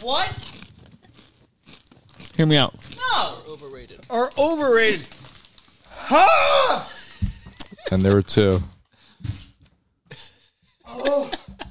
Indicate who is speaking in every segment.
Speaker 1: What?
Speaker 2: Hear me out.
Speaker 1: No.
Speaker 3: Are overrated. Ha!
Speaker 4: And there were two.
Speaker 3: Oh.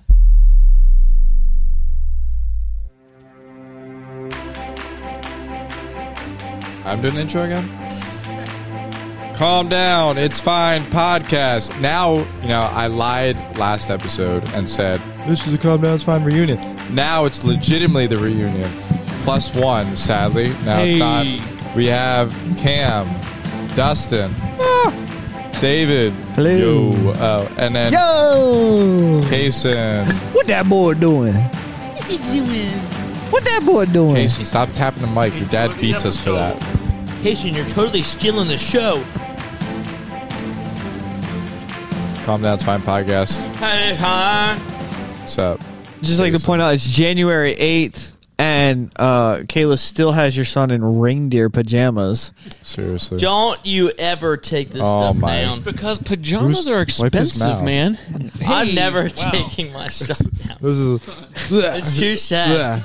Speaker 4: I'm doing the intro again? Calm down. It's fine. Podcast. Now, I lied last episode and said, this is the Calm Down, It's Fine reunion. Now it's legitimately the reunion. +1, sadly. Now it's not. We have Cam, Dustin, David.
Speaker 3: Hello.
Speaker 4: Yo. And then Kason.
Speaker 3: What that boy doing?
Speaker 1: What's he doing?
Speaker 3: What that boy doing?
Speaker 4: Kason, stop tapping the mic. Your dad beats us for that.
Speaker 1: Kason, you're totally stealing the show.
Speaker 4: Calm Down, It's Fine podcast.
Speaker 1: Hi.
Speaker 4: What's up?
Speaker 3: Just like to point out, it's January 8th, and Kayla still has your son in reindeer pajamas.
Speaker 4: Seriously.
Speaker 1: Don't you ever take this stuff down.
Speaker 2: Because pajamas are
Speaker 4: Wipe his
Speaker 2: expensive,
Speaker 4: mouth.
Speaker 2: man.
Speaker 1: I'm never taking my stuff down.
Speaker 4: This is.
Speaker 1: It's too sad.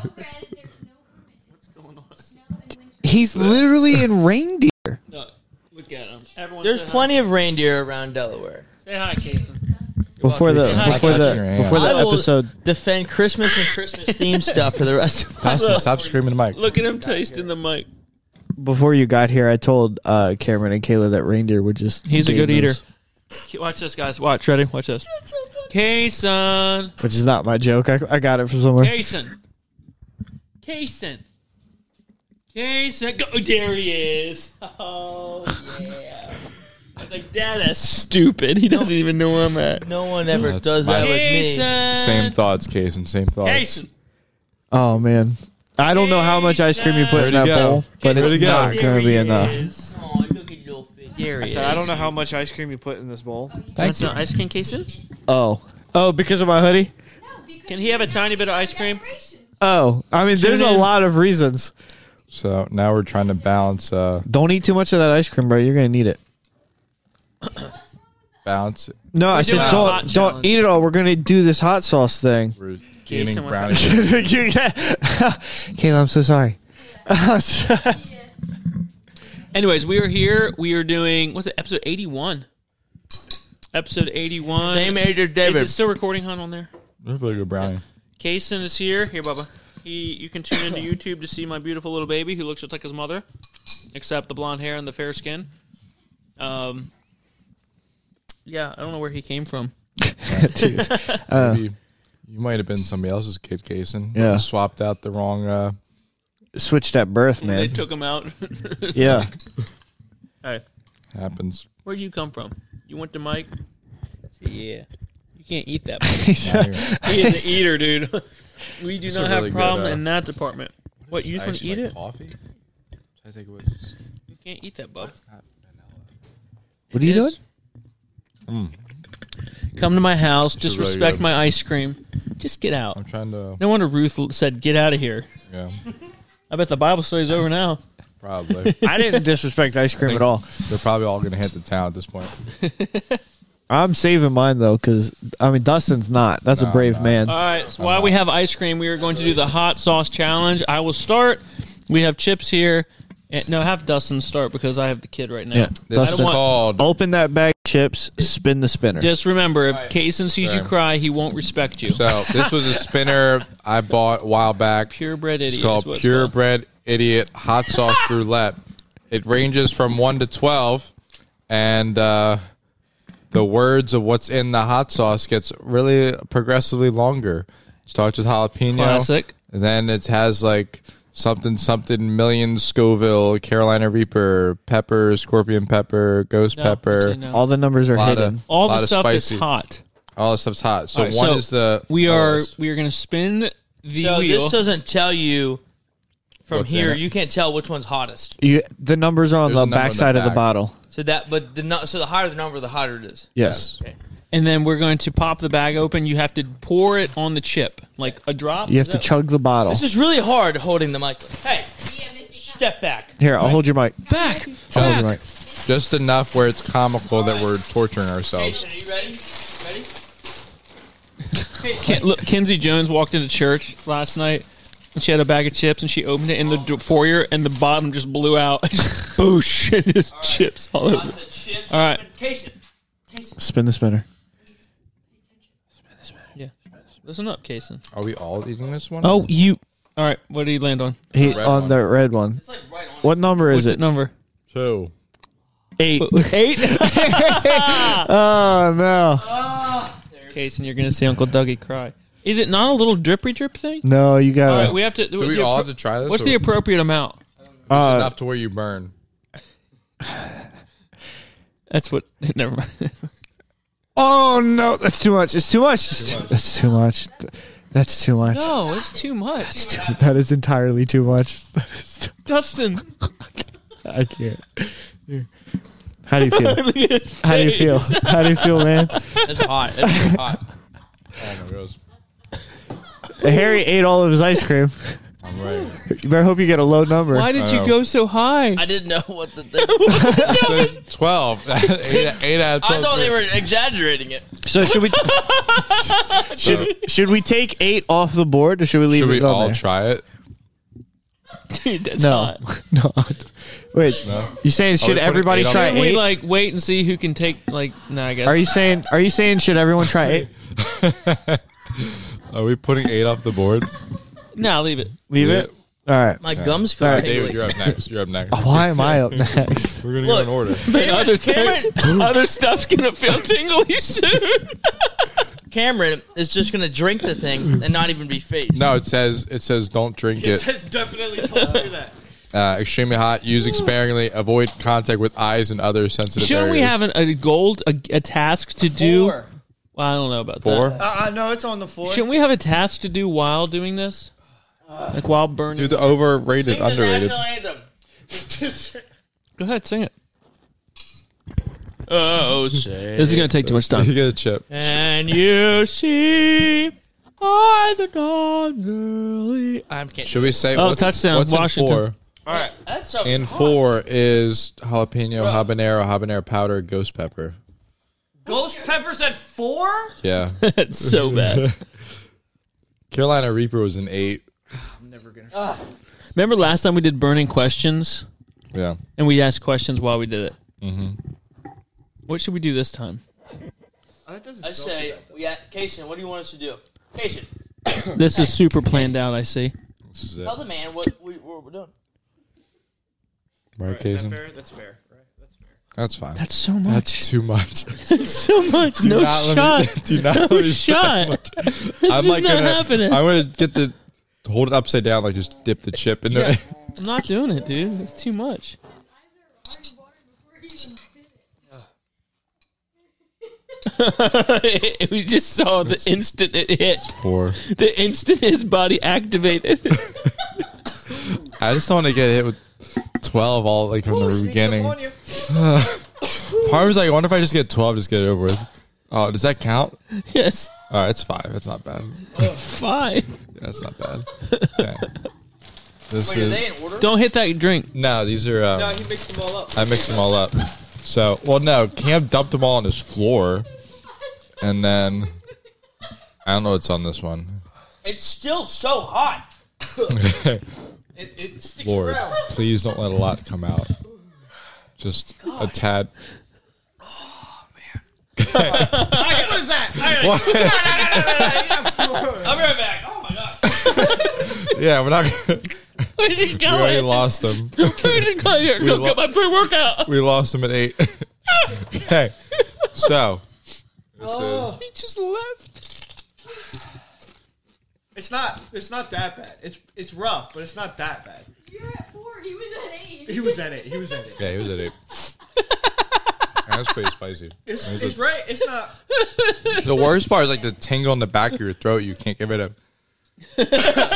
Speaker 3: He's literally in reindeer.
Speaker 2: Look at him. Everyone
Speaker 1: There's plenty of reindeer around Delaware.
Speaker 2: Say hi, Kason.
Speaker 3: Before the
Speaker 1: I
Speaker 3: episode.
Speaker 1: will defend Christmas and Christmas themed stuff for the rest of my
Speaker 4: Dustin, stop screaming the mic.
Speaker 2: Look at him tasting the mic.
Speaker 3: Before you got here, I told Cameron and Kayla that reindeer would just.
Speaker 2: He's a good
Speaker 3: eater.
Speaker 2: Watch this, guys. Watch. Ready? Watch this. Kason.
Speaker 3: Which is not my joke. I got it from somewhere.
Speaker 2: Kason. Kason. Kason. Go. There he is. Oh, yeah. I was like, Dad, that's stupid. He doesn't even know where I'm at.
Speaker 1: No one ever
Speaker 4: That's
Speaker 1: does that
Speaker 4: my-
Speaker 1: with me.
Speaker 4: Same thoughts, Kason. Same thoughts.
Speaker 2: Kason.
Speaker 3: Oh, man. I don't know how much ice cream you put in that
Speaker 4: Where'd he go?
Speaker 3: bowl, but
Speaker 4: Where'd
Speaker 3: it's
Speaker 4: he go?
Speaker 3: not going to be enough.
Speaker 1: Oh, look at your little face. There he is.
Speaker 3: I don't know how much ice cream you put in this bowl.
Speaker 2: That's not ice cream, Kason?
Speaker 3: Oh, because of my hoodie?
Speaker 2: Can he have a tiny bit of ice cream?
Speaker 3: Oh, I mean, there's a
Speaker 2: in.
Speaker 3: lot of reasons.
Speaker 4: So now we're trying to balance.
Speaker 3: Don't eat too much of that ice cream, bro. You're going to need it.
Speaker 4: Balance.
Speaker 3: No, I
Speaker 2: doing
Speaker 3: said
Speaker 2: a hot
Speaker 3: don't
Speaker 2: challenge.
Speaker 3: eat it all. We're going to do this hot sauce thing.
Speaker 4: We're
Speaker 2: Kason
Speaker 4: eating
Speaker 2: wants
Speaker 4: brownies.
Speaker 3: Kayla, I'm so sorry.
Speaker 2: Anyways, we are here. We are doing, what's it, episode 81? Episode 81.
Speaker 1: Same age as David.
Speaker 2: Is it still recording, hon, on there?
Speaker 4: That's a really good brownie.
Speaker 2: Kason is here. Here, Bubba. You can tune into YouTube to see my beautiful little baby who looks just like his mother, except the blonde hair and the fair skin. Yeah, I don't know where he came from.
Speaker 4: Maybe you might have been somebody else's kid, Kason.
Speaker 3: Yeah.
Speaker 4: Swapped out the wrong.
Speaker 3: Switched at birth,
Speaker 2: They
Speaker 3: man.
Speaker 2: took him out.
Speaker 3: Yeah.
Speaker 2: Hey,
Speaker 4: Happens.
Speaker 2: where'd you come from? You went to Mike? Yeah. You can't eat that. He is an eater, dude. We do
Speaker 4: It's
Speaker 2: not
Speaker 4: a
Speaker 2: have
Speaker 4: really
Speaker 2: a problem
Speaker 4: good,
Speaker 2: in that department. What, you just want to eat it?
Speaker 4: Coffee? I think it was.
Speaker 2: You can't eat that, bub.
Speaker 3: What are you doing?
Speaker 2: Come to my house,
Speaker 4: This is really
Speaker 2: disrespect
Speaker 4: good.
Speaker 2: my ice cream. Just get out.
Speaker 4: I'm trying to.
Speaker 2: No wonder Ruth said, get out of here.
Speaker 4: Yeah,
Speaker 2: I bet the Bible study's over now.
Speaker 4: probably.
Speaker 3: I didn't disrespect ice cream at all.
Speaker 4: They're probably all going to hit the town at this point.
Speaker 3: I'm saving mine, though, because, I mean, Dustin's not. That's a brave man.
Speaker 2: All right, so while we have ice cream, we are going to do the hot sauce challenge. I will start. We have chips here. No, have Dustin start because I have the kid right now.
Speaker 3: Yeah.
Speaker 4: This
Speaker 3: Dustin,
Speaker 4: is called.
Speaker 3: open that bag of chips, spin the spinner.
Speaker 2: Just remember, if Kason sees you
Speaker 4: Sure.
Speaker 2: cry, he won't respect you.
Speaker 4: So this was a spinner I bought a while back.
Speaker 2: Purebred idiot.
Speaker 4: It's called
Speaker 2: is what
Speaker 4: Purebred Idiot Hot Sauce Roulette. It ranges from 1 to 12, and the words of what's in the hot sauce gets really progressively longer. Starts with jalapeno.
Speaker 2: Classic.
Speaker 4: And then it has like something million Scoville, Carolina Reaper, pepper, scorpion pepper, ghost
Speaker 2: No,
Speaker 4: pepper.
Speaker 2: no.
Speaker 3: All the numbers are
Speaker 4: Lot of-
Speaker 3: hidden.
Speaker 2: All
Speaker 4: lot
Speaker 2: the
Speaker 4: of
Speaker 2: stuff that's
Speaker 4: spicy.
Speaker 2: hot.
Speaker 4: All this stuff's hot. So
Speaker 2: All right,
Speaker 4: one
Speaker 2: so
Speaker 4: is the.
Speaker 2: We are
Speaker 4: lowest.
Speaker 2: going to spin the
Speaker 1: So
Speaker 2: wheel.
Speaker 1: this doesn't tell you from
Speaker 4: What's in
Speaker 1: here.
Speaker 4: it?
Speaker 1: You can't tell which one's hottest.
Speaker 3: The numbers are on
Speaker 4: There's a
Speaker 3: the
Speaker 4: number on
Speaker 3: back
Speaker 4: the
Speaker 3: side of the
Speaker 4: back.
Speaker 3: bottle.
Speaker 1: So the higher the number, the hotter it is.
Speaker 3: Yes.
Speaker 1: Okay.
Speaker 2: And then we're going to pop the bag open. You have to pour it on the chip, like a drop.
Speaker 3: You have to chug the bottle.
Speaker 1: This is really hard holding the mic. Hey, step back.
Speaker 3: Here, I'll hold your mic.
Speaker 2: back.
Speaker 3: I'll hold your mic.
Speaker 4: Just enough where it's comical that we're torturing ourselves.
Speaker 1: Jason, are you ready? Ready?
Speaker 2: Look, Kinsey Jones walked into church last night And she had a bag of chips, and she opened it in the foyer, and the bottom just blew out. Just boosh, and just chips all over. All right.
Speaker 3: Spin the spinner.
Speaker 2: Yeah. Listen up, Kason.
Speaker 4: Are we all eating this one?
Speaker 2: Oh, you. All right. What did he land on?
Speaker 3: He
Speaker 4: Red
Speaker 3: on
Speaker 4: one.
Speaker 3: the red one.
Speaker 1: It's like right on.
Speaker 3: What number is
Speaker 2: What's
Speaker 3: it?
Speaker 2: number?
Speaker 4: 2.
Speaker 3: 8.
Speaker 2: 8?
Speaker 3: Oh no.
Speaker 2: Kason, you're going to see Uncle Dougie cry. Is it not a little drippy drip thing?
Speaker 3: No, you
Speaker 2: All right,
Speaker 3: gotta.
Speaker 2: we have to.
Speaker 4: Do we all have to try this?
Speaker 2: What's
Speaker 4: or
Speaker 2: the appropriate amount?
Speaker 4: enough to where you burn?
Speaker 2: That's what. Never mind.
Speaker 3: Oh no, that's too much. It's too much. That's too much. That's too much.
Speaker 2: No, it's too much.
Speaker 3: That is entirely too much. That is
Speaker 2: Dustin.
Speaker 3: I can't. How do you feel?
Speaker 2: Look at his
Speaker 3: How do you feel?
Speaker 2: face.
Speaker 3: How do you feel, man?
Speaker 1: It's hot. It's hot.
Speaker 4: Oh my gosh.
Speaker 3: Harry ate all of his ice cream.
Speaker 4: I'm ready.
Speaker 3: You better hope you get a low number.
Speaker 2: Why did
Speaker 4: I
Speaker 2: you
Speaker 4: know.
Speaker 2: go so high?
Speaker 1: I didn't know what to think.
Speaker 4: So 12. 8 out of 12.
Speaker 1: I thought they were exaggerating it.
Speaker 3: So should we should we take 8 off the board, or should we leave
Speaker 4: Should
Speaker 3: it
Speaker 4: we
Speaker 3: on
Speaker 4: all
Speaker 3: there?
Speaker 4: try it?
Speaker 2: Dude, that's
Speaker 3: No,
Speaker 2: hot.
Speaker 3: no. Wait,
Speaker 4: No.
Speaker 3: you saying should
Speaker 4: putting
Speaker 3: everybody
Speaker 4: 8 on
Speaker 3: try
Speaker 2: Can we
Speaker 3: 8?
Speaker 2: like wait and see who can take like? No, I guess.
Speaker 3: Are you saying should everyone try 8?
Speaker 4: Are we putting 8 off the board?
Speaker 2: No, leave it.
Speaker 3: Leave
Speaker 4: Yeah.
Speaker 3: it. All right.
Speaker 1: My gums feel
Speaker 3: Alright.
Speaker 4: David,
Speaker 1: tingly.
Speaker 4: you're up next. You're up next.
Speaker 3: Why am I up next?
Speaker 4: We're gonna
Speaker 1: Look.
Speaker 4: go in order.
Speaker 2: But other stuff's gonna feel tingly soon.
Speaker 1: Cameron is just gonna drink the thing and not even be phased.
Speaker 4: No, it says don't drink it.
Speaker 3: has definitely told me that.
Speaker 4: Extremely hot. Use sparingly. Avoid contact with eyes and other sensitive
Speaker 2: Shouldn't we
Speaker 4: areas.
Speaker 2: have a task to do? Well, I don't know about
Speaker 4: 4?
Speaker 2: that.
Speaker 3: No, it's on the floor.
Speaker 2: Shouldn't we have a task to do while doing this? Like while burning?
Speaker 4: Do the overrated,
Speaker 1: Sing the
Speaker 4: underrated.
Speaker 1: national anthem.
Speaker 2: Go ahead, sing it.
Speaker 1: Oh, say.
Speaker 2: This is gonna take too much time.
Speaker 4: You get a chip.
Speaker 1: And you see by the dawn early. I'm kidding.
Speaker 4: Should we say
Speaker 2: Oh,
Speaker 4: what's,
Speaker 2: touchdown,
Speaker 4: what's
Speaker 2: Washington.
Speaker 4: in
Speaker 1: That's so
Speaker 4: 4? In
Speaker 1: hot.
Speaker 4: 4 is jalapeno, habanero powder, ghost pepper.
Speaker 3: Ghost peppers at 4?
Speaker 4: Yeah.
Speaker 2: That's so bad.
Speaker 4: Carolina Reaper was an 8.
Speaker 3: I'm never gonna.
Speaker 2: Remember last time we did burning questions,
Speaker 4: Yeah.
Speaker 2: and we asked questions while we did it.
Speaker 4: Mm-hmm.
Speaker 2: What should we do this time?
Speaker 1: I say, Kason, what do you want us to do? Kason,
Speaker 2: This is super planned out. I see.
Speaker 4: This is it.
Speaker 1: tell the man what we're doing.
Speaker 4: Right, Kason?
Speaker 3: That's fair. Right? That's fair.
Speaker 4: That's fine.
Speaker 2: That's so much.
Speaker 4: That's too much.
Speaker 2: That's so much. No
Speaker 4: not let
Speaker 2: shot.
Speaker 4: me- do not
Speaker 2: no
Speaker 4: let me
Speaker 2: shot. This is not happening.
Speaker 4: I'm gonna get the hold it upside down, like just dip the chip in there.
Speaker 2: I'm not doing it, dude. It's too much. We just saw the instant it hit.
Speaker 4: 4.
Speaker 2: The instant his body activated.
Speaker 4: I just don't want to get hit with 12 all like from the beginning. Part of me's like, I wonder if I just get 12, just get it over with. Oh, does that count?
Speaker 2: Yes.
Speaker 4: All right, it's 5. That's not bad.
Speaker 2: Fine.
Speaker 4: That's not bad. Okay. This
Speaker 1: Wait, are
Speaker 4: is
Speaker 1: they in order?
Speaker 2: Don't hit that drink.
Speaker 4: no. These are.
Speaker 3: he mixed them all up.
Speaker 4: I mixed them all up. So, well, no, Cam dumped them all on his floor, and then I don't know what's on this one.
Speaker 1: It's still so hot.
Speaker 3: It sticks
Speaker 4: Lord,
Speaker 3: around.
Speaker 4: please don't let a lot come out. Just a tad.
Speaker 3: What is that?
Speaker 1: I'll be right back. Oh my god.
Speaker 4: Yeah, we're not.
Speaker 2: Where'd he
Speaker 4: We
Speaker 2: go?
Speaker 4: already lost him.
Speaker 2: Where'd he go? Here, go get my pre-workout.
Speaker 4: We lost him at 8. Okay, so this is.
Speaker 2: He just left.
Speaker 3: It's not that bad. It's rough, but it's not that bad.
Speaker 5: You're at 4. He was at 8.
Speaker 3: He was at it. He was at it.
Speaker 4: Yeah, he was at 8. That's pretty spicy.
Speaker 3: It's right. It's not.
Speaker 4: The worst part is like the tingle in the back of your throat. You can't get rid of. But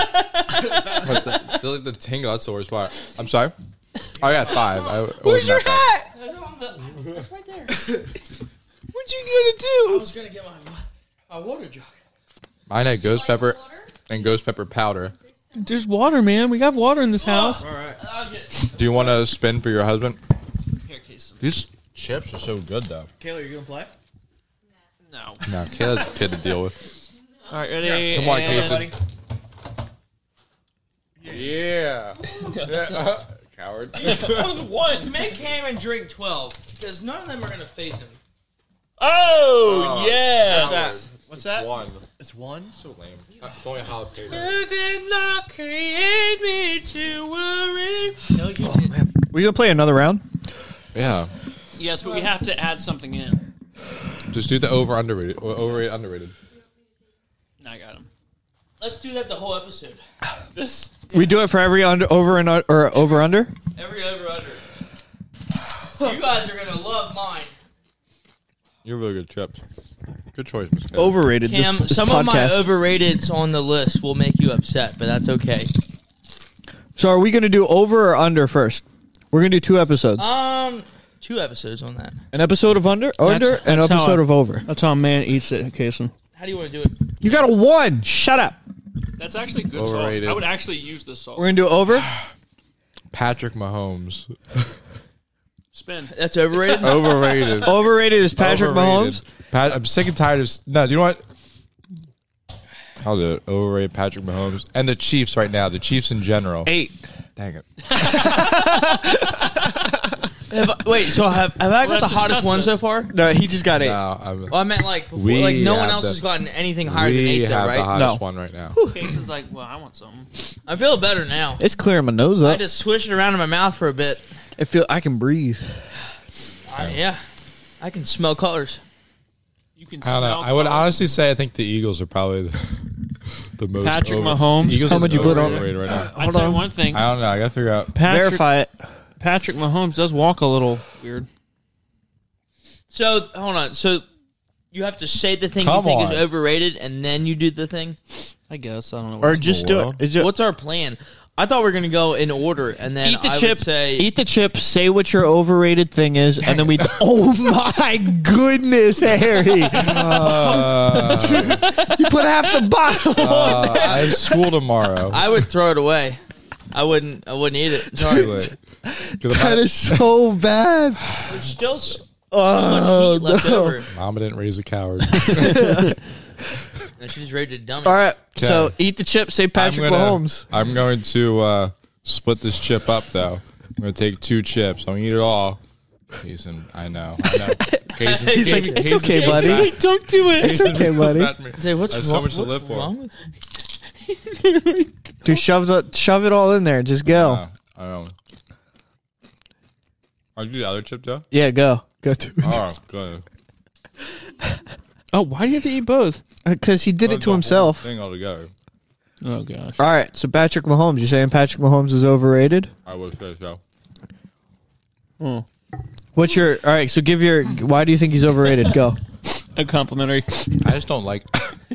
Speaker 4: the tingle, that's the worst part. I'm sorry. I got 5.
Speaker 2: Where's your hat?
Speaker 1: It's right there.
Speaker 2: What you gonna
Speaker 1: I
Speaker 2: do?
Speaker 1: was gonna get my water jug.
Speaker 4: Mine had ghost pepper and ghost pepper powder.
Speaker 2: There's water, man. We got water in this house.
Speaker 3: All right.
Speaker 1: I'll get
Speaker 4: Do you want to spin for your husband?
Speaker 1: here, Kason.
Speaker 4: These chips are so good, though.
Speaker 3: Kayla, you gonna play?
Speaker 1: No.
Speaker 4: No, Kayla's a kid to deal with.
Speaker 2: All right, ready?
Speaker 4: Come on,
Speaker 2: and-
Speaker 4: Casey. Yeah. Coward.
Speaker 2: Those ones. Make Cameron drink 12 because none of them are gonna face him.
Speaker 1: Oh, yeah.
Speaker 3: What's that?
Speaker 4: One.
Speaker 3: It's one?
Speaker 4: So lame. Only jalapeno.
Speaker 2: You did not create me to worry. No, you didn't.
Speaker 3: We gonna play another round?
Speaker 4: Yeah.
Speaker 1: Yes, but we have to add something in.
Speaker 4: Just do the overrated, underrated.
Speaker 1: I got him.
Speaker 2: Let's do that the whole episode.
Speaker 1: This.
Speaker 3: We do it for every over under.
Speaker 2: Every over-under. You guys are going to love mine.
Speaker 4: You're really good chips. Good choice, Miss Kelly.
Speaker 3: Overrated.
Speaker 2: Cam,
Speaker 3: this
Speaker 2: some
Speaker 3: podcast.
Speaker 2: of my overrateds on the list will make you upset, but that's okay.
Speaker 3: So are we gonna do over or under first? We're gonna do 2 episodes.
Speaker 2: 2 episodes on that.
Speaker 3: An episode of under, and an
Speaker 1: that's how
Speaker 3: episode of over.
Speaker 1: That's how a man eats it, Kason.
Speaker 2: How do you want to do it?
Speaker 3: You got a 1. Shut up.
Speaker 1: That's actually good
Speaker 4: Overrated.
Speaker 1: sauce. I would actually use this sauce.
Speaker 3: We're gonna do over.
Speaker 4: Patrick Mahomes.
Speaker 1: Spin.
Speaker 2: That's overrated?
Speaker 4: Overrated.
Speaker 3: Overrated is Patrick
Speaker 4: Overrated.
Speaker 3: Mahomes.
Speaker 4: I'm sick and tired of... No, you know what? I'll do it. Overrated Patrick Mahomes. And the Chiefs right now. The Chiefs in general.
Speaker 3: 8.
Speaker 4: Dang it.
Speaker 2: Wait, so have I got
Speaker 1: let's
Speaker 2: the hottest
Speaker 1: discuss
Speaker 2: one
Speaker 1: this.
Speaker 2: so far?
Speaker 3: No, he just got 8.
Speaker 4: No,
Speaker 2: Well, I meant like before,
Speaker 4: We
Speaker 2: like no one
Speaker 4: have
Speaker 2: else
Speaker 4: the-
Speaker 2: has gotten anything higher than
Speaker 4: we
Speaker 2: 8 though,
Speaker 4: have the
Speaker 2: right?
Speaker 4: hottest
Speaker 3: No.
Speaker 4: one right now.
Speaker 1: Kason's like, well, I want something.
Speaker 2: I feel better now.
Speaker 3: It's clearing my nose
Speaker 2: I
Speaker 3: up.
Speaker 2: just swished it around in my mouth for a bit.
Speaker 3: I can breathe.
Speaker 2: Yeah, I can smell colors.
Speaker 1: You can
Speaker 4: I don't know.
Speaker 1: smell
Speaker 4: I would
Speaker 1: colors.
Speaker 4: honestly say I think the Eagles are probably the most
Speaker 1: Patrick Mahomes.
Speaker 4: The Eagles
Speaker 3: How
Speaker 4: is
Speaker 3: much you put on
Speaker 4: overrated right now.
Speaker 1: I'd
Speaker 3: Hold
Speaker 1: say
Speaker 3: on.
Speaker 1: one thing.
Speaker 4: I don't know. I gotta figure out.
Speaker 3: Verify it.
Speaker 1: Patrick Mahomes does walk a little weird.
Speaker 2: So hold on. So you have to say the thing
Speaker 4: Come
Speaker 2: you think
Speaker 4: on.
Speaker 2: is overrated, and then you do the thing.
Speaker 1: I guess. I don't know.
Speaker 3: Or
Speaker 1: What's
Speaker 3: just do
Speaker 4: world.
Speaker 3: it. Is it
Speaker 2: What's our plan? I thought we were gonna go in order, and then
Speaker 3: eat the
Speaker 2: I
Speaker 3: chip.
Speaker 2: would say
Speaker 3: Eat the chip. Say what your overrated thing is, and then we. Oh my goodness, Harry! You put half the bottle.
Speaker 4: I have school tomorrow.
Speaker 2: I would throw it away. I wouldn't eat it.
Speaker 4: Too
Speaker 2: Sorry.
Speaker 4: late.
Speaker 3: That is so bad.
Speaker 2: There's still so
Speaker 3: Oh
Speaker 2: much heat left
Speaker 3: no!
Speaker 2: over.
Speaker 4: Mama didn't raise a coward.
Speaker 2: And she's ready to dump it.
Speaker 3: All right,
Speaker 4: Okay.
Speaker 3: so eat the chip. Say Patrick Mahomes.
Speaker 4: I'm going to split this chip up, though. I'm going to take 2 chips. I'm going to eat it all. Jason, I know. Jason,
Speaker 3: He's like, it's okay, buddy.
Speaker 1: He's like, don't do it.
Speaker 3: It's okay, buddy.
Speaker 2: Say, what's
Speaker 4: There's
Speaker 2: wrong,
Speaker 4: so much to live
Speaker 2: what's
Speaker 4: for.
Speaker 2: wrong with me?
Speaker 3: Dude, shove it all in there. Just go.
Speaker 4: I don't know. I'll do the other chip, though.
Speaker 3: Yeah, go to
Speaker 4: Oh, good.
Speaker 1: Oh, why do you have to eat both?
Speaker 3: because he did it
Speaker 4: The
Speaker 3: to
Speaker 4: whole
Speaker 3: himself.
Speaker 4: Thing altogether.
Speaker 1: Oh gosh.
Speaker 3: All right, so Patrick Mahomes. You're saying Patrick Mahomes is overrated?
Speaker 4: I would say so.
Speaker 1: Oh,
Speaker 3: What's your all right? So give your. Why do you think he's overrated? Go.
Speaker 1: a complimentary.
Speaker 4: I just don't like.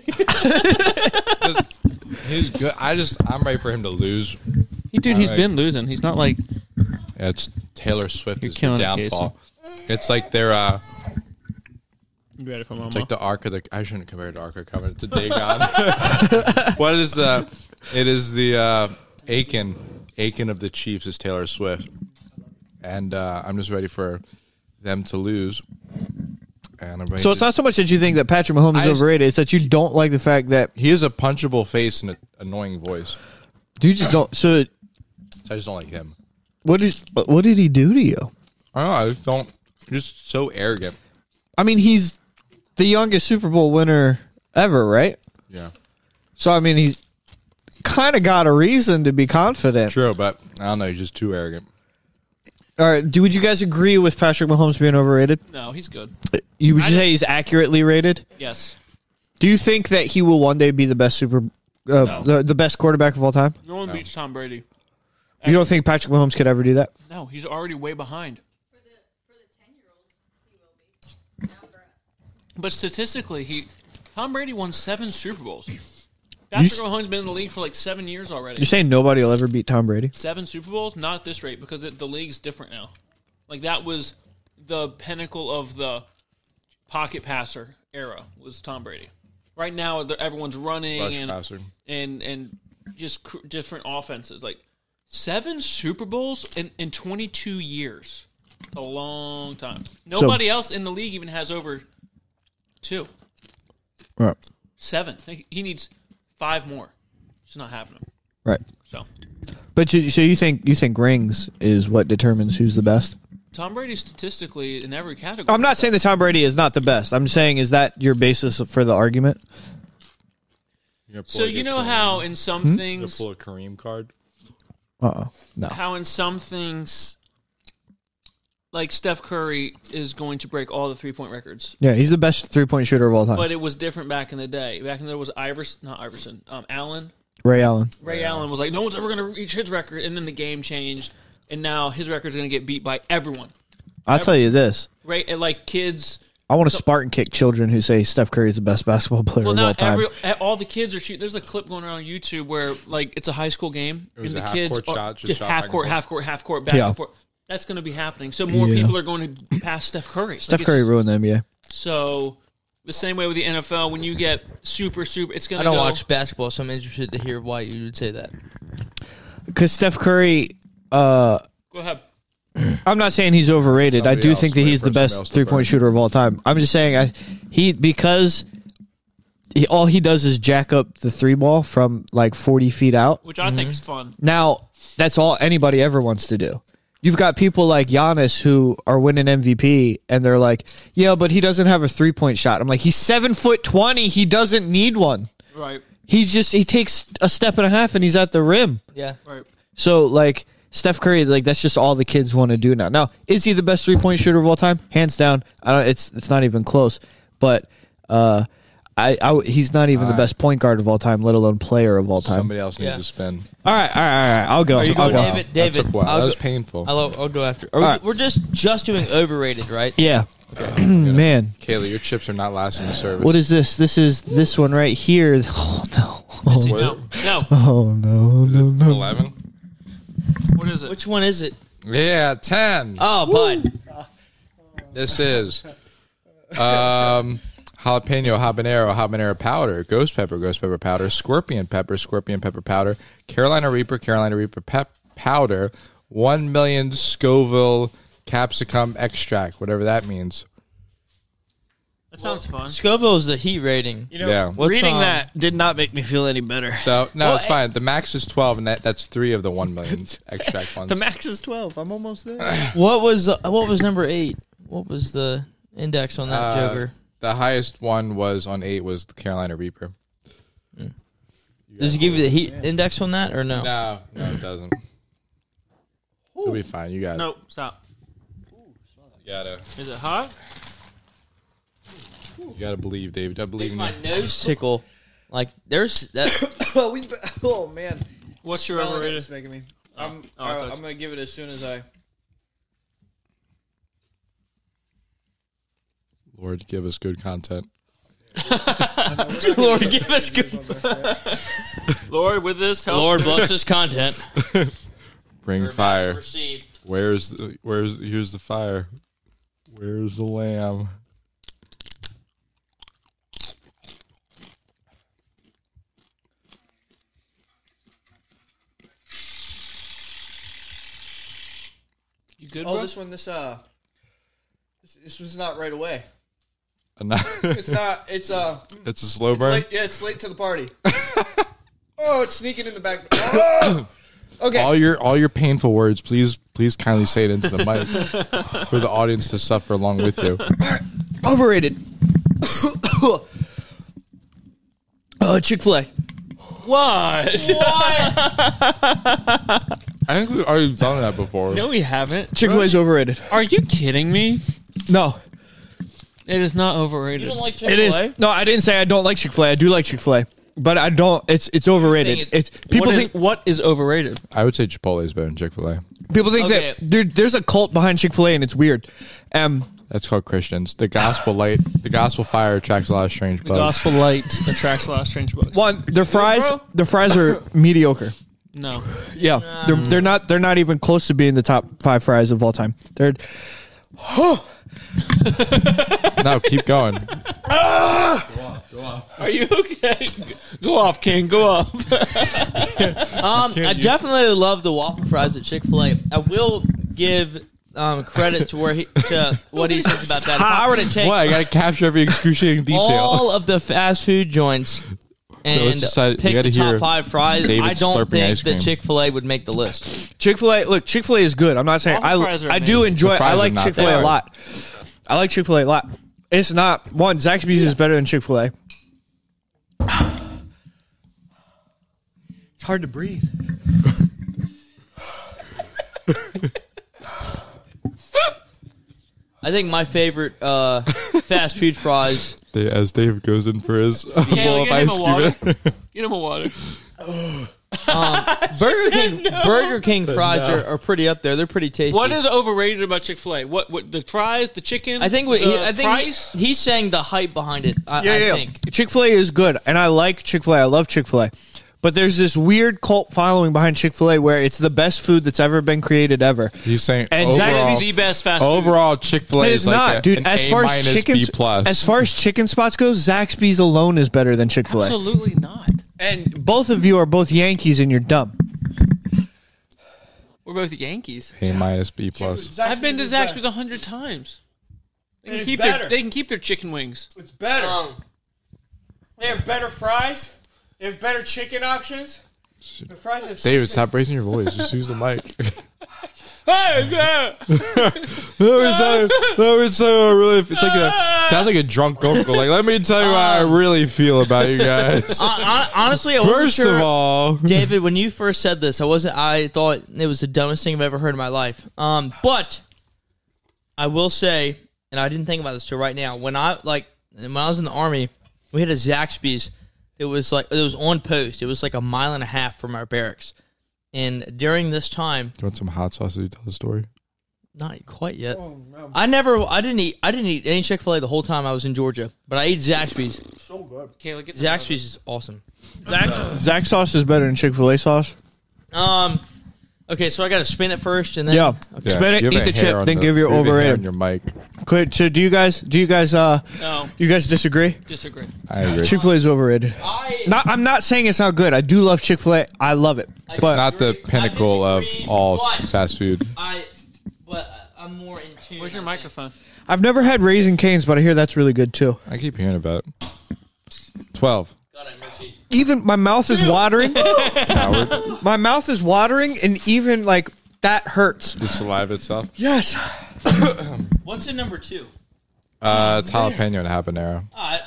Speaker 4: He's good. I'm ready for him to lose.
Speaker 1: Dude, he's
Speaker 4: Alright.
Speaker 1: been losing. He's not like
Speaker 4: Yeah, it's Taylor Swift
Speaker 1: You're
Speaker 4: is the
Speaker 1: killing it,
Speaker 4: downfall. It's like their
Speaker 1: you ready for mama.
Speaker 4: it's like the Ark of the. I shouldn't compare it to Ark of the Covenant. It's a Dagon. What is the? It is the Aiken of the Chiefs is Taylor Swift, and I'm just ready for them to lose. And I'm ready
Speaker 3: So it's
Speaker 4: to-
Speaker 3: not so much that you think that Patrick Mahomes
Speaker 4: I
Speaker 3: is
Speaker 4: just-
Speaker 3: overrated; it's that you don't like the fact that
Speaker 4: he has a punchable face and an annoying voice.
Speaker 3: you just don't. So
Speaker 4: So I just don't like him.
Speaker 3: what did he do to you?
Speaker 4: I don't know. I just don't. Just so arrogant.
Speaker 3: I mean, he's the youngest Super Bowl winner ever, right?
Speaker 4: Yeah.
Speaker 3: So I mean, he's kind of got a reason to be confident.
Speaker 4: True, but I don't know. He's just too arrogant.
Speaker 3: All right, would you guys agree with Patrick Mahomes being overrated?
Speaker 1: No, he's good.
Speaker 3: Would you say he's accurately rated?
Speaker 1: Yes.
Speaker 3: Do you think that he will one day be the best the best quarterback of all time?
Speaker 1: No one beats Tom Brady.
Speaker 3: You don't think Patrick Mahomes could ever do that?
Speaker 1: No, he's already way behind.
Speaker 5: For the 10-year-olds, he will be. Not for us.
Speaker 1: But statistically, Tom Brady won 7 Super Bowls. Patrick Mahomes has been in the league for like 7 years already.
Speaker 3: You're saying nobody will ever beat Tom Brady?
Speaker 1: 7 Super Bowls? Not at this rate because the league's different now. Like that was the pinnacle of the pocket passer era was Tom Brady. Right now, everyone's running
Speaker 4: Rush
Speaker 1: and
Speaker 4: passer.
Speaker 1: and just different offenses. Like 7 Super Bowls in 22 years. A long time. Nobody else in the league even has over 2.
Speaker 3: Right.
Speaker 1: 7. He needs 5 more. It's not happening.
Speaker 3: Right.
Speaker 1: So
Speaker 3: But so you think rings is what determines who's the best?
Speaker 1: Tom Brady statistically in every category.
Speaker 3: I'm not saying that Tom Brady is not the best. I'm saying, is that your basis for the argument?
Speaker 1: So you know how in some things,
Speaker 4: pull a Kareem card.
Speaker 3: No.
Speaker 1: how in some things, like Steph Curry is going to break all the 3-point records.
Speaker 3: Yeah, he's the best 3-point shooter of all time.
Speaker 1: But it was different back in the day. Back in the day was Allen.
Speaker 3: Ray Allen.
Speaker 1: Ray Allen was like, no one's ever going to reach his record, and then the game changed, and now his record's going to get beat by everyone.
Speaker 3: I'll tell you this.
Speaker 1: Right? And like kids.
Speaker 3: I want to Spartan kick children who say Steph Curry is the best basketball player of all time.
Speaker 1: All the kids are shooting. There's a clip going around on YouTube where like it's a high school game,
Speaker 4: It was
Speaker 1: and
Speaker 4: a
Speaker 1: the kids
Speaker 4: half-court
Speaker 1: are
Speaker 4: shot,
Speaker 1: just
Speaker 4: shot
Speaker 1: half
Speaker 4: back
Speaker 1: court, back
Speaker 3: Yeah.
Speaker 1: and forth. That's going to be happening. So more
Speaker 3: Yeah.
Speaker 1: people are going to pass Steph Curry.
Speaker 3: Steph Curry ruined the NBA.
Speaker 1: So the same way with the NFL, when you get super, it's going to go.
Speaker 2: I don't watch basketball, so I'm interested to hear why you would say that.
Speaker 3: Because Steph Curry,
Speaker 1: Go ahead.
Speaker 3: I'm not saying he's overrated.
Speaker 4: Somebody
Speaker 3: I do
Speaker 4: else,
Speaker 3: think that
Speaker 4: wait
Speaker 3: he's
Speaker 4: for
Speaker 3: the
Speaker 4: somebody
Speaker 3: best
Speaker 4: else to
Speaker 3: 3-point
Speaker 4: burn.
Speaker 3: shooter of all time. I'm just saying all he does is jack up the 3 ball from like 40 feet out.
Speaker 1: Which I think is fun.
Speaker 3: Now, that's all anybody ever wants to do. You've got people like Giannis who are winning MVP, and they're like, yeah, but he doesn't have a 3-point shot. I'm like, he's 7'20". He doesn't need one.
Speaker 1: Right.
Speaker 3: He takes a step and a half, and he's at the rim.
Speaker 2: Yeah.
Speaker 1: Right.
Speaker 3: So, like, Steph Curry, like, that's just all the kids want to do now. Now, is he the best 3-point shooter of all time? Hands down. It's not even close. But he's not even the best point guard of all time, let alone player of all time.
Speaker 4: Somebody else needs
Speaker 2: Yeah.
Speaker 4: to spin.
Speaker 3: All right. I'll go.
Speaker 2: Are you
Speaker 3: I'll
Speaker 2: going,
Speaker 3: go.
Speaker 2: David? David,
Speaker 4: That took a while.
Speaker 2: I'll
Speaker 4: That was
Speaker 2: go-
Speaker 4: painful.
Speaker 2: I'll go after.
Speaker 3: right.
Speaker 2: We're just doing overrated, right?
Speaker 3: Yeah. Man.
Speaker 4: Kaylee, your chips are not lasting the service.
Speaker 3: What is this? This is this one right here. Oh, no.
Speaker 1: No.
Speaker 3: Oh, no.
Speaker 4: 11?
Speaker 1: What is it?
Speaker 2: Which one is it?
Speaker 4: Yeah, 10.
Speaker 2: Oh, bud.
Speaker 4: This is jalapeno, habanero powder, ghost pepper powder, scorpion pepper powder, Carolina Reaper powder, 1 million Scoville capsicum extract, whatever that means.
Speaker 1: That sounds fun.
Speaker 2: Scoville is the heat rating.
Speaker 4: Yeah.
Speaker 2: What's,
Speaker 3: Reading that did not make me feel any better.
Speaker 4: So no,
Speaker 2: Well,
Speaker 4: it's fine. The max is 12, and that's 3 of the 1 million extract ones.
Speaker 3: The max is 12. I'm almost there.
Speaker 2: What was number 8? What was the index on that Joker?
Speaker 4: The highest one was on 8 was the Carolina Reaper.
Speaker 2: Does it give you the heat index on that or no?
Speaker 4: No, it doesn't. You'll be fine. You got it.
Speaker 1: No, stop.
Speaker 4: You gotta
Speaker 1: Is it hot?
Speaker 4: believe, David. I believe
Speaker 2: Makes
Speaker 4: in
Speaker 2: my
Speaker 4: you.
Speaker 2: nose tickle. Like there's that.
Speaker 3: Oh, man.
Speaker 1: What's your overrated?
Speaker 3: making me.
Speaker 1: I thought-
Speaker 3: going to give it as soon as I...
Speaker 4: Lord, give us good content.
Speaker 2: Lord, give us good.
Speaker 1: Lord, with this help.
Speaker 2: Lord bless this content.
Speaker 4: Bring fire.
Speaker 2: Received.
Speaker 4: Here's the fire. Where's the lamb?
Speaker 1: You good,
Speaker 3: Oh,
Speaker 1: bro?
Speaker 3: this one, this was not right away.
Speaker 4: It's
Speaker 3: It's not, it's
Speaker 4: a slow burn.
Speaker 3: it's late to the party. Oh, it's sneaking in the back. Oh! Okay.
Speaker 4: All your painful words, please kindly say it into the mic for the audience to suffer along with you.
Speaker 3: Overrated. Chick-fil-A.
Speaker 1: What?
Speaker 4: I think we've already done that before.
Speaker 1: No, we haven't.
Speaker 3: Chick-fil-A's overrated.
Speaker 1: Are you kidding me?
Speaker 3: No,
Speaker 1: It is not
Speaker 2: You
Speaker 1: overrated.
Speaker 2: don't like
Speaker 3: it
Speaker 2: Chick-fil-A?
Speaker 3: is. No, I didn't say I don't like Chick-fil-A. I do like Chick-fil-A, but I don't. It's overrated.
Speaker 2: think
Speaker 3: It's people think
Speaker 1: what is overrated?
Speaker 4: I would say Chipotle is better than Chick-fil-A.
Speaker 3: people think
Speaker 2: Okay.
Speaker 3: that there's a cult behind Chick-fil-A, and it's weird.
Speaker 4: That's called Christians. The gospel light, the gospel fire attracts a lot of strange bugs.
Speaker 1: Gospel light attracts a lot of strange bugs.
Speaker 3: One, their fries
Speaker 1: bro?
Speaker 3: are mediocre.
Speaker 1: No.
Speaker 3: Yeah, they're not even close to being the top 5 fries of all time. They're
Speaker 4: No, keep going.
Speaker 1: Are you okay? Go off, King. Go off.
Speaker 2: I definitely love the waffle fries at Chick-fil-A. I will give credit to what he says about that. If I were to take
Speaker 4: What? I gotta capture every excruciating detail.
Speaker 2: all of the fast food joints
Speaker 4: let's
Speaker 6: and
Speaker 4: decide- we
Speaker 6: pick
Speaker 4: gotta
Speaker 6: the top
Speaker 4: hear
Speaker 6: 5 fries,
Speaker 4: David
Speaker 6: I don't
Speaker 4: slurping
Speaker 6: think
Speaker 4: ice cream.
Speaker 6: that Chick-fil-A would make the list.
Speaker 3: Chick-fil-A, look, Chick-fil-A is good. I'm not saying
Speaker 1: All the fries are
Speaker 3: I do
Speaker 1: amazing.
Speaker 3: enjoy
Speaker 4: The
Speaker 3: it.
Speaker 4: fries
Speaker 3: I
Speaker 4: are
Speaker 3: like
Speaker 4: not
Speaker 3: Chick-fil-A a
Speaker 4: bad.
Speaker 3: lot. I like Chick-fil-A a lot. It's not one. Zaxby's is better than Chick-fil-A. It's hard to breathe.
Speaker 6: I think my favorite fast food fries.
Speaker 4: As Dave goes in for his bowl of
Speaker 1: get
Speaker 4: ice
Speaker 1: him a water.
Speaker 4: cream.
Speaker 1: Get him a water.
Speaker 6: Burger King fries are pretty up there. They're pretty tasty.
Speaker 1: What is overrated about Chick-fil-A? What the fries, the chicken?
Speaker 6: I think
Speaker 1: price.
Speaker 6: he's saying the hype behind it. I think.
Speaker 3: Chick-fil-A is good, and I like Chick-fil-A. I love Chick-fil-A. But there's this weird cult following behind Chick-fil-A where it's the best food that's ever been created ever.
Speaker 4: He's saying
Speaker 3: And
Speaker 4: overall,
Speaker 3: Zaxby's
Speaker 1: the best fast food.
Speaker 4: overall Chick-fil-A
Speaker 3: It
Speaker 4: is
Speaker 3: is
Speaker 4: like
Speaker 3: not, dude.
Speaker 4: an
Speaker 3: As
Speaker 4: A
Speaker 3: far
Speaker 4: minus,
Speaker 3: as
Speaker 4: B plus.
Speaker 3: as far as chicken spots go, Zaxby's alone is better than Chick-fil-A.
Speaker 1: Absolutely not.
Speaker 3: And both of you are both Yankees, and you're dumb.
Speaker 1: We're both Yankees.
Speaker 4: A minus, B plus.
Speaker 1: I've been to Zaxby's 100 times. They can keep their chicken wings.
Speaker 3: It's better. They have better fries. They have better chicken options. The fries have
Speaker 4: David, stop raising your voice. Just use the mic.
Speaker 1: Hey, yeah.
Speaker 4: that was so really. It's like sounds like a drunk uncle. Like, let me tell you how I really feel about you guys.
Speaker 6: Honestly, I wasn't
Speaker 4: First
Speaker 6: sure.
Speaker 4: of all,
Speaker 6: David, when you first said this, I thought it was the dumbest thing I've ever heard in my life. But I will say, and I didn't think about this till right now. When I was in the Army, we had a Zaxby's. It was on post. It was like a mile and a half from our barracks. And during this time,
Speaker 4: you want some hot sauce as you tell the story?
Speaker 6: not quite yet. I didn't eat any Chick-fil-A the whole time I was in Georgia, but I ate Zaxby's.
Speaker 3: so good.
Speaker 1: Kayla, get
Speaker 6: Zaxby's is awesome.
Speaker 3: Zax sauce is better than Chick-fil-A sauce.
Speaker 6: Okay, so I got to spin it first, and then
Speaker 3: Yeah.
Speaker 6: Okay.
Speaker 3: Spin it,
Speaker 4: You have
Speaker 3: eat
Speaker 4: a
Speaker 3: the chip,
Speaker 4: hair on
Speaker 3: then
Speaker 4: the-
Speaker 3: give your
Speaker 4: you have a hair
Speaker 3: overrated.
Speaker 4: on your mic.
Speaker 3: Clear. So do you guys
Speaker 1: No,
Speaker 3: you guys disagree?
Speaker 1: disagree.
Speaker 4: I agree.
Speaker 3: Chick-fil-A is overrated. I'm not saying it's not good. I do love Chick-fil-A. I love it.
Speaker 6: It's
Speaker 3: But
Speaker 4: Not the pinnacle of
Speaker 6: disagree,
Speaker 4: all
Speaker 6: but-
Speaker 4: fast food.
Speaker 6: But I'm more in tune.
Speaker 1: Where's your
Speaker 6: I think.
Speaker 1: microphone?
Speaker 3: I've never had Raising Cane's, but I hear that's really good too.
Speaker 4: I keep hearing about it. 12.
Speaker 6: God, I miss you.
Speaker 3: Even my mouth is watering.
Speaker 4: Howard.
Speaker 3: My mouth is watering, and even like that hurts.
Speaker 4: The saliva itself.
Speaker 3: Yes.
Speaker 6: What's in number 2?
Speaker 4: It's jalapeno and habanero.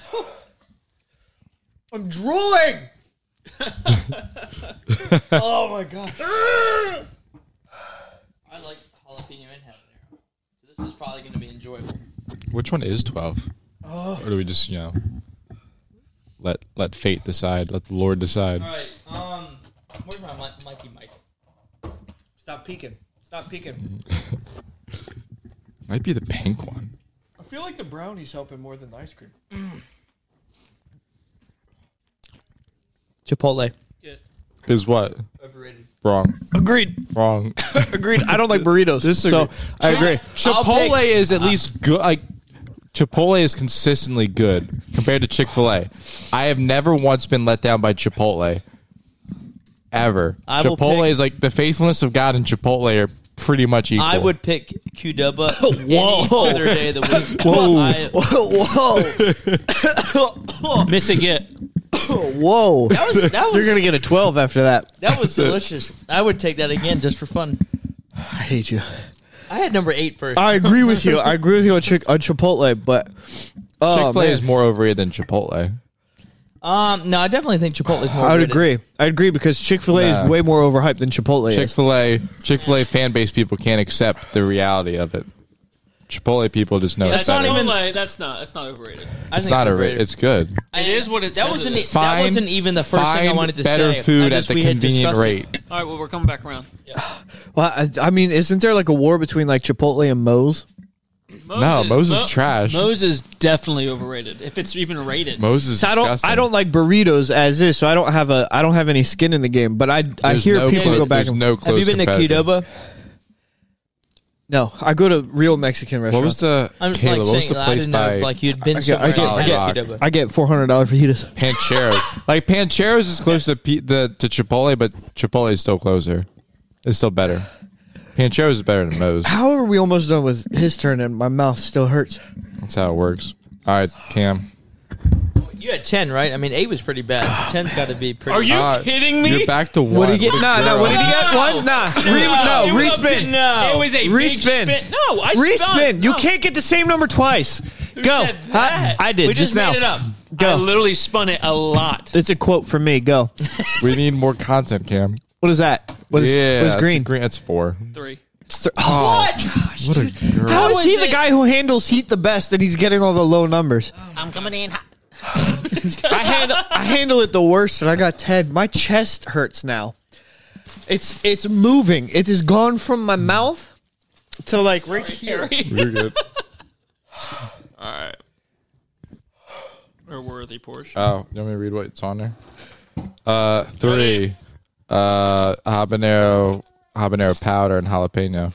Speaker 3: I'm drooling. Oh my god.
Speaker 6: I like jalapeno and habanero. So this is probably going to be enjoyable.
Speaker 4: Which one is 12? Or do we just, let fate decide, let the Lord decide?
Speaker 6: All right. Where's my Mikey Mike?
Speaker 3: Stop peeking. Stop peeking.
Speaker 4: Might be the pink one.
Speaker 3: I feel like the brownie's helping more than the ice cream.
Speaker 6: Chipotle.
Speaker 4: Is what?
Speaker 6: Overrated.
Speaker 4: Wrong.
Speaker 3: Agreed.
Speaker 4: Wrong.
Speaker 3: Agreed. I don't like burritos.
Speaker 4: Disagree.
Speaker 3: So I agree.
Speaker 4: Chipotle is at least good. Like, Chipotle is consistently good compared to Chick-fil-A. I have never once been let down by Chipotle. Ever.
Speaker 6: I will
Speaker 4: Chipotle
Speaker 6: pick-
Speaker 4: is like the faithfulness of God and Chipotle are pretty much equal.
Speaker 6: I would pick Qdoba
Speaker 3: Whoa.
Speaker 6: any other day of the week.
Speaker 3: Whoa.
Speaker 1: Missing it.
Speaker 3: Whoa.
Speaker 6: That
Speaker 3: You're
Speaker 6: was
Speaker 3: going to get a 12 after that.
Speaker 6: that was delicious. I would take that again just for fun.
Speaker 3: I hate you.
Speaker 6: I had number 8 first.
Speaker 3: I agree with you. I agree with you on Chipotle, but
Speaker 4: Chick-fil-A is more overrated than Chipotle.
Speaker 6: No, I definitely think Chipotle is more.
Speaker 3: I would
Speaker 6: overrated.
Speaker 3: agree. I agree because Chick-fil-A
Speaker 4: Nah.
Speaker 3: is way more overhyped than Chipotle is.
Speaker 4: Chick-fil-A fan base people can't accept the reality of it. Chipotle people just know
Speaker 6: Yeah,
Speaker 4: it's
Speaker 6: that's not
Speaker 4: better.
Speaker 6: even-
Speaker 1: That's not overrated.
Speaker 6: I
Speaker 4: It's
Speaker 6: think
Speaker 4: not
Speaker 6: overrated.
Speaker 4: it's good.
Speaker 1: It is what it
Speaker 6: That
Speaker 1: says
Speaker 6: wasn't
Speaker 1: it is.
Speaker 6: that wasn't even the first thing I wanted to
Speaker 4: better
Speaker 6: say.
Speaker 4: food
Speaker 6: I
Speaker 4: at
Speaker 6: just-
Speaker 4: the
Speaker 6: we had
Speaker 4: convenient
Speaker 6: discussed it.
Speaker 4: rate.
Speaker 1: All right, well, we're coming back around.
Speaker 3: Well, I mean, isn't there like a war between like Chipotle and Moe's?
Speaker 4: Moe's is trash.
Speaker 1: Moe's is definitely overrated. If it's even rated.
Speaker 4: Moses is
Speaker 3: So
Speaker 4: disgusting.
Speaker 3: I don't like burritos as is, so I don't have any skin in the game. But I
Speaker 4: There's
Speaker 3: hear
Speaker 4: no
Speaker 3: people
Speaker 4: clo-
Speaker 3: go back
Speaker 4: there's
Speaker 3: and
Speaker 4: no close
Speaker 6: Have you been to
Speaker 4: competitor.
Speaker 6: Qdoba?
Speaker 3: no. I go to real Mexican
Speaker 4: What
Speaker 3: restaurants.
Speaker 4: was the
Speaker 6: I'm
Speaker 4: Caleb,
Speaker 6: like
Speaker 4: what was
Speaker 6: saying
Speaker 4: the
Speaker 6: I
Speaker 4: place
Speaker 6: didn't know
Speaker 4: by
Speaker 6: if like you'd been
Speaker 3: I
Speaker 6: somewhere
Speaker 3: get-
Speaker 6: and
Speaker 3: I
Speaker 6: had
Speaker 4: get-
Speaker 6: Qdoba.
Speaker 3: I get $400 fajitas.
Speaker 4: Pancheros? Like Pancheros is close to to Chipotle, but Chipotle is still closer. It's still better. Pancheros is better than Moe's.
Speaker 3: How are we almost done with his turn and my mouth still hurts?
Speaker 4: That's how it works. All right, Cam.
Speaker 6: You You had 10, right? I mean, 8 was pretty bad. So 10's got to be pretty.
Speaker 1: Are you kidding me?
Speaker 4: You're back to 1.
Speaker 3: What did he get? No. What did he get?
Speaker 1: No.
Speaker 3: One? Nah.
Speaker 1: It was
Speaker 3: Respin.
Speaker 6: No.
Speaker 1: It was a
Speaker 3: Respin.
Speaker 1: big spin. No, I
Speaker 3: Respin.
Speaker 1: spun.
Speaker 3: You
Speaker 1: No.
Speaker 3: can't get the same number twice. Go.
Speaker 1: said that?
Speaker 3: I did
Speaker 6: We
Speaker 3: just
Speaker 6: just
Speaker 3: now.
Speaker 6: made it up.
Speaker 3: Go.
Speaker 1: I literally spun it a lot.
Speaker 3: It's a quote from me. Go.
Speaker 4: We need more content, Cam.
Speaker 3: What is that? What is
Speaker 4: that's
Speaker 3: green?
Speaker 4: Green. That's 4.
Speaker 1: 3.
Speaker 6: What?
Speaker 4: What a girl.
Speaker 3: How is
Speaker 6: was
Speaker 3: he the
Speaker 6: it-
Speaker 3: guy who handles heat the best and he's getting all the low numbers?
Speaker 1: I'm coming in hot.
Speaker 3: I handle it the worst and I got 10. My chest hurts now. It's moving. It has gone from my mouth to like right here.
Speaker 4: You're good.
Speaker 1: All right. Or worthy Porsche.
Speaker 4: Oh, you want me to read what's on there? 3. Habanero powder and jalapeno.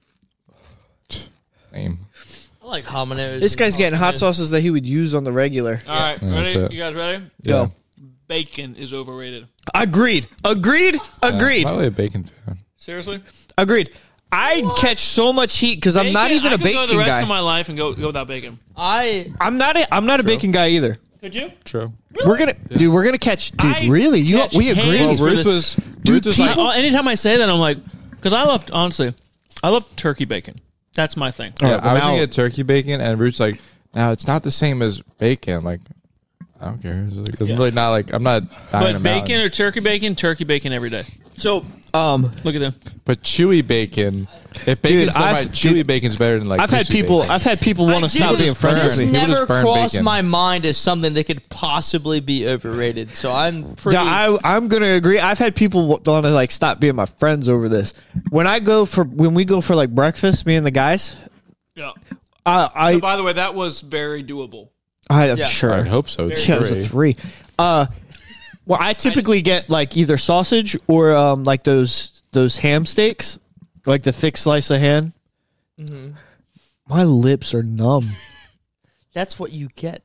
Speaker 4: Name.
Speaker 6: I like habaneros.
Speaker 3: This guy's getting hot sauces that he would use on the regular.
Speaker 1: All right,
Speaker 4: That's
Speaker 1: ready?
Speaker 4: it.
Speaker 1: You guys ready?
Speaker 3: Go.
Speaker 4: Yeah.
Speaker 1: Bacon is overrated.
Speaker 3: Agreed. Agreed. Agreed.
Speaker 4: Probably a bacon fan.
Speaker 1: Seriously?
Speaker 3: Agreed. I catch so much heat because I'm not even
Speaker 1: I
Speaker 3: a
Speaker 1: could go
Speaker 3: bacon
Speaker 1: the rest
Speaker 3: guy.
Speaker 1: of my life and go without bacon.
Speaker 3: I'm not a bacon guy either.
Speaker 1: Could you?
Speaker 4: True.
Speaker 3: We're gonna catch. Dude,
Speaker 1: I
Speaker 3: really?
Speaker 1: catch
Speaker 3: We agree.
Speaker 1: hands for
Speaker 4: Ruth
Speaker 1: the-
Speaker 4: was like,
Speaker 3: people-
Speaker 1: Anytime I say that, I'm like, because I love, honestly, I love turkey bacon. That's my thing.
Speaker 4: yeah,
Speaker 3: Alright,
Speaker 4: I was
Speaker 3: now-
Speaker 4: gonna get turkey bacon, and Ruth's like, no, it's not the same as bacon. I'm like, I don't care. It's, like, it's really not like I'm not. dying
Speaker 1: But bacon or turkey bacon every day.
Speaker 3: So,
Speaker 1: Look at them.
Speaker 4: but chewy bacon. If bacon's
Speaker 3: Dude,
Speaker 4: done right, chewy bacon's better than like.
Speaker 3: I've had
Speaker 4: crispy
Speaker 3: people.
Speaker 4: bacon.
Speaker 3: I've had people want to stop being friends
Speaker 4: burn.
Speaker 3: with me.
Speaker 4: He would
Speaker 6: never
Speaker 4: just burn
Speaker 6: crossed
Speaker 4: bacon.
Speaker 6: my mind as something that could possibly be overrated. So I'm pretty.
Speaker 3: Yeah, I'm gonna agree. I've had people want to like stop being my friends over this. When we go for like breakfast, me and the guys,
Speaker 1: Yeah.
Speaker 3: I
Speaker 1: So, by the way, that was very doable.
Speaker 3: I'm
Speaker 6: Yeah.
Speaker 3: sure.
Speaker 4: I'd hope so.
Speaker 3: Yeah, it was a 3. Well, I typically get like either sausage or like those ham steaks, like the thick slice of ham. My lips are numb.
Speaker 6: That's what you get.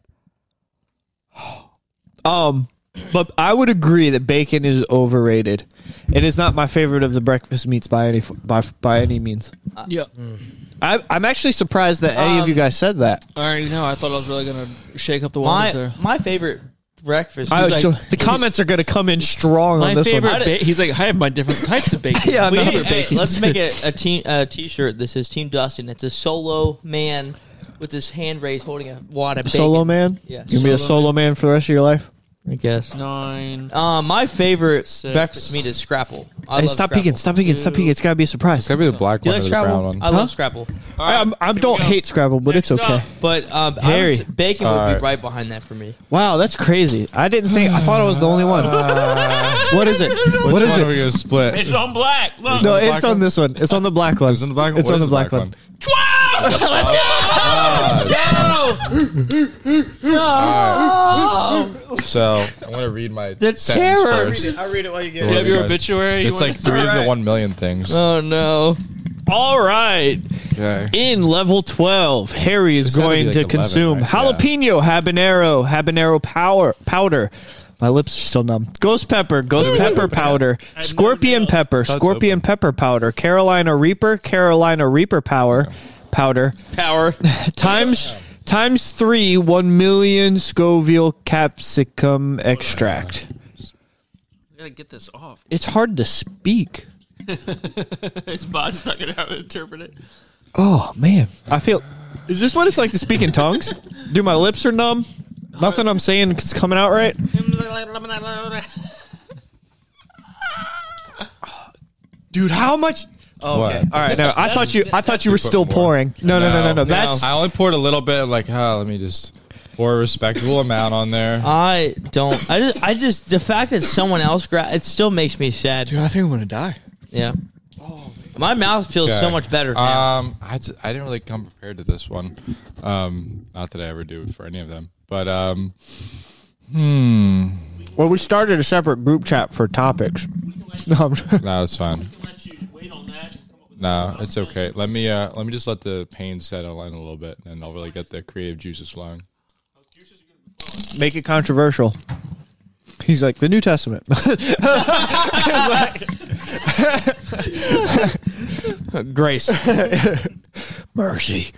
Speaker 3: But I would agree that bacon is overrated. It is not my favorite of the breakfast meats by any means.
Speaker 1: Yeah.
Speaker 3: I'm actually surprised that any of you guys said that.
Speaker 1: I already know. I thought I was really going to shake up the waters there.
Speaker 6: My favorite breakfast.
Speaker 3: The comments are going to come in strong
Speaker 1: My
Speaker 3: on this
Speaker 1: favorite,
Speaker 3: one.
Speaker 1: he's like, I have my different types of bacon.
Speaker 3: Yeah, I know.
Speaker 1: Favorite bacon.
Speaker 6: Let's make it a t-shirt. This is Team Dustin. It's a solo man with his hand raised holding a wad of bacon.
Speaker 3: Solo man?
Speaker 6: Yeah.
Speaker 3: You gonna be a solo man for the rest of your life?
Speaker 6: I guess.
Speaker 1: 9.
Speaker 6: My favorite
Speaker 1: 6.
Speaker 6: breakfast meat is Scrapple. I
Speaker 3: Hey,
Speaker 6: love
Speaker 3: stop
Speaker 6: Scrapple.
Speaker 3: peeking. Stop peeking. Stop peeking. It's got to be a surprise.
Speaker 4: It's gotta be the black
Speaker 6: Do you
Speaker 4: one
Speaker 6: like
Speaker 4: or the brown
Speaker 6: Scrapple?
Speaker 4: one.
Speaker 6: I love Scrapple.
Speaker 1: All right,
Speaker 3: I
Speaker 1: here we
Speaker 3: don't
Speaker 1: go.
Speaker 3: hate Scrabble, but
Speaker 1: Next
Speaker 3: it's okay.
Speaker 1: up.
Speaker 6: But
Speaker 3: Harry.
Speaker 6: bacon would be
Speaker 4: Alright.
Speaker 6: right behind that for me.
Speaker 3: Wow, that's crazy. I didn't think. I thought I was the only one. What is it? What is
Speaker 4: Which one are we
Speaker 3: it?
Speaker 4: gonna split?
Speaker 1: It's on black. Look.
Speaker 3: No,
Speaker 4: the
Speaker 3: it's
Speaker 4: black
Speaker 3: on
Speaker 4: one?
Speaker 3: this one. It's on the black one.
Speaker 4: It's on the black one.
Speaker 3: It's
Speaker 4: What
Speaker 3: on
Speaker 4: is
Speaker 3: the black one.
Speaker 1: 12!
Speaker 4: So I'm gonna read my
Speaker 6: The
Speaker 4: sentence
Speaker 6: terror.
Speaker 4: first.
Speaker 3: I'll read it while you
Speaker 4: You
Speaker 1: You have your
Speaker 4: guys-
Speaker 1: obituary? You
Speaker 4: It's
Speaker 1: wanna-
Speaker 4: like 3 of the 1 million things.
Speaker 6: Oh no.
Speaker 3: All right.
Speaker 4: Okay.
Speaker 3: In level 12, Harry is
Speaker 4: It's gotta be
Speaker 3: going
Speaker 4: like
Speaker 3: to
Speaker 4: 11,
Speaker 3: consume
Speaker 4: right?
Speaker 3: jalapeno, habanero powder. My lips are still numb. Ghost pepper powder, scorpion pepper, scorpion pepper powder, Carolina Reaper powder,
Speaker 6: Power.
Speaker 3: times 3, 1 million Scoville capsicum extract.
Speaker 1: I gotta get this off.
Speaker 3: It's hard to speak.
Speaker 1: His body's not gonna have to interpret it.
Speaker 3: Oh man, I feel. Is this what it's like to speak in tongues? Dude, my lips are numb. Nothing I'm saying is coming out right. Dude, how much? Oh, okay,
Speaker 4: What?
Speaker 3: all right. No, I thought you were still
Speaker 4: more.
Speaker 3: pouring. No. That's
Speaker 4: I only poured a little bit. Like, let me just pour a respectable amount on there.
Speaker 6: I just the fact that someone else it still makes me sad.
Speaker 3: dude. I think I'm gonna die.
Speaker 6: Yeah. My mouth feels so
Speaker 4: Okay.
Speaker 6: much better now.
Speaker 4: I didn't really come prepared to this one. Not that I ever do for any of them, but
Speaker 3: Well, we started a separate group chat for topics. No,
Speaker 4: no, it's fine.
Speaker 1: Let you wait on that. and come up with
Speaker 4: No, it's okay. Let me just let the pain settle in a little bit, and I'll really get the creative juices flowing.
Speaker 3: make it controversial. He's like the New Testament.
Speaker 6: Grace.
Speaker 3: Mercy.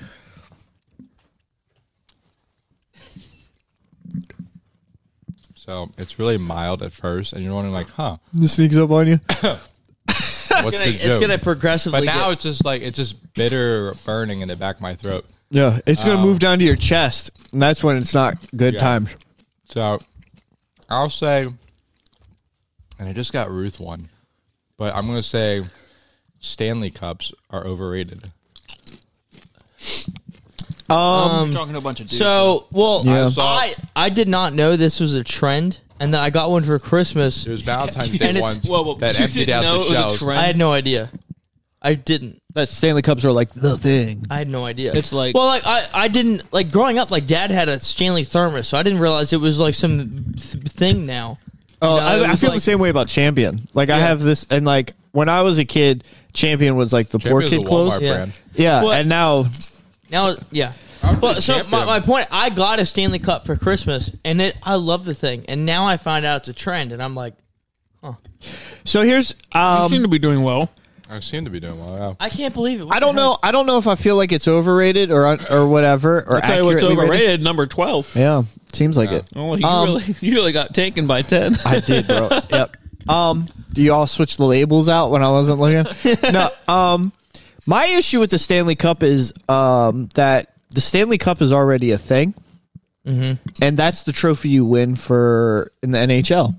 Speaker 4: So it's really mild at first, and you're wondering like, huh,
Speaker 3: This sneaks up on you.
Speaker 4: what's the joke?
Speaker 6: It's gonna progressively.
Speaker 4: But now
Speaker 6: get,
Speaker 4: it's just bitter burning in the back of my throat.
Speaker 3: Yeah, it's gonna move down to your chest, and that's when it's not good
Speaker 4: Yeah.
Speaker 3: times.
Speaker 4: So I'll say, and I just got Ruth one, but I'm gonna say Stanley Cups are overrated.
Speaker 1: I'm talking to a bunch of dudes.
Speaker 6: so well,
Speaker 3: Yeah.
Speaker 6: I did not know this was a trend, and then I got one for Christmas.
Speaker 4: There's Valentine's
Speaker 6: And
Speaker 4: Day
Speaker 6: it's-
Speaker 4: ones
Speaker 1: Whoa,
Speaker 4: that
Speaker 1: you
Speaker 4: emptied
Speaker 1: didn't
Speaker 4: out
Speaker 1: know
Speaker 4: the
Speaker 1: it was a
Speaker 4: shells.
Speaker 1: trend?
Speaker 6: I had no idea. I didn't.
Speaker 3: That Stanley Cups are like the thing.
Speaker 6: I had no idea.
Speaker 1: It's like-
Speaker 6: well, like I didn't like growing up. Like Dad had a Stanley thermos, so I didn't realize it was like some thing now.
Speaker 3: Oh,
Speaker 6: You know, it
Speaker 3: I
Speaker 6: was
Speaker 3: feel the
Speaker 6: like-
Speaker 3: same way about Champion. Like I
Speaker 6: Yeah.
Speaker 3: have this, and like when I was a kid, Champion was like the poor
Speaker 4: Champion's
Speaker 3: kid
Speaker 4: a
Speaker 3: clothes.
Speaker 4: Walmart
Speaker 6: Yeah.
Speaker 4: brand.
Speaker 3: Yeah,
Speaker 6: Well-
Speaker 3: and now
Speaker 6: Now, yeah. But so my point, I got a Stanley Cup for Christmas, and I love the thing, and now I find out it's a trend, and I'm like,
Speaker 3: so here's
Speaker 1: you seem to be doing well.
Speaker 4: I seem to be doing well. Yeah.
Speaker 6: I can't believe it.
Speaker 3: I don't know. I don't know if I feel like it's overrated or whatever or
Speaker 1: I'll tell you what's
Speaker 3: accurately rated.
Speaker 1: overrated. Number 12.
Speaker 3: Yeah, seems like it.
Speaker 1: Oh, you really got taken by 10.
Speaker 3: I did, bro. Yep. Do you all switch the labels out when I wasn't looking? No. My issue with the Stanley Cup is that the Stanley Cup is already a thing, and that's the trophy you win for in the NHL.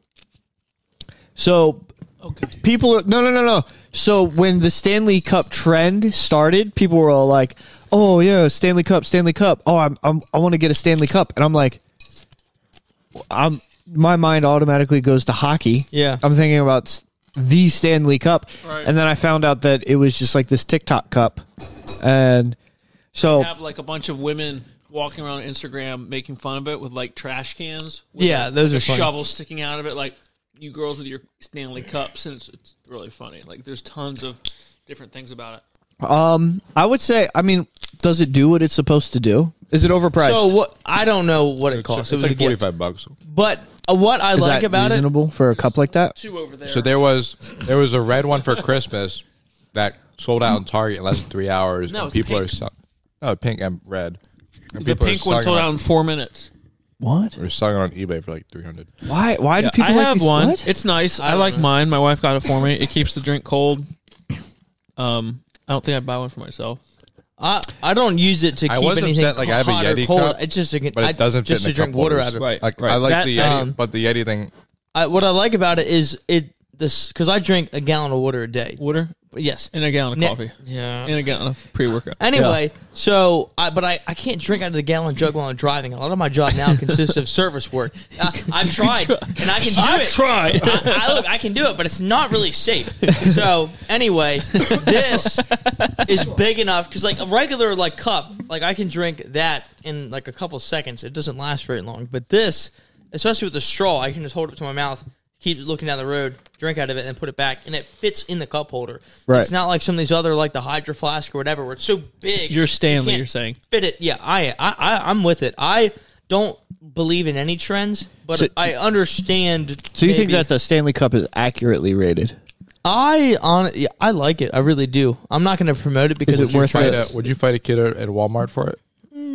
Speaker 3: So
Speaker 1: Okay.
Speaker 3: people no. So when the Stanley Cup trend started, people were all like, "Oh yeah, Stanley Cup. Oh, I want to get a Stanley Cup." And I'm like, my mind automatically goes to hockey.
Speaker 6: Yeah.
Speaker 3: I'm thinking about the Stanley Cup,
Speaker 1: Right.
Speaker 3: and then I found out that it was just like this TikTok cup, and so
Speaker 1: Have like a bunch of women walking around Instagram making fun of it with like trash cans. With
Speaker 6: Yeah, those
Speaker 1: a
Speaker 6: are funny.
Speaker 1: shovel sticking out of it. Like you girls with your Stanley Cups, and it's really funny. Like there's tons of different things about it.
Speaker 3: I would say, I mean, does it do what it's supposed to do? Is it overpriced?
Speaker 6: So what? I don't know what it costs. It
Speaker 4: It's
Speaker 6: was
Speaker 4: like
Speaker 6: a gift.
Speaker 4: $45.
Speaker 6: But what I
Speaker 3: is
Speaker 6: like
Speaker 3: that
Speaker 6: about it,
Speaker 3: reasonable for a cup like that?
Speaker 1: Two over there.
Speaker 4: So there was a red one for Christmas that sold out in Target in less than 3 hours.
Speaker 1: No,
Speaker 4: and
Speaker 1: it's
Speaker 4: people
Speaker 1: pink.
Speaker 4: are selling. Oh, pink and red. And
Speaker 1: the
Speaker 4: people are
Speaker 1: pink one
Speaker 4: selling
Speaker 1: sold
Speaker 4: it
Speaker 1: out in 4 minutes.
Speaker 3: What?
Speaker 4: They're selling it on eBay for like $300.
Speaker 3: Why do
Speaker 1: Yeah,
Speaker 3: people
Speaker 1: I
Speaker 3: like
Speaker 1: have
Speaker 3: these?
Speaker 1: one.
Speaker 3: What?
Speaker 1: It's nice. I like mine. My wife got it for me. It keeps the drink cold. I don't think I'd buy one for myself.
Speaker 6: I don't use it to
Speaker 4: I
Speaker 6: keep
Speaker 4: was
Speaker 6: anything
Speaker 4: upset, like, I have a
Speaker 6: hot or
Speaker 4: Yeti
Speaker 6: cold.
Speaker 4: cup,
Speaker 6: It's just a,
Speaker 4: but it doesn't fit
Speaker 6: just
Speaker 4: in
Speaker 6: to
Speaker 4: the
Speaker 6: drink
Speaker 4: cup
Speaker 6: water
Speaker 4: holders.
Speaker 6: out of.
Speaker 1: Right.
Speaker 4: Like I like
Speaker 1: That,
Speaker 4: the Yeti,
Speaker 6: um,
Speaker 4: but the Yeti thing.
Speaker 6: What I like about it is this because I drink a gallon of water a day.
Speaker 1: Water
Speaker 6: Yes.
Speaker 1: and a gallon of
Speaker 6: Ne-
Speaker 1: coffee
Speaker 6: Yeah.
Speaker 1: and a gallon of pre-workout.
Speaker 6: Anyway, so I can't drink out of the gallon jug while I'm driving. A lot of my job now consists of service work. I've tried, and I can do it.
Speaker 1: Try.
Speaker 6: Look, I can do it, but it's not really safe. So anyway, this is big enough because like a regular like cup, like I can drink that in like a couple seconds. It doesn't last very long. But this, especially with the straw, I can just hold it to my mouth, keep looking down the road, drink out of it, and then put it back, and it fits in the cup holder.
Speaker 3: Right.
Speaker 6: It's not like some of these other like the Hydro Flask or whatever, where it's so big.
Speaker 1: You're Stanley.
Speaker 6: can't
Speaker 1: You're saying.
Speaker 6: fit it. Yeah, I'm with it. I don't believe in any trends, but
Speaker 3: So-
Speaker 6: I understand.
Speaker 3: So you think
Speaker 6: maybe-
Speaker 3: that the Stanley Cup is accurately rated?
Speaker 6: I like it. I really do. I'm not going to promote it because
Speaker 3: Is it worth
Speaker 4: Would you fight a kid at Walmart for it?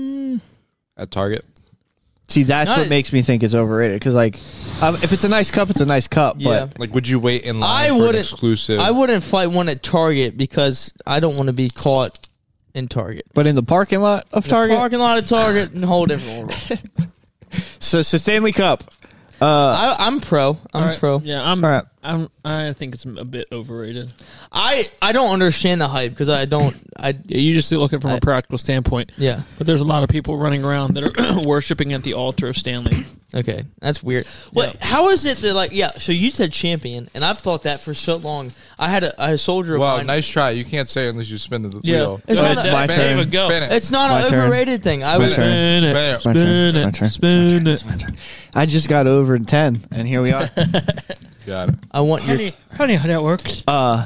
Speaker 4: At Target?
Speaker 3: See, that's
Speaker 6: Not-
Speaker 3: what makes me think it's overrated. Because like, if it's a nice cup, it's a nice cup.
Speaker 6: Yeah.
Speaker 3: But
Speaker 4: Like, would you wait in line
Speaker 6: I
Speaker 4: for an
Speaker 6: wouldn't-
Speaker 4: exclusive?
Speaker 6: I wouldn't fight one at Target because I don't want to be caught in Target.
Speaker 3: in the parking lot of Target,
Speaker 6: Parking lot of Target and whole different world.
Speaker 3: so Stanley Cup.
Speaker 6: I'm pro. I'm
Speaker 1: All right.
Speaker 6: pro.
Speaker 1: Yeah,
Speaker 3: All right.
Speaker 1: I think it's a bit overrated.
Speaker 6: I don't understand the hype because I don't.
Speaker 1: Yeah, you just look at it from a practical standpoint.
Speaker 6: Yeah.
Speaker 1: But there's a lot of people running around that are worshiping at the altar of Stanley.
Speaker 6: Okay, that's weird. What? How is it that like? Yeah. So you said champion, and I've thought that for so long. I had a soldier of
Speaker 4: Well,
Speaker 6: mine.
Speaker 4: nice try. You can't say unless you spin the
Speaker 1: Yeah.
Speaker 4: wheel.
Speaker 6: It's
Speaker 1: Go
Speaker 6: not
Speaker 1: ahead,
Speaker 6: a-
Speaker 3: my
Speaker 1: Spin
Speaker 3: turn.
Speaker 1: it, go.
Speaker 4: Spin it.
Speaker 6: It's not
Speaker 3: My
Speaker 6: an
Speaker 3: turn.
Speaker 6: overrated thing. I
Speaker 4: Spin
Speaker 6: was.
Speaker 4: it.
Speaker 1: Spin it,
Speaker 4: Spin it.
Speaker 1: spin
Speaker 3: My
Speaker 1: it,
Speaker 3: turn.
Speaker 1: spin it.
Speaker 3: It's my turn. I just got over 10, and here we are.
Speaker 4: Got it.
Speaker 6: I want your.
Speaker 1: Funny how that works.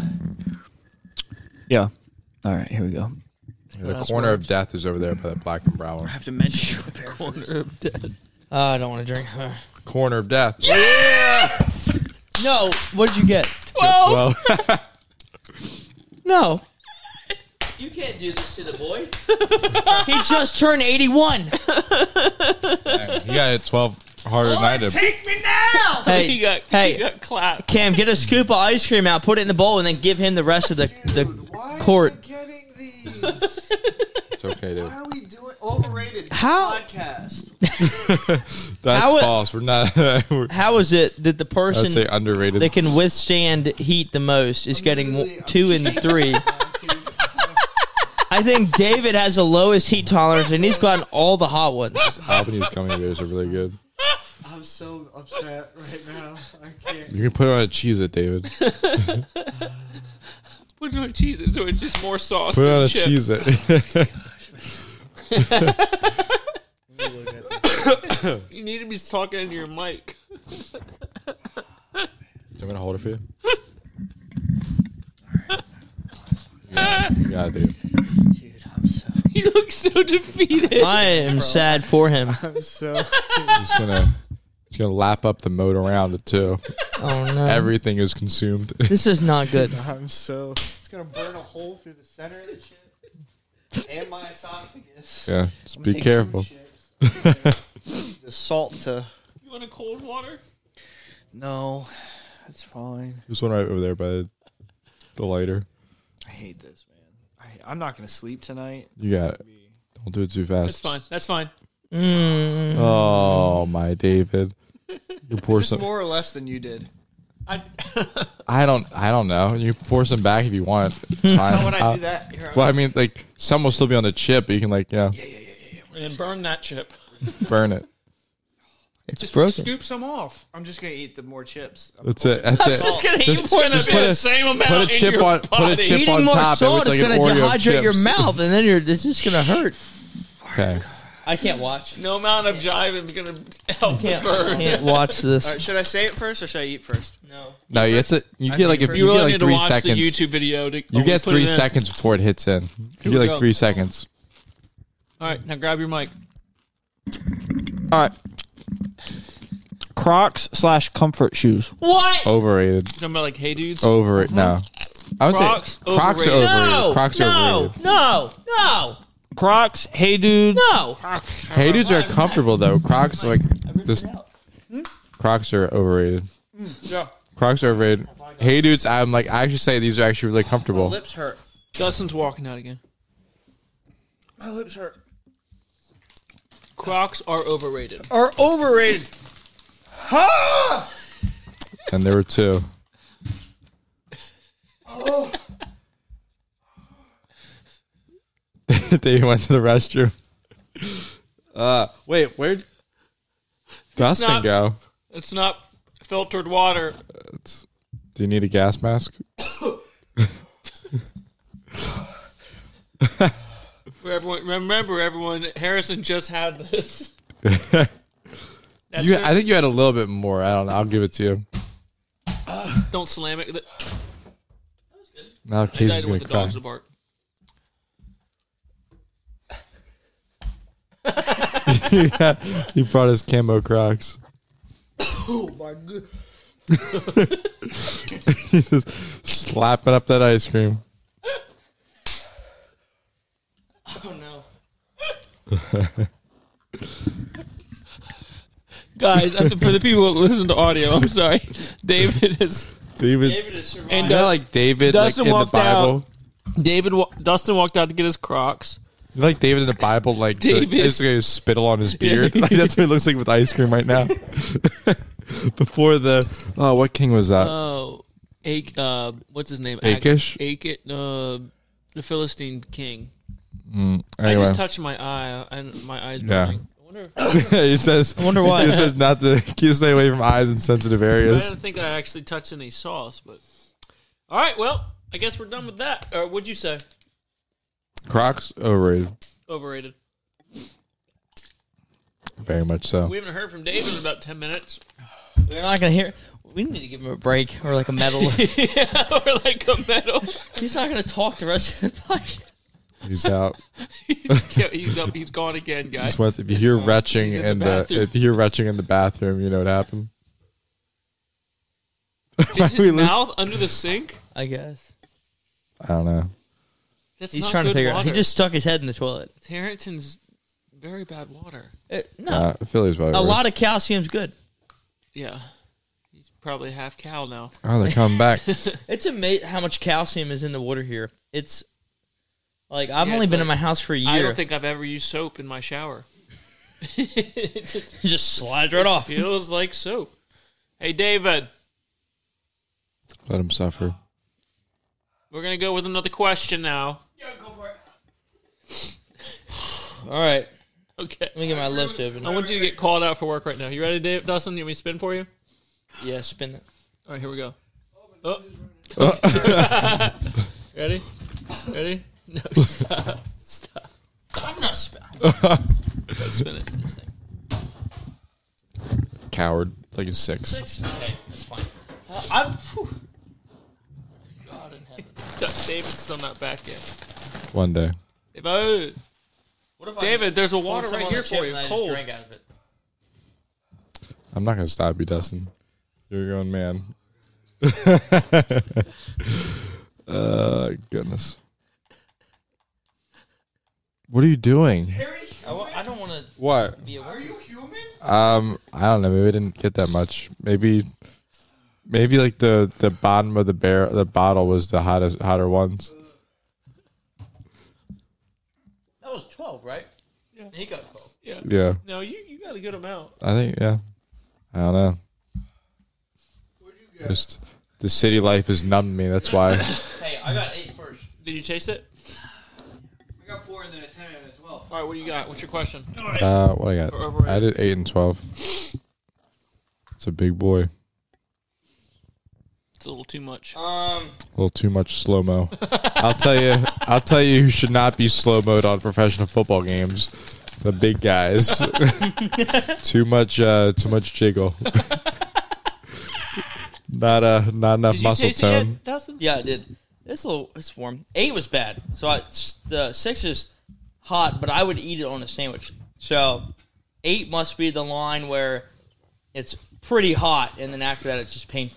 Speaker 3: Yeah. All right, here we go.
Speaker 4: The corner of death is over there by the black and brown one.
Speaker 3: have to mention
Speaker 1: Corner of death.
Speaker 6: I don't want to drink.
Speaker 4: Corner of death.
Speaker 6: No. What did you get?
Speaker 1: 12.
Speaker 6: No. You can't do this to the boy. He just turned 81.
Speaker 4: He got it 12 harder than I did.
Speaker 2: Take me now!
Speaker 6: Hey,
Speaker 1: he got clapped.
Speaker 6: Cam, get a scoop of ice cream out, put it in the bowl, and then give him the rest of the
Speaker 3: Why
Speaker 6: court.
Speaker 3: am I getting these?
Speaker 4: It's okay, dude.
Speaker 3: Why are we doing overrated
Speaker 6: How-
Speaker 3: podcast?
Speaker 4: That's
Speaker 6: How it-
Speaker 4: false. We're not. We're,
Speaker 6: How is it that the
Speaker 4: I'd
Speaker 6: person
Speaker 4: say underrated.
Speaker 6: that can withstand heat the most is getting 2 and 3? I think David has the lowest heat tolerance, and he's gotten all the hot ones.
Speaker 4: Japanese gummy bears are really good.
Speaker 3: I'm so upset right now. I can't.
Speaker 4: You can put it on a Cheez-It, David.
Speaker 1: Put it on cheese, so it's just more sauce
Speaker 4: Put it
Speaker 1: than
Speaker 4: on a
Speaker 1: chip.
Speaker 4: Cheez-It.
Speaker 1: You need to be talking into your mic.
Speaker 4: I'm gonna hold it for you. You got it, dude.
Speaker 3: Dude, I'm so.
Speaker 1: He looks so defeated.
Speaker 6: I am sad for him.
Speaker 3: I'm so.
Speaker 4: He's gonna lap up the moat around it too.
Speaker 6: Oh no,
Speaker 4: Everything is consumed.
Speaker 6: this is not good.
Speaker 3: I'm so. It's gonna burn a hole through the center of the chip and my esophagus.
Speaker 4: Yeah, just
Speaker 3: I'm
Speaker 4: be
Speaker 3: gonna take
Speaker 4: careful.
Speaker 3: 2 chips. The salt to.
Speaker 1: You want a cold water?
Speaker 3: No, it's fine.
Speaker 4: There's one right over there by the lighter.
Speaker 3: I hate this, man. I'm not gonna sleep tonight.
Speaker 4: You got it. Don't do it too fast.
Speaker 1: That's fine. That's fine.
Speaker 6: Mm.
Speaker 4: Oh my David, you pour
Speaker 3: This is
Speaker 4: some.
Speaker 3: more or less than you did.
Speaker 1: I
Speaker 4: I don't know. You can pour some back if you want. It's fine.
Speaker 3: How would I do that? Here,
Speaker 4: Well, I mean, like some will still be on the chip, but you can
Speaker 1: and burn that chip.
Speaker 4: burn it.
Speaker 6: It's
Speaker 1: Just
Speaker 6: broken.
Speaker 1: scoop some off.
Speaker 3: I'm just gonna eat the more chips.
Speaker 4: That's it. That's it.
Speaker 1: Just gonna eat
Speaker 4: Just
Speaker 1: more
Speaker 4: just
Speaker 1: than
Speaker 4: put
Speaker 1: the
Speaker 4: a-
Speaker 1: same amount
Speaker 4: put a
Speaker 1: in
Speaker 4: chip
Speaker 1: your
Speaker 4: on- put a
Speaker 1: body.
Speaker 4: chip
Speaker 6: Eating
Speaker 4: on
Speaker 6: more
Speaker 4: top, it
Speaker 6: salt
Speaker 4: looks
Speaker 6: is
Speaker 4: like an
Speaker 6: going to
Speaker 4: Oreo
Speaker 6: dehydrate your
Speaker 4: chips.
Speaker 6: mouth, and then it's just going to hurt.
Speaker 4: Okay.
Speaker 6: I can't watch.
Speaker 1: No amount of jiving is gonna help the
Speaker 6: I
Speaker 1: burn.
Speaker 6: can't watch this.
Speaker 3: All right, should I say it first or should I eat first?
Speaker 6: No.
Speaker 4: No, you have to. You
Speaker 3: I
Speaker 4: get like
Speaker 3: think
Speaker 4: if
Speaker 1: You
Speaker 4: you get
Speaker 1: really
Speaker 4: like
Speaker 1: need to
Speaker 4: 3
Speaker 1: watch
Speaker 4: seconds.
Speaker 1: the YouTube video. To
Speaker 4: You get
Speaker 1: put
Speaker 4: 3
Speaker 1: it in.
Speaker 4: seconds before it hits in. You
Speaker 1: we
Speaker 4: get
Speaker 1: go.
Speaker 4: like 3 seconds.
Speaker 1: All right, now grab your mic.
Speaker 3: All right. Crocs/comfort shoes.
Speaker 1: What?
Speaker 4: Overrated.
Speaker 1: Talking about like, hey dudes.
Speaker 4: Overrated. No. I would
Speaker 1: Crocs,
Speaker 4: say Crocs are
Speaker 1: overrated.
Speaker 4: overrated.
Speaker 6: No.
Speaker 4: Crocs are
Speaker 6: no.
Speaker 4: overrated.
Speaker 6: No.
Speaker 3: Crocs, hey dudes.
Speaker 6: No.
Speaker 4: Hey dudes are comfortable though. Crocs like just Crocs are overrated.
Speaker 1: Yeah.
Speaker 4: Crocs are overrated. Hey dudes, I actually say these are actually really
Speaker 3: My
Speaker 4: comfortable.
Speaker 3: lips hurt.
Speaker 1: Dustin's walking out again.
Speaker 3: My lips hurt.
Speaker 1: Crocs are overrated.
Speaker 3: Are overrated. Ha!
Speaker 4: And there were 2. They went to the restroom. Wait, where'd Dustin
Speaker 1: not-
Speaker 4: go?
Speaker 1: It's not filtered water.
Speaker 4: Do you need a gas mask?
Speaker 1: For everyone, remember, everyone. Harrison just had this. That's
Speaker 4: I think you had a little bit more. I don't know. I'll give it to you.
Speaker 1: don't slam it.
Speaker 4: Now
Speaker 1: I
Speaker 4: Casey's
Speaker 1: died
Speaker 4: gonna
Speaker 1: with the
Speaker 4: cry.
Speaker 1: dogs to bark.
Speaker 4: He brought his camo Crocs.
Speaker 3: Oh my god.
Speaker 4: He's just slapping up that ice cream.
Speaker 1: Oh no. Guys, for the people who listen to audio, I'm sorry. David is
Speaker 4: David
Speaker 6: is surviving.
Speaker 1: and
Speaker 4: you know, like David like
Speaker 1: Dustin
Speaker 4: in the
Speaker 1: walked
Speaker 4: Bible.
Speaker 1: Dustin walked out to get his Crocs.
Speaker 4: You like David in the Bible, like
Speaker 1: David.
Speaker 4: so basically spittle on his beard. Like that's what it looks like with ice cream right now. Before the what king was that?
Speaker 1: Oh, what's his name?
Speaker 4: Achish?
Speaker 1: The Philistine king.
Speaker 4: Anyway,
Speaker 1: I just touched my eye and my eye's
Speaker 4: Yeah.
Speaker 1: burning. I wonder if
Speaker 4: it says.
Speaker 6: I wonder why.
Speaker 4: It says not to stay away from eyes in sensitive
Speaker 1: I
Speaker 4: areas.
Speaker 1: didn't think I actually touched any sauce, but all right. Well, I guess we're done with that. Or what'd you say?
Speaker 4: Crocs overrated,
Speaker 1: Overrated.
Speaker 4: very much so.
Speaker 1: We haven't heard from David in about 10 minutes.
Speaker 6: We're not going to hear. We need to give him a break or like a medal.
Speaker 1: Yeah, or like a medal.
Speaker 6: He's not going to talk the rest of the podcast.
Speaker 4: He's out.
Speaker 1: He's up. He's gone again, guys.
Speaker 4: Just went, if you hear retching
Speaker 1: He's in the
Speaker 4: in the
Speaker 1: bathroom.
Speaker 4: if you hear retching in the bathroom, you know what happened.
Speaker 1: Is his mouth under the sink?
Speaker 6: I guess.
Speaker 4: I don't know.
Speaker 1: That's
Speaker 6: He's
Speaker 1: not
Speaker 6: trying to
Speaker 1: good
Speaker 6: figure out.
Speaker 1: water.
Speaker 6: He just stuck his head in the toilet.
Speaker 1: Harrington's very bad water.
Speaker 6: No,
Speaker 4: Philly's probably
Speaker 6: a
Speaker 4: worse.
Speaker 6: lot of calcium's good.
Speaker 1: Yeah. He's probably half cow now.
Speaker 4: Oh, they're coming back.
Speaker 6: It's amazing how much calcium is in the water here. It's like I've
Speaker 1: Yeah,
Speaker 6: only
Speaker 1: it's
Speaker 6: been
Speaker 1: like-
Speaker 6: in my house for a year.
Speaker 1: I don't think I've ever used soap in my shower.
Speaker 6: it just slides right off.
Speaker 1: Feels like soap. Hey, David.
Speaker 4: Let him suffer.
Speaker 1: We're going to go with another question now.
Speaker 6: All right,
Speaker 1: Okay.
Speaker 6: let me get my list open.
Speaker 1: I want you to get called out for work right now. You ready, Dave? Dustin, you want me to spin for you?
Speaker 6: Yeah, spin it.
Speaker 1: All right, here we go. Oh. Ready? Ready? No, stop. Stop.
Speaker 6: I'm not spinning.
Speaker 1: Let's spin it.
Speaker 6: This thing.
Speaker 4: Coward. Like a 6.
Speaker 6: 6. Okay, that's fine. I'm. Whew. God in heaven.
Speaker 1: David's still not back yet.
Speaker 4: One day.
Speaker 1: David,
Speaker 6: What if
Speaker 1: David, there's a water
Speaker 6: some
Speaker 1: right
Speaker 6: on the
Speaker 1: here
Speaker 6: chip
Speaker 1: for you.
Speaker 6: and I
Speaker 1: Cold.
Speaker 6: just drank out of it?
Speaker 4: I'm not going to stop you, Dustin. You're going, man. Goodness. What are you doing?
Speaker 6: I don't want to
Speaker 4: What?
Speaker 6: be a woman.
Speaker 4: I don't know. Maybe I didn't get that much. Maybe like the bottom of the bottle was the hotter ones.
Speaker 6: That was 12, right?
Speaker 1: Yeah.
Speaker 6: He got 12.
Speaker 1: Yeah.
Speaker 4: Yeah.
Speaker 1: No, you got a good amount.
Speaker 4: I think, yeah. I don't know. Just the city life has numbed me. That's why.
Speaker 6: Hey, I got 8 first.
Speaker 1: Did you taste it?
Speaker 3: I got 4 and then a 10 and a 12.
Speaker 1: All right, what do you got? What's your question?
Speaker 4: What I got?
Speaker 1: Or overrated.
Speaker 4: I did 8 and 12. It's a big boy.
Speaker 1: It's a little too much.
Speaker 4: A little too much slow mo. I'll tell you who should not be slow mode on professional football games. The big guys. too much jiggle. not enough
Speaker 1: Did you
Speaker 4: muscle
Speaker 1: taste it yet,
Speaker 4: tone.
Speaker 1: Dustin?
Speaker 6: Yeah, I did. It's warm. 8 was bad. So the 6 is hot, but I would eat it on a sandwich. So 8 must be the line where it's pretty hot, and then after that, it's just painful.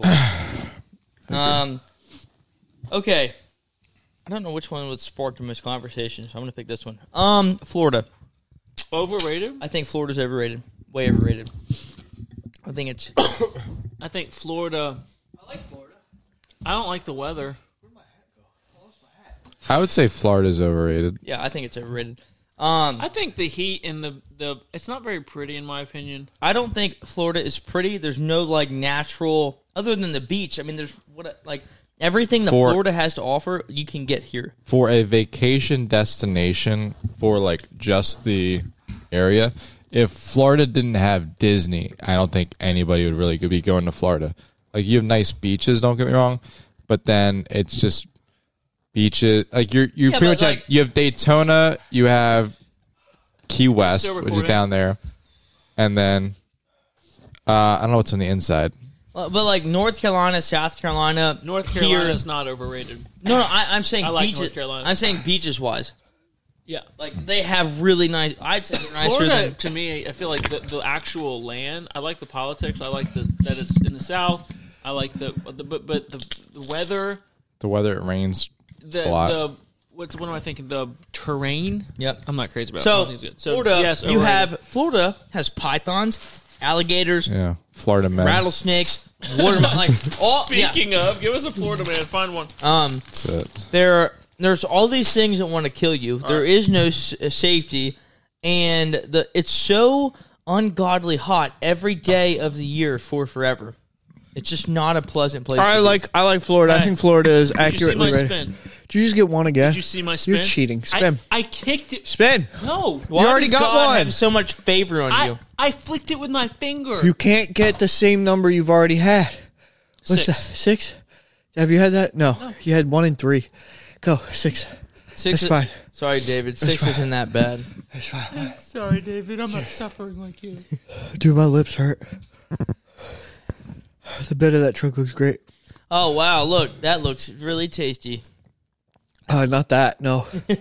Speaker 6: Okay. I don't know which one would spark the most conversation, so I'm gonna pick this one. Florida.
Speaker 1: Overrated?
Speaker 6: I think Florida's overrated. Way overrated. I think it's.
Speaker 1: I think Florida.
Speaker 3: I like Florida.
Speaker 1: I don't like the weather.
Speaker 3: Where'd my hat go? I lost my hat.
Speaker 4: I would say Florida's overrated.
Speaker 6: Yeah, I think it's overrated.
Speaker 1: I think the heat and the it's not very pretty in my opinion.
Speaker 6: I don't think Florida is pretty. There's no like natural other than the beach. I mean, there's everything that Florida has to offer, you can get here.
Speaker 4: For a vacation destination for like just the area, if Florida didn't have Disney, I don't think anybody would really be going to Florida. Like you have nice beaches, don't get me wrong, but then it's just beaches. Like you pretty much
Speaker 6: like-
Speaker 4: have, you have Daytona, you have Key West,
Speaker 1: Still
Speaker 4: which is
Speaker 1: recording?
Speaker 4: down there, and then I don't know what's on the inside.
Speaker 6: But like North Carolina, South Carolina,
Speaker 1: North
Speaker 6: here-
Speaker 1: Carolina is not overrated.
Speaker 6: No, I'm saying
Speaker 1: I like
Speaker 6: beaches.
Speaker 1: North Carolina.
Speaker 6: I'm saying beaches wise.
Speaker 1: Yeah.
Speaker 6: Like they have really nice. I'd say they're nicer
Speaker 1: Florida,
Speaker 6: than.
Speaker 1: to me, I feel like the actual land. I like the politics. I like that it's in the South. I like but the weather.
Speaker 4: The weather, it rains.
Speaker 1: The
Speaker 4: A lot.
Speaker 1: what am I thinking? The terrain.
Speaker 6: Yep.
Speaker 1: I'm not crazy about. it. I
Speaker 6: So,
Speaker 1: don't think it's good. So
Speaker 6: Florida,
Speaker 1: yes,
Speaker 6: you
Speaker 1: overrated.
Speaker 6: have Florida has pythons, alligators,
Speaker 4: Yeah, Florida men.
Speaker 6: rattlesnakes, watermelon. Like all.
Speaker 1: Speaking of, give us a Florida man. Find one.
Speaker 4: That's it.
Speaker 6: There's all these things that want to kill you. There is no safety, and it's so ungodly hot every day of the year for forever. It's just not a pleasant place.
Speaker 3: I
Speaker 6: to be.
Speaker 3: like Florida. I
Speaker 1: Hey,
Speaker 3: think Florida is
Speaker 1: Did you see
Speaker 3: accurately
Speaker 1: my
Speaker 3: rated.
Speaker 1: spin?
Speaker 3: Did you just get one again?
Speaker 1: Did you see my spin?
Speaker 3: You're cheating. Spin.
Speaker 1: I kicked it.
Speaker 3: Spin.
Speaker 1: No.
Speaker 6: Why
Speaker 3: You already
Speaker 6: does
Speaker 3: got
Speaker 6: God
Speaker 3: one.
Speaker 6: have so much favor on you.
Speaker 1: I flicked it with my finger.
Speaker 3: You can't get the same number you've already had. What's
Speaker 1: 6.
Speaker 3: that? 6? Have you had that? No. You had 1 and 3. Go. 6.
Speaker 6: Six
Speaker 3: That's
Speaker 6: is-
Speaker 3: fine.
Speaker 6: Sorry, David. 6 isn't that bad.
Speaker 3: That's fine.
Speaker 1: Sorry, David. I'm not suffering like you.
Speaker 3: Dude, my lips hurt. The bit of that truck looks great.
Speaker 6: Oh wow! Look, that looks really tasty.
Speaker 3: Not that. No.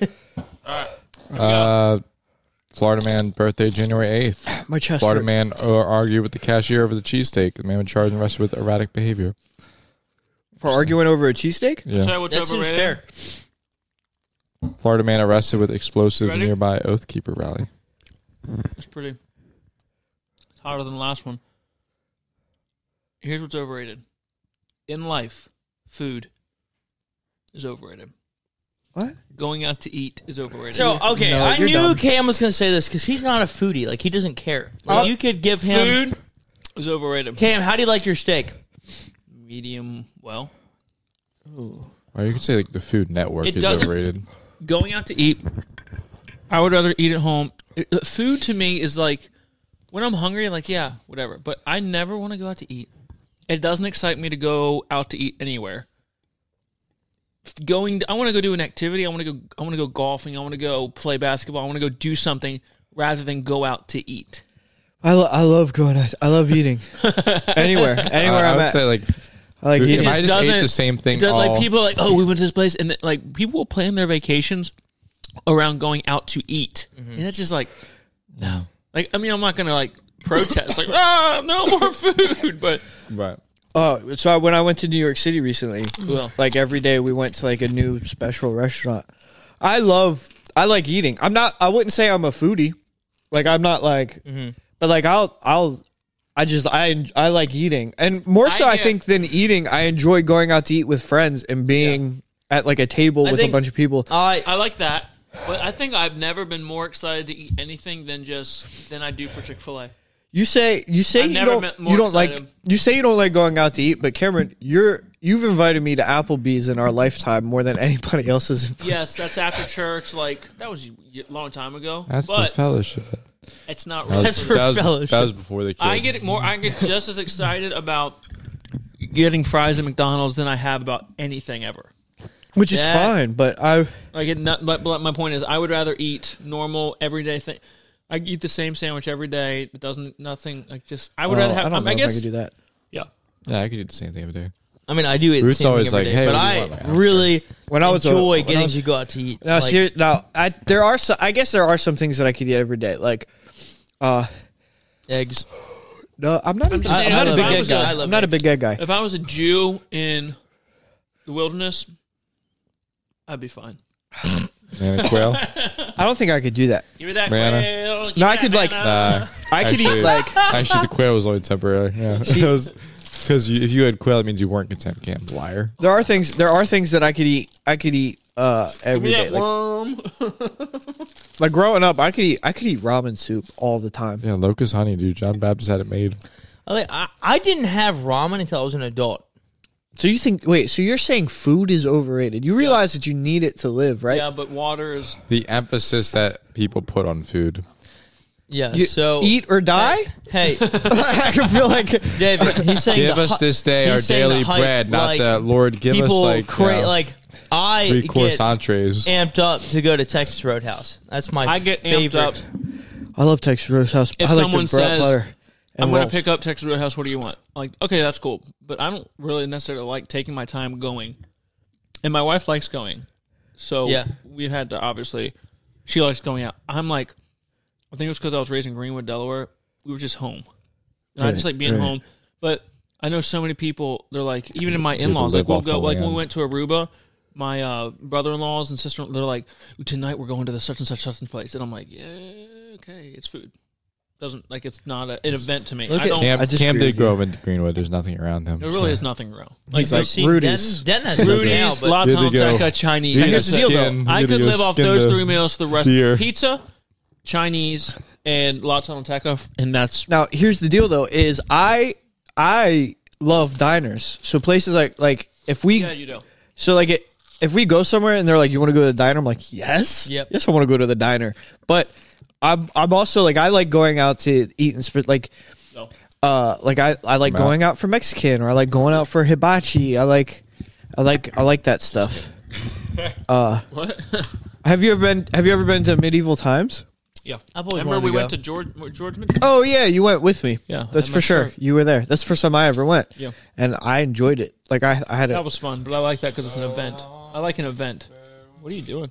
Speaker 4: Florida man birthday January 8th.
Speaker 3: My chest
Speaker 4: Florida
Speaker 3: hurts.
Speaker 4: man argued with the cashier over the cheesesteak. The man was charged and arrested with erratic behavior.
Speaker 3: For arguing over a cheesesteak?
Speaker 4: Yeah.
Speaker 1: So what's
Speaker 6: That seems
Speaker 1: overrated?
Speaker 6: fair.
Speaker 4: Florida man arrested with explosives
Speaker 1: Ready?
Speaker 4: nearby Oath Keeper rally.
Speaker 1: It's pretty hotter than the last one. Here's what's overrated. In life, food is overrated.
Speaker 3: What?
Speaker 1: Going out to eat is overrated.
Speaker 6: So okay,
Speaker 3: No,
Speaker 6: I
Speaker 3: you're
Speaker 6: knew
Speaker 3: dumb.
Speaker 6: Cam was going to say this because he's not a foodie. Like he doesn't care. Like, you could give him
Speaker 1: food is overrated.
Speaker 6: Cam, how do you like your steak?
Speaker 1: Medium well.
Speaker 4: Or you could say like the Food Network
Speaker 1: It
Speaker 4: is
Speaker 1: doesn't-
Speaker 4: overrated.
Speaker 1: Going out to eat, I would rather eat at home. Food to me is like, when I'm hungry, like, yeah, whatever. But I never want to go out to eat. It doesn't excite me to go out to eat anywhere. I want to go do an activity. I want to go golfing. I want to go play basketball. I want to go do something rather than go out to eat.
Speaker 3: I love going out. I love eating. anywhere
Speaker 4: I
Speaker 3: I'm
Speaker 4: would
Speaker 3: at.
Speaker 4: say like
Speaker 3: I like
Speaker 4: if
Speaker 3: eating.
Speaker 4: I just ate
Speaker 1: doesn't-
Speaker 4: the same thing
Speaker 1: Does-
Speaker 4: all
Speaker 1: like people are like, oh, we went to this place, and like people will plan their vacations around going out to eat, and that's just like, no. Like, I mean, I'm not gonna like protest, like, no more food, but
Speaker 4: right.
Speaker 3: Oh, so when I went to New York City recently,
Speaker 1: well,
Speaker 3: like every day we went to like a new special restaurant. I like eating. I wouldn't say I'm a foodie. Like I'm not like, but like I like eating, and more so I think than eating. I enjoy going out to eat with friends and being at like a table with a
Speaker 6: think-
Speaker 3: bunch of people.
Speaker 1: I like that. But I think I've never been more excited to eat anything than I do for Chick-fil-A.
Speaker 3: You say
Speaker 1: I've
Speaker 3: you
Speaker 1: never
Speaker 3: don't
Speaker 1: been more
Speaker 3: you don't like
Speaker 1: excited.
Speaker 3: you say you don't like going out to eat, but Cameron, you've invited me to Applebee's in our lifetime more than anybody else has.
Speaker 1: Yes, that's after church. Like that was a long time ago.
Speaker 4: That's
Speaker 1: but
Speaker 4: for fellowship.
Speaker 1: it's not.
Speaker 4: That was,
Speaker 6: That's for
Speaker 4: that was,
Speaker 6: fellowship.
Speaker 4: That was before the kid.
Speaker 1: I get just as excited about getting fries at McDonald's than I have about anything ever.
Speaker 3: Which is
Speaker 1: That-
Speaker 3: fine, but
Speaker 1: But my point is, I would rather eat normal everyday thing. I eat the same sandwich every day. It doesn't nothing like just. I would rather have.
Speaker 3: I don't know
Speaker 1: I
Speaker 3: if
Speaker 1: guess
Speaker 3: I could do that.
Speaker 1: yeah.
Speaker 4: Yeah, I could do the same thing every day.
Speaker 6: I mean, I do eat the
Speaker 4: Ruth's
Speaker 6: same
Speaker 4: always
Speaker 6: thing every
Speaker 4: like,
Speaker 6: day,
Speaker 4: hey,
Speaker 6: but
Speaker 4: what do you
Speaker 6: I
Speaker 4: want? Like, I don't
Speaker 6: really
Speaker 3: When I was
Speaker 6: enjoy
Speaker 3: when I
Speaker 6: getting
Speaker 3: was-
Speaker 6: to go out to eat.
Speaker 3: Now,
Speaker 6: Like,
Speaker 3: there are some. I guess there are some things that I could eat every day. Like,
Speaker 6: eggs.
Speaker 3: no, I'm not.
Speaker 1: just saying,
Speaker 3: I'm not
Speaker 1: I
Speaker 3: a big
Speaker 1: love
Speaker 3: egg
Speaker 1: eggs.
Speaker 3: guy.
Speaker 6: I love
Speaker 3: I'm not a
Speaker 6: eggs.
Speaker 3: big egg guy.
Speaker 1: If I was a Jew in the wilderness, I'd be fine.
Speaker 4: And a quail.
Speaker 3: I don't think I could do that.
Speaker 1: Give me that
Speaker 4: Banana.
Speaker 1: quail. give
Speaker 3: No,
Speaker 1: me
Speaker 3: I
Speaker 1: that
Speaker 3: could, like,
Speaker 1: banana.
Speaker 3: I could eat like.
Speaker 4: Actually, the quail was only temporary. Yeah, because if you had quail, it means you weren't content. Cam, liar.
Speaker 3: There are things that I could eat. Give
Speaker 1: Give
Speaker 3: every
Speaker 1: me
Speaker 3: day.
Speaker 1: that
Speaker 3: Like,
Speaker 1: worm.
Speaker 3: like growing up, I could eat ramen soup all the time.
Speaker 4: Yeah, locust honey, dude. John Baptist had it made.
Speaker 6: I didn't have ramen until I was an adult.
Speaker 3: So you think? Wait. So you're saying food is overrated? You realize that you need it to live, right?
Speaker 1: Yeah, but water is.
Speaker 4: The emphasis that people put on food.
Speaker 6: Yeah,
Speaker 3: You
Speaker 6: so
Speaker 3: eat or die.
Speaker 6: Hey,
Speaker 3: I can feel like
Speaker 6: David, he's saying
Speaker 4: Give
Speaker 6: the
Speaker 4: us
Speaker 6: hu-
Speaker 4: this day
Speaker 6: he's
Speaker 4: our
Speaker 6: saying the
Speaker 4: daily
Speaker 6: hype,
Speaker 4: bread, not
Speaker 6: like,
Speaker 4: the Lord give us
Speaker 6: people
Speaker 4: like, you know,
Speaker 6: like I
Speaker 4: 3-course
Speaker 6: get
Speaker 4: entrees.
Speaker 6: amped up to go to Texas Roadhouse. That's my
Speaker 1: I get
Speaker 6: favorite.
Speaker 1: amped up.
Speaker 3: I love Texas Roadhouse.
Speaker 1: If
Speaker 3: I like
Speaker 1: someone
Speaker 3: the bread
Speaker 1: says,
Speaker 3: butter. and
Speaker 1: I'm going
Speaker 3: rolls.
Speaker 1: to pick up Texas Roadhouse. What do you want? Like, okay, that's cool. But I don't really necessarily like taking my time going. And my wife likes going. So
Speaker 6: Yeah.
Speaker 1: we had to obviously, she likes going out. I'm like, I think it was because I was raised in Greenwood, Delaware. We were just home. And I just like being
Speaker 3: right.
Speaker 1: home. But I know so many people, they're like, even in my in-laws,
Speaker 4: live
Speaker 1: like we'll
Speaker 4: off
Speaker 1: go,
Speaker 4: the
Speaker 1: like when we
Speaker 4: land.
Speaker 1: went to Aruba, my brother-in-laws and sister, they're like, tonight we're going to the such and such place. And I'm like, yeah, okay, it's food. Doesn't, like, it's not an event to me.
Speaker 6: Look
Speaker 1: I
Speaker 6: at-
Speaker 1: don't,
Speaker 4: Cam,
Speaker 3: I disagree
Speaker 4: Cam did
Speaker 3: with
Speaker 4: grow
Speaker 3: you.
Speaker 4: up in Greenwood. There's nothing around him.
Speaker 1: there really is nothing real.
Speaker 3: He's like
Speaker 6: See,
Speaker 3: Rudy's.
Speaker 6: Denton has nothing now,
Speaker 1: Rudy's,
Speaker 6: but
Speaker 1: La
Speaker 4: Here they go.
Speaker 1: Tomteca, Chinese.
Speaker 4: You
Speaker 3: Here's
Speaker 4: get
Speaker 3: the deal, though.
Speaker 4: skin,
Speaker 1: I
Speaker 4: you
Speaker 1: could
Speaker 4: get to
Speaker 1: live off
Speaker 4: skin
Speaker 1: those
Speaker 4: the
Speaker 1: 3 meals the rest.
Speaker 4: deer.
Speaker 1: Pizza, Chinese, and La Tomteca, and that's
Speaker 3: Now, here's the deal, though: is I love diners. So places like if we
Speaker 1: yeah, you do.
Speaker 3: so like if we go somewhere and they're like, "You want to go to the diner?" I'm like, "Yes,
Speaker 6: Yep.
Speaker 3: yes, I want to go to the diner." But I'm also like I like going out to eat and like
Speaker 1: No.
Speaker 3: like I like
Speaker 4: Wow.
Speaker 3: going out for Mexican or I like going out for hibachi. I like that stuff.
Speaker 1: What?
Speaker 3: Have you ever been to Medieval Times?
Speaker 1: Yeah.
Speaker 6: I've always
Speaker 1: Remember
Speaker 6: wanted
Speaker 1: we
Speaker 6: to
Speaker 1: went
Speaker 6: go.
Speaker 1: to George Mid-
Speaker 3: Oh yeah, you went with me.
Speaker 1: Yeah,
Speaker 3: That's
Speaker 1: at
Speaker 3: for
Speaker 1: my
Speaker 3: sure.
Speaker 1: shirt.
Speaker 3: You were there. That's the first time I ever went.
Speaker 1: Yeah.
Speaker 3: And I enjoyed it. Like I had
Speaker 1: That
Speaker 3: it.
Speaker 1: was fun, but I like that because it's an event. I like an event. What are you doing?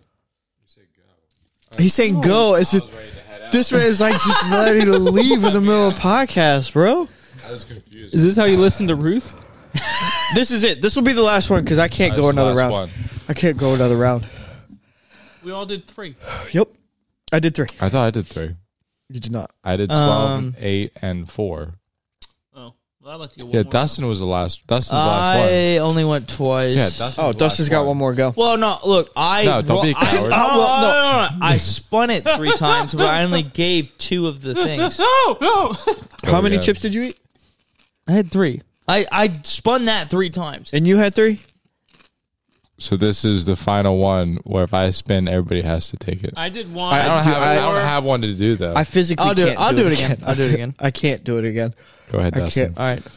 Speaker 3: He's saying go. Is it? This man is like just ready to leave in the middle of the podcast, bro.
Speaker 4: I was confused.
Speaker 2: Is this how you listen to Ruth?
Speaker 3: This is it. This will be the last one because I can't go another round. I can't go another round.
Speaker 1: We all did 3.
Speaker 3: Yep. I did 3.
Speaker 4: I thought I did 3.
Speaker 3: You did not.
Speaker 4: I did 12, 8, and 4.
Speaker 1: Oh, well, I'd like to go one
Speaker 4: Yeah,
Speaker 1: more.
Speaker 4: Dustin's the last one.
Speaker 6: I only went twice.
Speaker 4: Yeah, Dustin's
Speaker 3: Oh,
Speaker 4: the
Speaker 3: Dustin's
Speaker 4: last
Speaker 3: got one more go.
Speaker 6: Well, no, look,
Speaker 4: No, don't be a coward.
Speaker 6: No. I spun it 3 times, but I only gave 2 of the things.
Speaker 1: No.
Speaker 3: How many
Speaker 4: yeah.
Speaker 3: chips did you eat?
Speaker 6: I had 3. I spun that 3 times.
Speaker 3: And you had 3?
Speaker 4: So this is the final one where if I spin, everybody has to take it.
Speaker 1: I did one.
Speaker 3: I
Speaker 4: I don't
Speaker 1: four.
Speaker 4: have one to do though.
Speaker 3: I physically
Speaker 6: I'll do it.
Speaker 3: can't
Speaker 6: I'll do it
Speaker 3: again.
Speaker 6: again. I'll do it again.
Speaker 3: I can't do it again.
Speaker 4: Go ahead,
Speaker 3: I
Speaker 4: Dustin.
Speaker 3: can't.
Speaker 6: All right.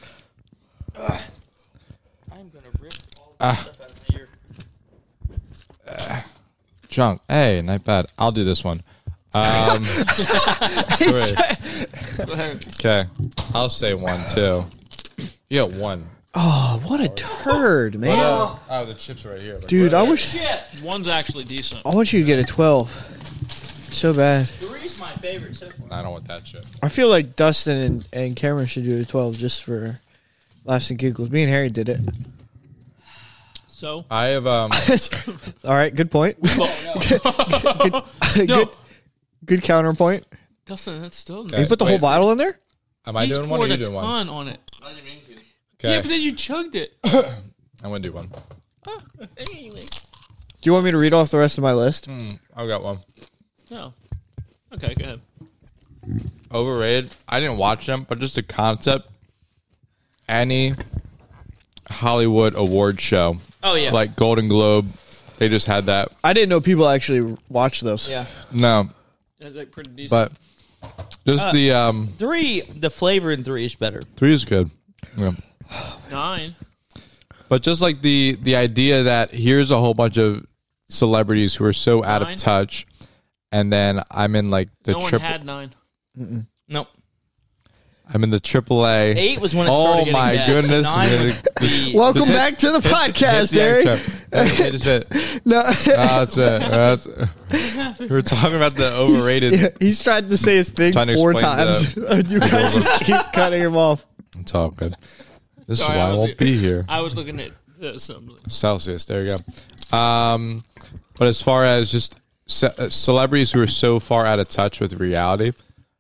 Speaker 6: I'm going to rip all this stuff out of here.
Speaker 4: Junk. Hey, not bad. I'll do this one. Okay. I'll say 1 too. You got 1.
Speaker 3: Oh, what a turd, man.
Speaker 4: Oh, the chips are right here.
Speaker 3: Dude, I wish
Speaker 1: One's actually decent.
Speaker 3: I want you to get a 12. So bad.
Speaker 6: 3's my favorite so far.
Speaker 4: I don't want that shit.
Speaker 3: I feel like Dustin and Cameron should do a 12 just for laughs and giggles. Me and Harry did it.
Speaker 1: So
Speaker 4: I have
Speaker 3: All right, good point. Good counterpoint.
Speaker 1: Dustin, that's still
Speaker 4: Okay.
Speaker 3: You put the whole
Speaker 4: Wait,
Speaker 3: bottle in there?
Speaker 4: Am I
Speaker 1: He's
Speaker 4: doing one or
Speaker 1: poured
Speaker 4: you
Speaker 1: a
Speaker 4: doing one?
Speaker 1: ton on it.
Speaker 4: Okay.
Speaker 1: Yeah, but then you chugged it.
Speaker 4: I'm gonna do one.
Speaker 3: Do you want me to read off the rest of my list?
Speaker 4: I've got one.
Speaker 1: No. Okay, go ahead.
Speaker 4: Overrated. I didn't watch them, but just the concept. Any Hollywood award show,
Speaker 6: Oh, yeah.
Speaker 4: like Golden Globe, they just had that.
Speaker 3: I didn't know people actually watch those.
Speaker 6: Yeah.
Speaker 4: No,
Speaker 1: That's like pretty decent.
Speaker 4: but just the
Speaker 6: 3, the flavor in 3 is better.
Speaker 4: 3 is good. Yeah.
Speaker 1: 9.
Speaker 4: But just like the idea that here's a whole bunch of celebrities who are so out of
Speaker 1: 9?
Speaker 4: touch, and then I'm in like the
Speaker 1: No one
Speaker 4: triple.
Speaker 1: had 9.
Speaker 6: Nope.
Speaker 4: I'm in the AAA.
Speaker 6: 8 was when it
Speaker 4: Oh
Speaker 6: started getting
Speaker 4: my
Speaker 6: bad.
Speaker 4: goodness.
Speaker 6: 9 was the-
Speaker 3: Welcome
Speaker 4: Just hit-
Speaker 3: back to the podcast,
Speaker 4: Hit
Speaker 3: Harry.
Speaker 4: the end trap. Hit it.
Speaker 3: No,
Speaker 4: That's it. We were talking about the overrated.
Speaker 3: yeah, he's tried to say his thing
Speaker 4: Trying to
Speaker 3: 4
Speaker 4: explain
Speaker 3: times. You guys just keep cutting him off.
Speaker 4: It's all good. This
Speaker 1: Sorry,
Speaker 4: is why
Speaker 1: I
Speaker 4: I
Speaker 1: was-
Speaker 4: won't be here.
Speaker 1: I was looking at the assembly.
Speaker 4: Celsius. There you go. But as far as just celebrities who are so far out of touch with reality,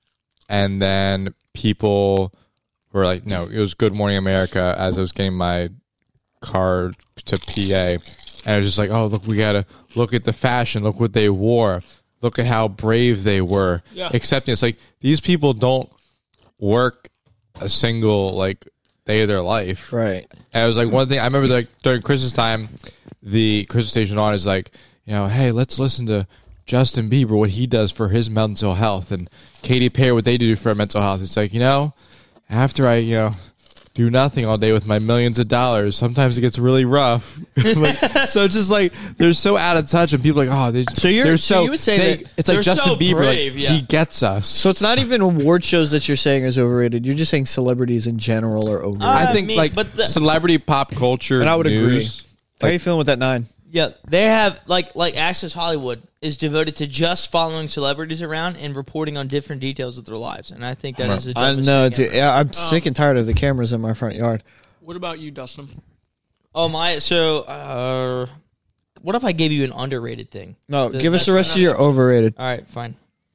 Speaker 4: and then people were like, no, it was Good Morning America as I was getting my car to PA, and I was just like, oh, look, we gotta look at the fashion, look what they wore, look at how brave they were.
Speaker 1: Yeah.
Speaker 4: Accepting it's like these people don't work a single like day of their life.
Speaker 3: Right.
Speaker 4: And it was like one thing I remember, like during Christmas time, the Christmas station on is like, you know, hey, let's listen to Justin Bieber, what he does for his mental health, and Katy Perry, what they do for mental health. It's like, you know, after I, you know, do nothing all day with my millions of dollars, sometimes it gets really rough. Like, so it's just like they're so out of touch, and people are like, oh,
Speaker 6: So you would say that
Speaker 4: it's like
Speaker 6: they're
Speaker 4: Justin
Speaker 6: so
Speaker 4: Bieber,
Speaker 6: brave,
Speaker 4: like
Speaker 6: yeah.
Speaker 4: he gets us.
Speaker 3: So it's not even award shows that you're saying is overrated. You're just saying celebrities in general are overrated.
Speaker 4: I think
Speaker 6: mean,
Speaker 4: like
Speaker 6: but the-
Speaker 4: celebrity pop culture,
Speaker 3: And I would
Speaker 4: news,
Speaker 3: agree. How are you feeling with that 9?
Speaker 6: Yeah, they have like Access Hollywood is devoted to just following celebrities around and reporting on different details of their lives, and I think that is a
Speaker 3: I
Speaker 6: dumbest
Speaker 3: know,
Speaker 6: thing
Speaker 3: dude.
Speaker 6: ever.
Speaker 3: Yeah, I'm sick and tired of the cameras in my front yard.
Speaker 1: What about you, Dustin?
Speaker 6: Oh my! So, what if I gave you an underrated thing?
Speaker 3: No,
Speaker 6: The-
Speaker 3: give us the
Speaker 6: that's
Speaker 3: rest of your overrated.
Speaker 6: All right, fine.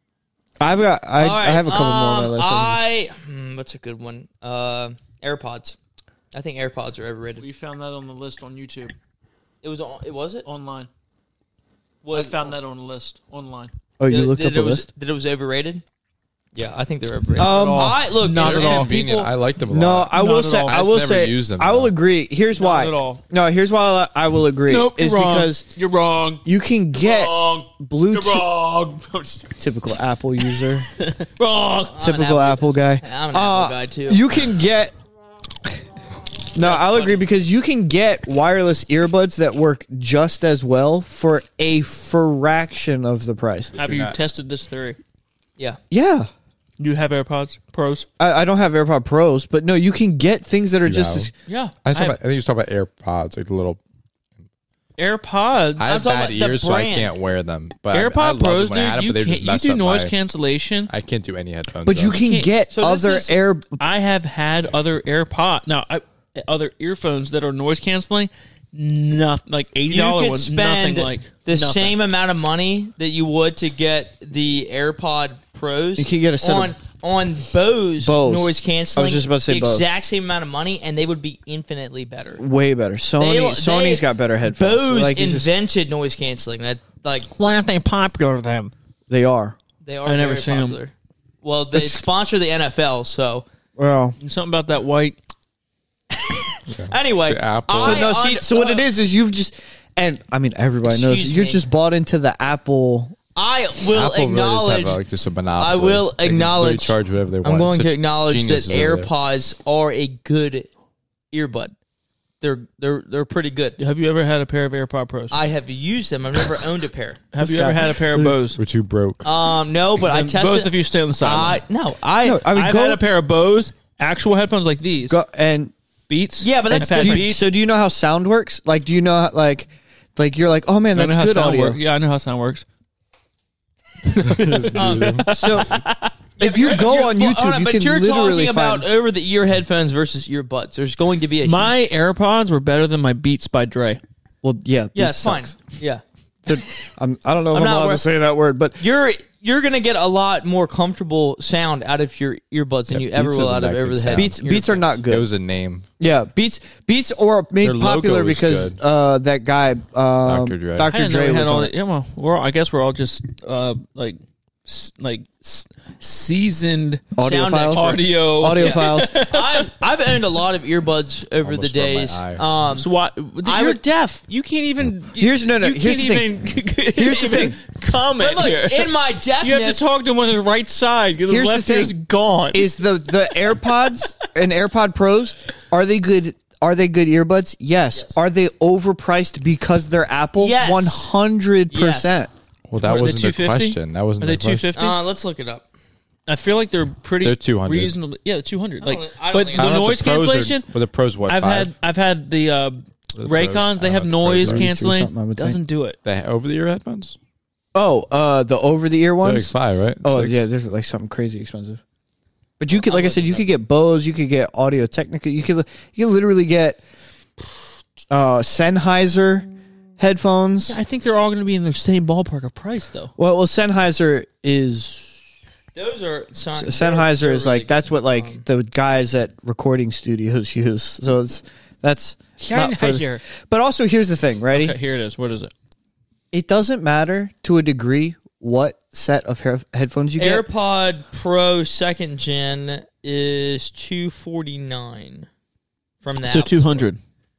Speaker 3: I
Speaker 6: All right,
Speaker 3: have a couple more on my list.
Speaker 6: what's a good one? AirPods. I think AirPods are overrated.
Speaker 1: We found that on the list on YouTube.
Speaker 6: It was it?
Speaker 1: Online.
Speaker 6: Was
Speaker 1: I found that on the list online.
Speaker 3: Oh, you looked up a list?
Speaker 6: That it was overrated? Yeah, I think they're overrated. Look,
Speaker 1: Not at all.
Speaker 4: convenient. I like them a
Speaker 3: No,
Speaker 4: lot.
Speaker 3: I will
Speaker 1: Not at
Speaker 3: say.
Speaker 1: all.
Speaker 3: I
Speaker 4: I just
Speaker 3: will
Speaker 4: never
Speaker 3: say.
Speaker 4: use them,
Speaker 3: I will
Speaker 4: though.
Speaker 3: agree. Here's why.
Speaker 1: at all.
Speaker 3: No, here's why I will agree.
Speaker 1: Nope,
Speaker 3: is
Speaker 1: you're wrong.
Speaker 3: because
Speaker 1: You're wrong.
Speaker 3: you can get
Speaker 1: Wrong. You're
Speaker 3: Bluetooth.
Speaker 1: wrong.
Speaker 3: Typical Apple user.
Speaker 1: Wrong.
Speaker 3: Typical Apple guy.
Speaker 6: I'm an Apple guy too.
Speaker 3: You can get. No, I'll agree because you can get wireless earbuds that work just as well for a fraction of the price.
Speaker 1: Have you tested this theory?
Speaker 6: yeah.
Speaker 3: Yeah.
Speaker 1: You have AirPods Pros?
Speaker 3: I don't have AirPod Pros, but no, you can get things that are just as.
Speaker 1: Yeah.
Speaker 4: I think you was talking about AirPods, like the little.
Speaker 1: AirPods.
Speaker 4: I have
Speaker 6: talking
Speaker 4: bad
Speaker 6: about the
Speaker 4: ears, so I
Speaker 6: brand.
Speaker 4: can't wear them. But
Speaker 1: AirPod
Speaker 4: I love
Speaker 1: Pros,
Speaker 4: them when I had
Speaker 1: dude.
Speaker 4: them, but they just
Speaker 1: You
Speaker 4: mess
Speaker 1: do
Speaker 4: up
Speaker 1: noise
Speaker 4: my-
Speaker 1: cancellation.
Speaker 4: I can't do any headphones.
Speaker 3: But you
Speaker 4: though.
Speaker 3: can
Speaker 1: can't-
Speaker 3: get
Speaker 1: so this
Speaker 3: other
Speaker 1: is- I have had other AirPod. Now, other earphones that are noise canceling. Nothing like $80
Speaker 6: You could
Speaker 1: ones. Nothing
Speaker 6: spend
Speaker 1: like
Speaker 6: the
Speaker 1: nothing.
Speaker 6: same amount of money that you would to get the AirPod Pros.
Speaker 3: You can get a set
Speaker 6: on Bose noise canceling.
Speaker 3: I was just about to say
Speaker 6: the
Speaker 3: Bose.
Speaker 6: exact same amount of money, and they would be infinitely better.
Speaker 3: Way better. Sony's got better headphones.
Speaker 6: Bose
Speaker 3: So, it's
Speaker 6: invented noise canceling. That
Speaker 2: Why aren't they popular with them?
Speaker 3: they are.
Speaker 6: they are
Speaker 2: I never
Speaker 6: very
Speaker 2: seen 'em.
Speaker 6: popular. Well, they sponsor the NFL, so
Speaker 3: Well,
Speaker 2: Something about that white.
Speaker 6: anyway.
Speaker 4: The Apple.
Speaker 3: so what it is you've just, and I mean everybody knows
Speaker 6: Excuse
Speaker 3: you're
Speaker 6: me.
Speaker 3: just bought into the Apple.
Speaker 6: I will
Speaker 4: Apple
Speaker 6: acknowledge.
Speaker 4: really does have just a monopoly.
Speaker 6: I will
Speaker 4: They can
Speaker 6: acknowledge-
Speaker 4: literally charge whatever they want.
Speaker 6: I'm going
Speaker 4: Such
Speaker 6: to acknowledge that
Speaker 4: geniuses over there.
Speaker 6: AirPods are a good earbud. They're pretty good.
Speaker 2: Have you ever had a pair of AirPod Pros?
Speaker 6: I have used them. I've never owned a pair.
Speaker 2: Have you ever had a pair of Bose?
Speaker 4: We're too broke.
Speaker 6: No, but I
Speaker 2: Then
Speaker 6: tested.
Speaker 2: both of you stay on the sideline.
Speaker 6: I
Speaker 3: No, I mean,
Speaker 2: I've
Speaker 3: go
Speaker 2: had a pair of Bose actual headphones like these.
Speaker 3: go and
Speaker 2: Beats.
Speaker 6: Yeah, but that's
Speaker 2: I've had
Speaker 6: different.
Speaker 2: Beats.
Speaker 3: so do you know how sound works? Like, do you know how, like you're like, oh man,
Speaker 2: I know
Speaker 3: that's
Speaker 2: how
Speaker 3: good
Speaker 2: sound
Speaker 3: audio.
Speaker 2: works. Yeah, I know how sound works.
Speaker 3: So if you go on YouTube, you
Speaker 6: but
Speaker 3: can
Speaker 6: you're
Speaker 3: literally
Speaker 6: talking about
Speaker 3: find.
Speaker 6: over the ear headphones versus earbuds. There's going to be a
Speaker 2: My AirPods were better than my Beats by Dre.
Speaker 3: Well, yeah,
Speaker 6: yeah,
Speaker 3: this
Speaker 6: it's fine.
Speaker 3: sucks.
Speaker 6: Yeah,
Speaker 3: I don't know if I'm
Speaker 6: not
Speaker 3: allowed
Speaker 6: wor-
Speaker 3: to say that word, but
Speaker 6: you're gonna get a lot more comfortable sound out of your earbuds than you ever
Speaker 4: Beats
Speaker 6: will
Speaker 4: isn't
Speaker 6: out of
Speaker 4: that
Speaker 6: over
Speaker 4: good
Speaker 6: the
Speaker 4: sound.
Speaker 6: head.
Speaker 3: Beats are not
Speaker 4: It
Speaker 3: good.
Speaker 4: was a name.
Speaker 3: Yeah, Beats are made
Speaker 4: Their logo
Speaker 3: popular
Speaker 4: is
Speaker 3: because
Speaker 4: good.
Speaker 3: that guy
Speaker 4: Dr. Dre.
Speaker 2: I
Speaker 3: Dr.
Speaker 2: didn't know
Speaker 3: Dre
Speaker 2: we had
Speaker 3: was
Speaker 2: all
Speaker 3: on
Speaker 2: the,
Speaker 3: it.
Speaker 2: yeah, well, I guess we're all just seasoned
Speaker 3: Audio
Speaker 6: Sound
Speaker 3: files.
Speaker 2: audio.
Speaker 3: Files.
Speaker 6: I've owned a lot of earbuds over the
Speaker 4: Almost rubbed my
Speaker 6: days.
Speaker 4: eye.
Speaker 2: So what? You're deaf. You can't even.
Speaker 3: Here's
Speaker 2: you
Speaker 3: the
Speaker 2: can't
Speaker 3: thing.
Speaker 2: even,
Speaker 3: Here's the thing.
Speaker 2: Comment
Speaker 6: But
Speaker 2: here.
Speaker 6: look, in my deafness,
Speaker 2: You have to talk to him on his right side because his
Speaker 3: Here's the
Speaker 2: left ear's
Speaker 3: thing.
Speaker 2: gone.
Speaker 3: Is the AirPods and AirPod Pros, are they good? Are they good earbuds? Yes. Are they overpriced because they're Apple?
Speaker 6: Yes.
Speaker 3: 100%.
Speaker 4: Well, that
Speaker 2: Are they
Speaker 4: wasn't the
Speaker 2: 250?
Speaker 4: question. That wasn't
Speaker 2: Are they
Speaker 4: the question.
Speaker 2: 250?
Speaker 6: let's look it up.
Speaker 2: I feel like they're pretty.
Speaker 4: They're 200.
Speaker 2: Reasonable. Yeah, 200. Like,
Speaker 6: I don't
Speaker 2: but
Speaker 6: think-
Speaker 2: the
Speaker 4: I don't know if
Speaker 2: noise
Speaker 4: the pros
Speaker 2: cancellation.
Speaker 4: Are, the pros what?
Speaker 2: I've
Speaker 4: 5?
Speaker 2: had the
Speaker 4: The
Speaker 2: Raycons. They have
Speaker 4: the
Speaker 2: noise
Speaker 4: pros are
Speaker 2: canceling.
Speaker 3: something, I would think.
Speaker 2: Doesn't do it.
Speaker 4: the over the ear headphones.
Speaker 3: Oh, the over-the-ear
Speaker 4: They're like
Speaker 3: ones?
Speaker 4: 5, right?
Speaker 3: Oh,
Speaker 4: 6?
Speaker 3: yeah, they're like something crazy expensive. But you could, like I said, you could get Bose, you could get Audio Technica, you could literally get Sennheiser headphones.
Speaker 2: I think they're all going to be in the same ballpark of price, though.
Speaker 3: Well, Sennheiser is
Speaker 6: Those are
Speaker 3: Sennheiser
Speaker 6: they're
Speaker 3: is
Speaker 6: really
Speaker 3: like that's what like the guys at recording studios use. So that's not for-
Speaker 2: Sennheiser.
Speaker 3: But also, here's the thing, ready?
Speaker 2: Okay, here it is. What is it?
Speaker 3: It doesn't matter to a degree what set of headphones you get.
Speaker 6: AirPod Pro second gen is $249 from the
Speaker 2: So
Speaker 6: Apple
Speaker 2: 200.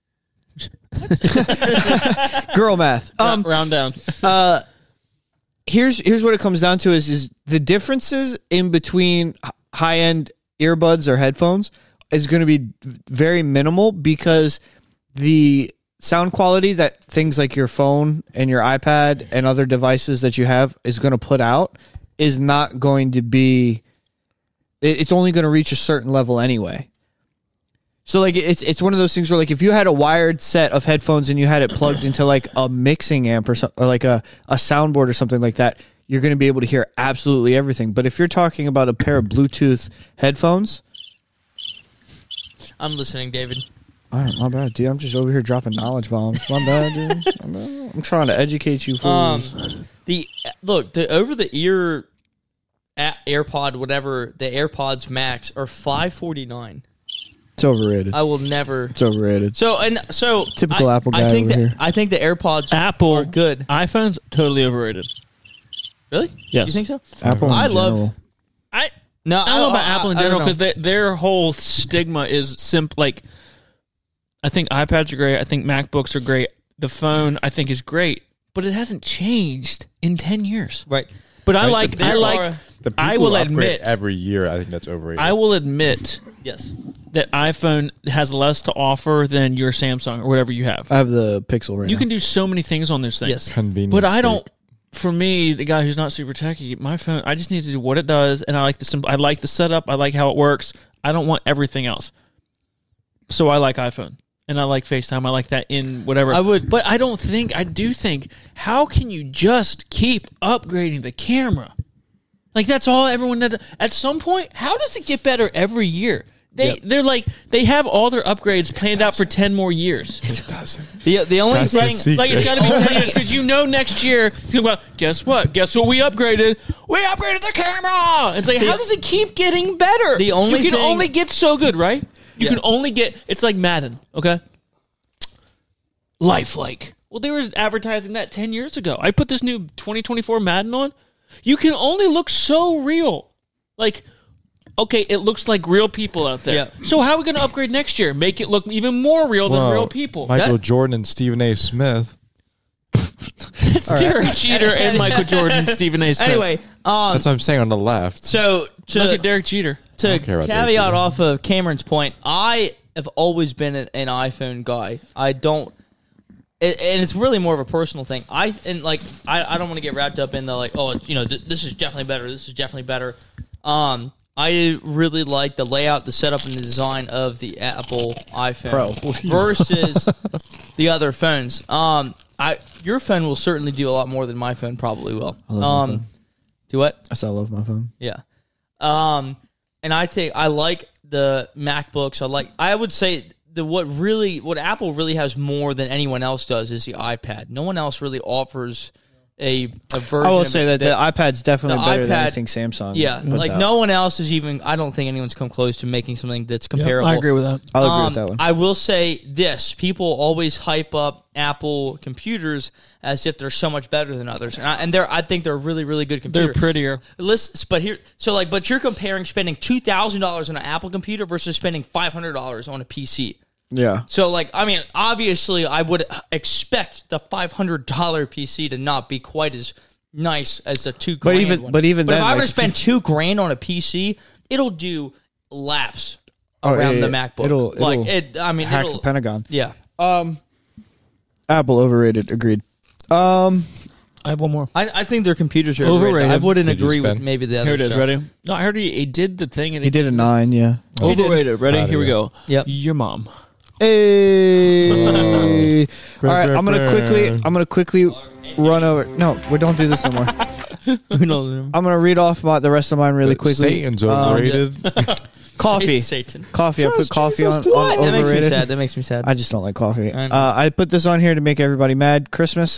Speaker 3: Girl math.
Speaker 2: Round down.
Speaker 3: Here's what it comes down to is the differences in between high end earbuds or headphones is going to be very minimal because the sound quality that things like your phone and your iPad and other devices that you have is going to put out is not going to be. It's only going to reach a certain level anyway. So like it's one of those things where like if you had a wired set of headphones and you had it plugged into like a mixing amp or something or like a soundboard or something like that, you're going to be able to hear absolutely everything. But if you're talking about a pair of Bluetooth headphones,
Speaker 6: I'm listening, David.
Speaker 3: all right, my bad, dude. I'm just over here dropping knowledge bombs. My bad, dude. My bad. I'm trying to educate you fools.
Speaker 6: The over the ear AirPod whatever the AirPods Max are $549.
Speaker 3: It's overrated.
Speaker 6: I will never.
Speaker 3: It's overrated.
Speaker 6: So
Speaker 3: Typical Apple guy
Speaker 6: I think
Speaker 3: over
Speaker 6: that
Speaker 3: here.
Speaker 6: I think the AirPods
Speaker 2: Apple
Speaker 6: are good.
Speaker 2: iPhones totally overrated.
Speaker 6: Really?
Speaker 2: Yes.
Speaker 6: You think so?
Speaker 3: Apple.
Speaker 6: I
Speaker 3: in
Speaker 6: love-
Speaker 3: general.
Speaker 2: I
Speaker 6: No,
Speaker 2: I don't know about Apple in
Speaker 6: I don't
Speaker 2: general
Speaker 6: know.
Speaker 2: because their whole stigma is simple. Like, I think iPads are great. I think MacBooks are great. The phone I think is great, but it hasn't changed in 10 years.
Speaker 6: Right.
Speaker 2: But I
Speaker 4: Right,
Speaker 2: like.
Speaker 4: the
Speaker 2: I
Speaker 4: people
Speaker 2: like.
Speaker 6: are-
Speaker 4: The people
Speaker 2: I will
Speaker 4: who upgrade
Speaker 2: admit.
Speaker 4: every year. I think that's overrated.
Speaker 2: I will admit
Speaker 6: Yes.
Speaker 2: that iPhone has less to offer than your Samsung or whatever you have.
Speaker 3: I have the Pixel right
Speaker 2: You
Speaker 3: now.
Speaker 2: can do so many things on this thing.
Speaker 6: Yes.
Speaker 4: Convenience
Speaker 2: But I
Speaker 4: sake.
Speaker 2: don't. For me, the guy who's not super techy, my phone, I just need to do what it does, and I like the simple. I like the setup. I like how it works. I don't want everything else. So I like iPhone, and I like FaceTime. I like that in whatever.
Speaker 6: I would-
Speaker 2: but I don't think. I do think. How can you just keep upgrading the camera? Like that's all everyone does. At some point, how does it get better every year?
Speaker 1: They're like they have all their upgrades planned out for 10 more years.
Speaker 6: The only
Speaker 4: That's the
Speaker 6: thing,
Speaker 4: secret.
Speaker 1: Like it's got to be 10 years because next year it's gonna be like, guess what? Guess what we upgraded? We upgraded the camera. It's like how does it keep getting better?
Speaker 6: The only
Speaker 1: you can
Speaker 6: thing-
Speaker 1: only get so good, right? You
Speaker 6: Yeah.
Speaker 1: can only get. It's like Madden, okay? Lifelike. Well, they were advertising that 10 years ago. I put this new 2024 Madden on. You can only look so real. Like, okay, it looks like real people out there.
Speaker 6: Yeah.
Speaker 1: So how are we going to upgrade next year? Make it look even more real than real people.
Speaker 4: Michael Jordan and Stephen A. Smith.
Speaker 1: It's Derek Jeter and Michael Jordan, Stephen A. Smith.
Speaker 6: anyway,
Speaker 4: That's what I'm saying on the left.
Speaker 6: so
Speaker 1: look
Speaker 6: to
Speaker 1: at Derek Jeter.
Speaker 6: to
Speaker 4: don't care about Derek
Speaker 6: caveat
Speaker 4: Jeter.
Speaker 6: off of Cameron's point, I have always been an iPhone guy. I don't, and it's really more of a personal thing. I don't want to get wrapped up in the like, oh, this is definitely better. This is definitely better. I really like the layout, the setup, and the design of the Apple iPhone versus the other phones. Your phone will certainly do a lot more than my phone probably will.
Speaker 3: I love my phone.
Speaker 6: Do what?
Speaker 3: I love my phone.
Speaker 6: Yeah. And I like the MacBooks. I would say what Apple really has more than anyone else does is the iPad. No one else really offers a version.
Speaker 3: I will
Speaker 6: of
Speaker 3: say
Speaker 6: it
Speaker 3: that the iPad's definitely
Speaker 6: the
Speaker 3: better than
Speaker 6: iPad-
Speaker 3: anything Samsung.
Speaker 6: yeah,
Speaker 3: puts
Speaker 6: like
Speaker 3: out.
Speaker 6: no one else is even. I don't think anyone's come close to making something that's comparable.
Speaker 1: I agree with that.
Speaker 3: I'll agree with that one.
Speaker 6: I will say this: people always hype up Apple computers as if they're so much better than others, and I think they're really, really good
Speaker 1: They're
Speaker 6: computers.
Speaker 1: prettier.
Speaker 6: But you're comparing spending $2,000 on an Apple computer versus spending $500 on a PC.
Speaker 3: Yeah.
Speaker 6: So, obviously, I would expect the $500 PC to not be quite as nice as the $2,000
Speaker 3: But even-
Speaker 6: one.
Speaker 3: but even
Speaker 6: if
Speaker 3: then,
Speaker 6: I were to
Speaker 3: like,
Speaker 6: spend $2,000 on a PC, it'll do laps around the MacBook.
Speaker 3: It'll hack the Pentagon.
Speaker 6: Yeah.
Speaker 3: Apple overrated. Agreed.
Speaker 1: I have one more.
Speaker 6: I think their computers are
Speaker 1: Overrated.
Speaker 6: overrated. I wouldn't
Speaker 4: Did you
Speaker 6: agree with
Speaker 4: spend?
Speaker 6: maybe the other
Speaker 1: Here it is.
Speaker 6: stuff.
Speaker 1: Ready? No, I heard he did the thing and
Speaker 3: He did a 9. Yeah.
Speaker 1: overrated. Ready?
Speaker 4: Proud of
Speaker 1: Here we
Speaker 4: you.
Speaker 1: go.
Speaker 6: Yep.
Speaker 1: Your mom.
Speaker 3: Hey. All right. I'm gonna quickly run over. No, we don't do this no more. I'm gonna read off the rest of mine really quickly.
Speaker 4: Satan's overrated.
Speaker 3: Coffee.
Speaker 6: Satan.
Speaker 3: Coffee. I put coffee on
Speaker 6: That makes me
Speaker 3: overrated.
Speaker 6: sad. That makes me sad.
Speaker 3: I just don't like coffee.
Speaker 6: I know.
Speaker 3: I put this on here to make everybody mad. Christmas.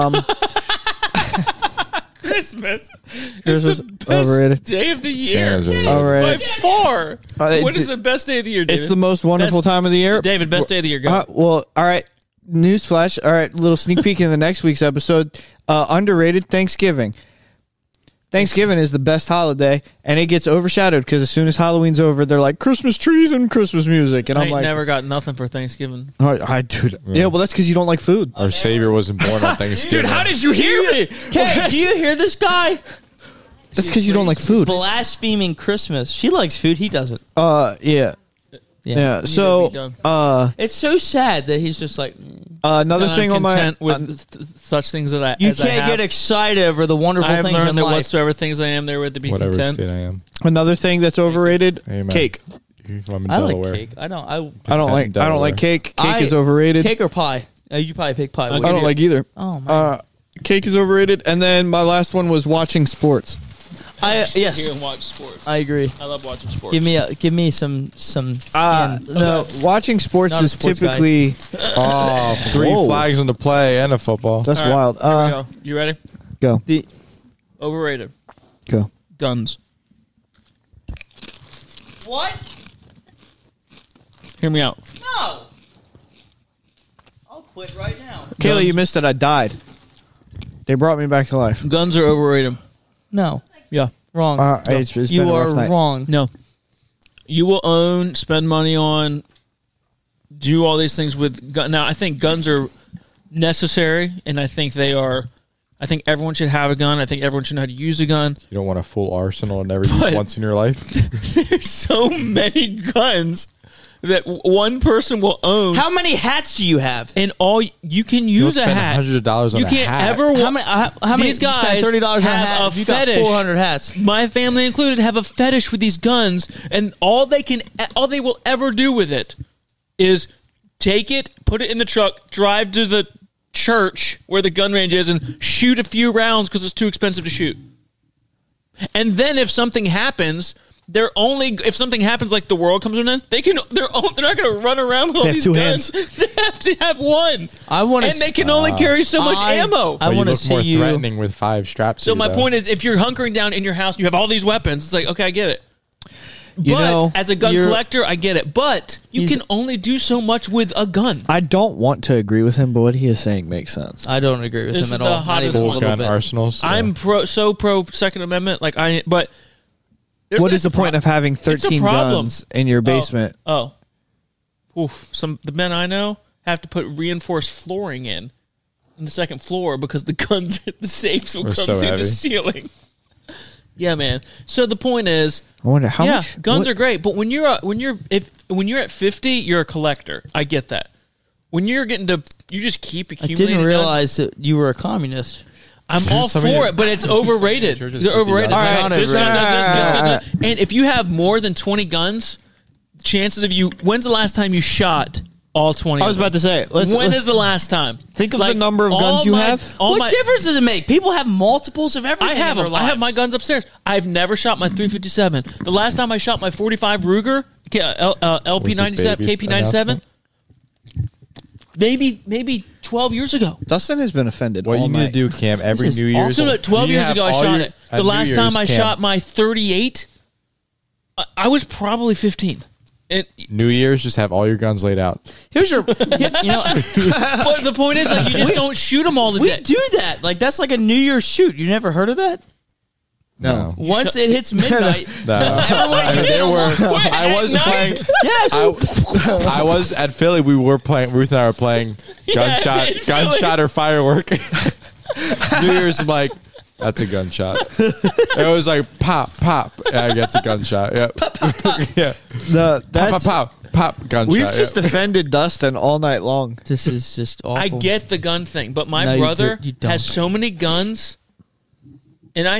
Speaker 1: Christmas.
Speaker 3: Christmas overrated.
Speaker 1: Day of the year.
Speaker 4: Santa's overrated.
Speaker 1: By
Speaker 3: Overrated.
Speaker 1: far. What is
Speaker 3: it-
Speaker 1: the best day of the year, David?
Speaker 3: It's the most wonderful
Speaker 1: Best-
Speaker 3: time of the year.
Speaker 1: David, best day of the year. Go.
Speaker 3: Well, all right. Newsflash. All right. Little sneak peek in the next week's episode. Underrated Thanksgiving. Thanksgiving is the best holiday, and it gets overshadowed because as soon as Halloween's over, they're like Christmas trees and Christmas music, and
Speaker 1: I
Speaker 3: I'm like,
Speaker 1: never got nothing for Thanksgiving.
Speaker 3: dude, yeah. Well, that's because you don't like food.
Speaker 4: Our Savior wasn't born on Thanksgiving.
Speaker 1: did you hear me?
Speaker 6: Okay, do you hear this guy?
Speaker 3: That's because you don't like food.
Speaker 6: Blaspheming Christmas. She likes food. He doesn't.
Speaker 3: Yeah. Yeah. So,
Speaker 1: be done.
Speaker 6: It's so sad that he's just like,
Speaker 3: another thing on my
Speaker 1: content with such things that I
Speaker 6: you
Speaker 1: as I
Speaker 6: can't
Speaker 1: have.
Speaker 6: get excited over the wonderful
Speaker 1: I have
Speaker 6: things in
Speaker 1: learned that
Speaker 6: life.
Speaker 1: whatsoever things I am, there with to be
Speaker 4: Whatever
Speaker 1: content.
Speaker 4: state I am.
Speaker 3: another thing that's overrated.
Speaker 4: Amen.
Speaker 3: Cake.
Speaker 4: I'm in
Speaker 6: I
Speaker 4: Delaware.
Speaker 6: like cake. I don't
Speaker 3: I don't like cake. Cake is overrated.
Speaker 6: Cake or pie? You probably pick pie.
Speaker 3: I don't like either.
Speaker 6: Oh man.
Speaker 3: Cake is overrated. And then my last one was watching sports.
Speaker 1: Here
Speaker 6: Yes,
Speaker 1: and watch sports.
Speaker 6: I agree.
Speaker 1: I love watching sports.
Speaker 6: Give me some skin.
Speaker 3: No, watching sports
Speaker 6: Not a
Speaker 3: is
Speaker 6: sports guy.
Speaker 3: typically
Speaker 4: Oh, 3
Speaker 3: Whoa.
Speaker 4: flags on the play and a football.
Speaker 3: that's
Speaker 1: All right,
Speaker 3: wild.
Speaker 1: Here we go. You ready?
Speaker 3: Go.
Speaker 1: Overrated.
Speaker 3: Go.
Speaker 1: Guns.
Speaker 6: What?
Speaker 1: Hear me out.
Speaker 6: No. I'll quit right now.
Speaker 3: Kayla, you missed it. I died. They brought me back to life.
Speaker 1: Guns are overrated.
Speaker 6: No.
Speaker 1: Yeah.
Speaker 6: Wrong.
Speaker 3: It's been
Speaker 6: You
Speaker 3: a
Speaker 6: are
Speaker 3: rough night.
Speaker 6: wrong.
Speaker 1: No. You will own, spend money on, do all these things with gun. Now, I think guns are necessary, and I think they are. I think everyone should have a gun. I think everyone should know how to use a gun.
Speaker 4: You don't want a full arsenal and never use
Speaker 1: But-
Speaker 4: once in your life.
Speaker 1: There's so many guns that one person will own,
Speaker 6: How many hats do you have?
Speaker 1: and all you can
Speaker 4: You
Speaker 1: use a
Speaker 4: spend
Speaker 1: hat.
Speaker 4: $100 on
Speaker 1: You
Speaker 4: a
Speaker 1: can't
Speaker 4: hat.
Speaker 1: ever.
Speaker 6: How many?
Speaker 1: These guys
Speaker 6: $30 on a
Speaker 1: have
Speaker 6: hat.
Speaker 1: a
Speaker 6: if you got
Speaker 1: fetish.
Speaker 6: 400 hats.
Speaker 1: My family included, have a fetish with these guns, and all they will ever do with it is take it, put it in the truck, drive to the church where the gun range is, and shoot a few rounds because it's too expensive to shoot. And then if something happens, they're only if something happens like the world comes to an end, they're not going to run around with all
Speaker 3: They have
Speaker 1: these
Speaker 3: two
Speaker 1: guns. They have to have one.
Speaker 6: I want to.
Speaker 1: And they can only carry so much ammo.
Speaker 6: I
Speaker 4: But
Speaker 6: want
Speaker 4: you
Speaker 6: to
Speaker 4: look more
Speaker 6: see you.
Speaker 4: threatening with 5 straps.
Speaker 1: So
Speaker 4: to you,
Speaker 1: my
Speaker 4: though.
Speaker 1: point is, if you're hunkering down in your house and you have all these weapons, it's like, okay, I get it.
Speaker 3: You
Speaker 1: But
Speaker 3: know,
Speaker 1: as a gun
Speaker 3: you're-
Speaker 1: collector, I get it. But you
Speaker 3: He's-
Speaker 1: can only do so much with a gun.
Speaker 3: I don't want to agree with him, but what he is saying makes sense.
Speaker 6: I don't agree with
Speaker 1: This
Speaker 6: him at
Speaker 1: is the
Speaker 6: all. Not
Speaker 1: hottest
Speaker 6: even a
Speaker 1: one.
Speaker 6: little
Speaker 4: gun
Speaker 6: bit.
Speaker 4: arsenals. yeah.
Speaker 1: I'm pro Second Amendment. But
Speaker 3: What is the point of having 13
Speaker 1: problem.
Speaker 3: guns in your basement?
Speaker 1: Oh, oof! The men I know have to put reinforced flooring in the second floor because the guns, the safes will
Speaker 4: They're
Speaker 1: come
Speaker 4: so
Speaker 1: through
Speaker 4: heavy.
Speaker 1: the ceiling. Yeah, man. So the point is,
Speaker 3: I wonder how much
Speaker 1: guns
Speaker 3: what-
Speaker 1: are great, but when you're at 50, you're a collector. I get that. When you're getting to, you just keep
Speaker 6: I
Speaker 1: accumulating.
Speaker 6: didn't
Speaker 1: guns.
Speaker 6: realize that you were a communist.
Speaker 1: I'm all
Speaker 4: Some
Speaker 1: for
Speaker 4: of you-
Speaker 1: it, but it's overrated.
Speaker 4: Churches
Speaker 1: They're overrated.
Speaker 4: 50
Speaker 1: All
Speaker 6: guns.
Speaker 1: right, this gun does this, this gun
Speaker 3: Alright.
Speaker 1: does that. And if you have more than 20 guns, chances of you. When's the last time you shot all 20?
Speaker 3: I was about to say,
Speaker 1: When is the last time?
Speaker 3: think of the
Speaker 1: Like,
Speaker 3: number of
Speaker 1: all
Speaker 3: guns you
Speaker 1: my-
Speaker 3: have.
Speaker 1: all
Speaker 6: What
Speaker 1: my-
Speaker 6: difference does it make? People have multiples of everything.
Speaker 1: I have
Speaker 6: in their
Speaker 1: them. I have
Speaker 6: lives.
Speaker 1: my guns upstairs. I've never shot my 357. The last time I shot my 45 Ruger LP97,
Speaker 4: baby
Speaker 1: KP97, maybe 12 years ago.
Speaker 3: Dustin has been offended
Speaker 4: What
Speaker 3: all
Speaker 4: you need
Speaker 3: night.
Speaker 4: to do, Cam, every
Speaker 6: This is
Speaker 4: New Year's.
Speaker 1: So 12
Speaker 4: you
Speaker 1: years
Speaker 4: have
Speaker 1: ago, I
Speaker 4: all
Speaker 1: shot
Speaker 4: your-
Speaker 1: it.
Speaker 4: at
Speaker 1: The
Speaker 4: New
Speaker 1: last time I
Speaker 4: Year's, Cam,
Speaker 1: shot my 38, I was probably 15. And,
Speaker 4: New Year's, just have all your guns laid out.
Speaker 6: Here's your. But
Speaker 1: the point is, like, you just don't shoot them all the
Speaker 6: we
Speaker 1: day.
Speaker 6: do that. Like that's like a New Year's shoot. You never heard of that?
Speaker 3: No.
Speaker 6: Once it hits midnight,
Speaker 4: No.
Speaker 6: everyone
Speaker 4: I mean,
Speaker 6: gets
Speaker 4: there
Speaker 6: in
Speaker 4: were.
Speaker 6: line.
Speaker 4: I was
Speaker 1: At
Speaker 4: playing.
Speaker 1: night?
Speaker 6: Yes.
Speaker 4: I was at Philly. We were playing. Ruth and I were playing gunshot,
Speaker 1: in Philly.
Speaker 4: gunshot or firework. New Year's, I'm like, that's a gunshot. It was like pop, pop. Yeah, that's a gunshot. Yep. Yeah.
Speaker 3: The
Speaker 4: Pop,
Speaker 3: that's
Speaker 4: pop, pop. Gunshot.
Speaker 3: we've
Speaker 4: yeah.
Speaker 3: just offended Dustin all night long.
Speaker 6: This is just awful.
Speaker 1: I get the gun thing, but my
Speaker 6: No, you
Speaker 1: brother
Speaker 6: do- you don't.
Speaker 1: has so many guns, and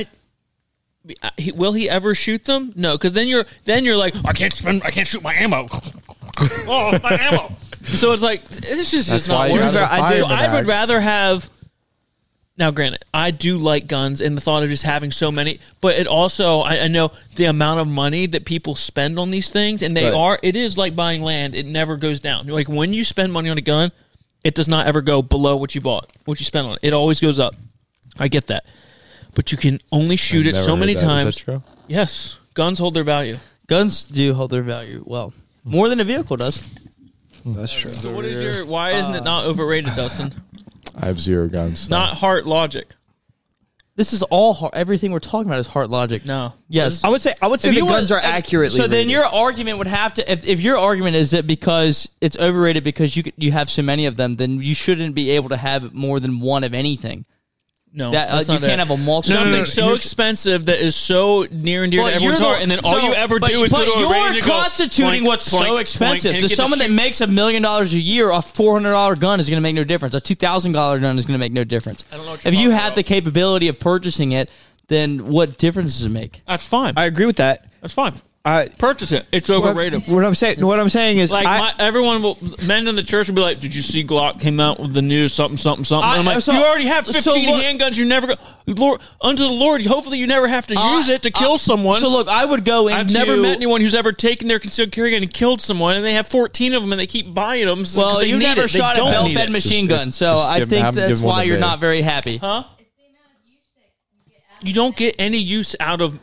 Speaker 1: will he ever shoot them? No, because then you're like, I can't shoot my ammo. Oh, my ammo. So it's like this is
Speaker 4: That's
Speaker 1: just
Speaker 4: why
Speaker 1: not
Speaker 4: you
Speaker 1: worth
Speaker 4: have
Speaker 1: it.
Speaker 4: the fireman
Speaker 1: I would
Speaker 4: axe.
Speaker 1: rather have. Now, granted, I do like guns and the thought of just having so many, but it also I know the amount of money that people spend on these things, and it is like buying land. It never goes down. Like when you spend money on a gun, it does not ever go below what you bought, what you spent on it. It always goes up. I get that, but you can only shoot it
Speaker 4: Never
Speaker 1: so
Speaker 4: heard
Speaker 1: many
Speaker 4: that. Is
Speaker 1: times.
Speaker 4: that true?
Speaker 1: Yes, guns hold their value.
Speaker 6: Guns do hold their value well, more than a vehicle does.
Speaker 3: That's true.
Speaker 1: So what is your? Why isn't it not overrated, Dustin?
Speaker 4: I have 0 guns.
Speaker 1: Not heart logic.
Speaker 6: This is all everything we're talking about is heart logic.
Speaker 1: No.
Speaker 6: Yes.
Speaker 3: I would say
Speaker 6: If
Speaker 3: the
Speaker 6: you want-
Speaker 3: guns are accurately.
Speaker 6: So then
Speaker 3: rated.
Speaker 6: your argument would have to, if your argument is that because it's overrated because you have so many of them, then you shouldn't be able to have more than one of anything.
Speaker 1: No,
Speaker 6: That
Speaker 1: that's
Speaker 6: you
Speaker 1: not
Speaker 6: can't
Speaker 1: it.
Speaker 6: have a multiple.
Speaker 1: Something so expensive that is so near and dear to everyone's heart, and then all you ever do is go to a range
Speaker 6: you're
Speaker 1: and go,
Speaker 6: constituting
Speaker 1: plank,
Speaker 6: what's
Speaker 1: plank,
Speaker 6: so
Speaker 1: plank,
Speaker 6: expensive.
Speaker 1: and
Speaker 6: To
Speaker 1: get the
Speaker 6: someone that
Speaker 1: shoot.
Speaker 6: makes $1 million a year, a $400 gun is going to make no difference. A $2,000 gun is going to make no difference.
Speaker 1: I don't know what you're
Speaker 6: If you
Speaker 1: talking
Speaker 6: have
Speaker 1: about.
Speaker 6: the capability of purchasing it, then what difference does it make?
Speaker 1: That's fine.
Speaker 3: I agree with that.
Speaker 1: That's fine.
Speaker 3: I
Speaker 1: Purchase it. It's overrated.
Speaker 3: What I'm saying is,
Speaker 1: Like everyone will, men in the church will be like, "Did you see Glock came out with the news something something something?" And I'm like,
Speaker 6: so-
Speaker 1: "You already have
Speaker 6: so
Speaker 1: 15
Speaker 6: look-
Speaker 1: handguns. You never go, Lord, unto the Lord. Hopefully, you never have to use it to kill someone."
Speaker 6: So look, I would go into.
Speaker 1: I've never met anyone who's ever taken their concealed carry gun and killed someone, and they have 14 of them, and they keep buying them. So
Speaker 6: Well,
Speaker 1: they
Speaker 6: you
Speaker 1: need
Speaker 6: never
Speaker 1: it. They
Speaker 6: shot a
Speaker 1: don't need
Speaker 6: bell-fed
Speaker 1: it.
Speaker 6: machine gun, so
Speaker 4: just
Speaker 6: I
Speaker 4: give-
Speaker 6: think
Speaker 4: have them
Speaker 6: that's
Speaker 4: give one
Speaker 6: why
Speaker 4: to
Speaker 6: you're
Speaker 4: Dave.
Speaker 6: not very happy.
Speaker 1: Huh?
Speaker 5: It's the amount of use that you get out of
Speaker 1: You don't get any use out of.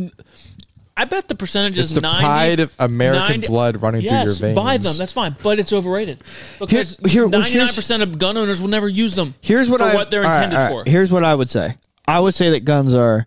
Speaker 1: I bet the percentage
Speaker 4: It's
Speaker 1: is
Speaker 4: the
Speaker 1: 90.
Speaker 4: pride of American
Speaker 1: 90
Speaker 4: blood running through your
Speaker 1: Yes,
Speaker 4: veins.
Speaker 1: buy them. That's fine, but it's overrated because
Speaker 3: Here-
Speaker 1: 99% of gun owners will never use them.
Speaker 3: here's what
Speaker 1: for
Speaker 3: I
Speaker 1: what they're
Speaker 3: all right,
Speaker 1: intended
Speaker 3: all right.
Speaker 1: for.
Speaker 3: Here's what I would say. I would say that guns are,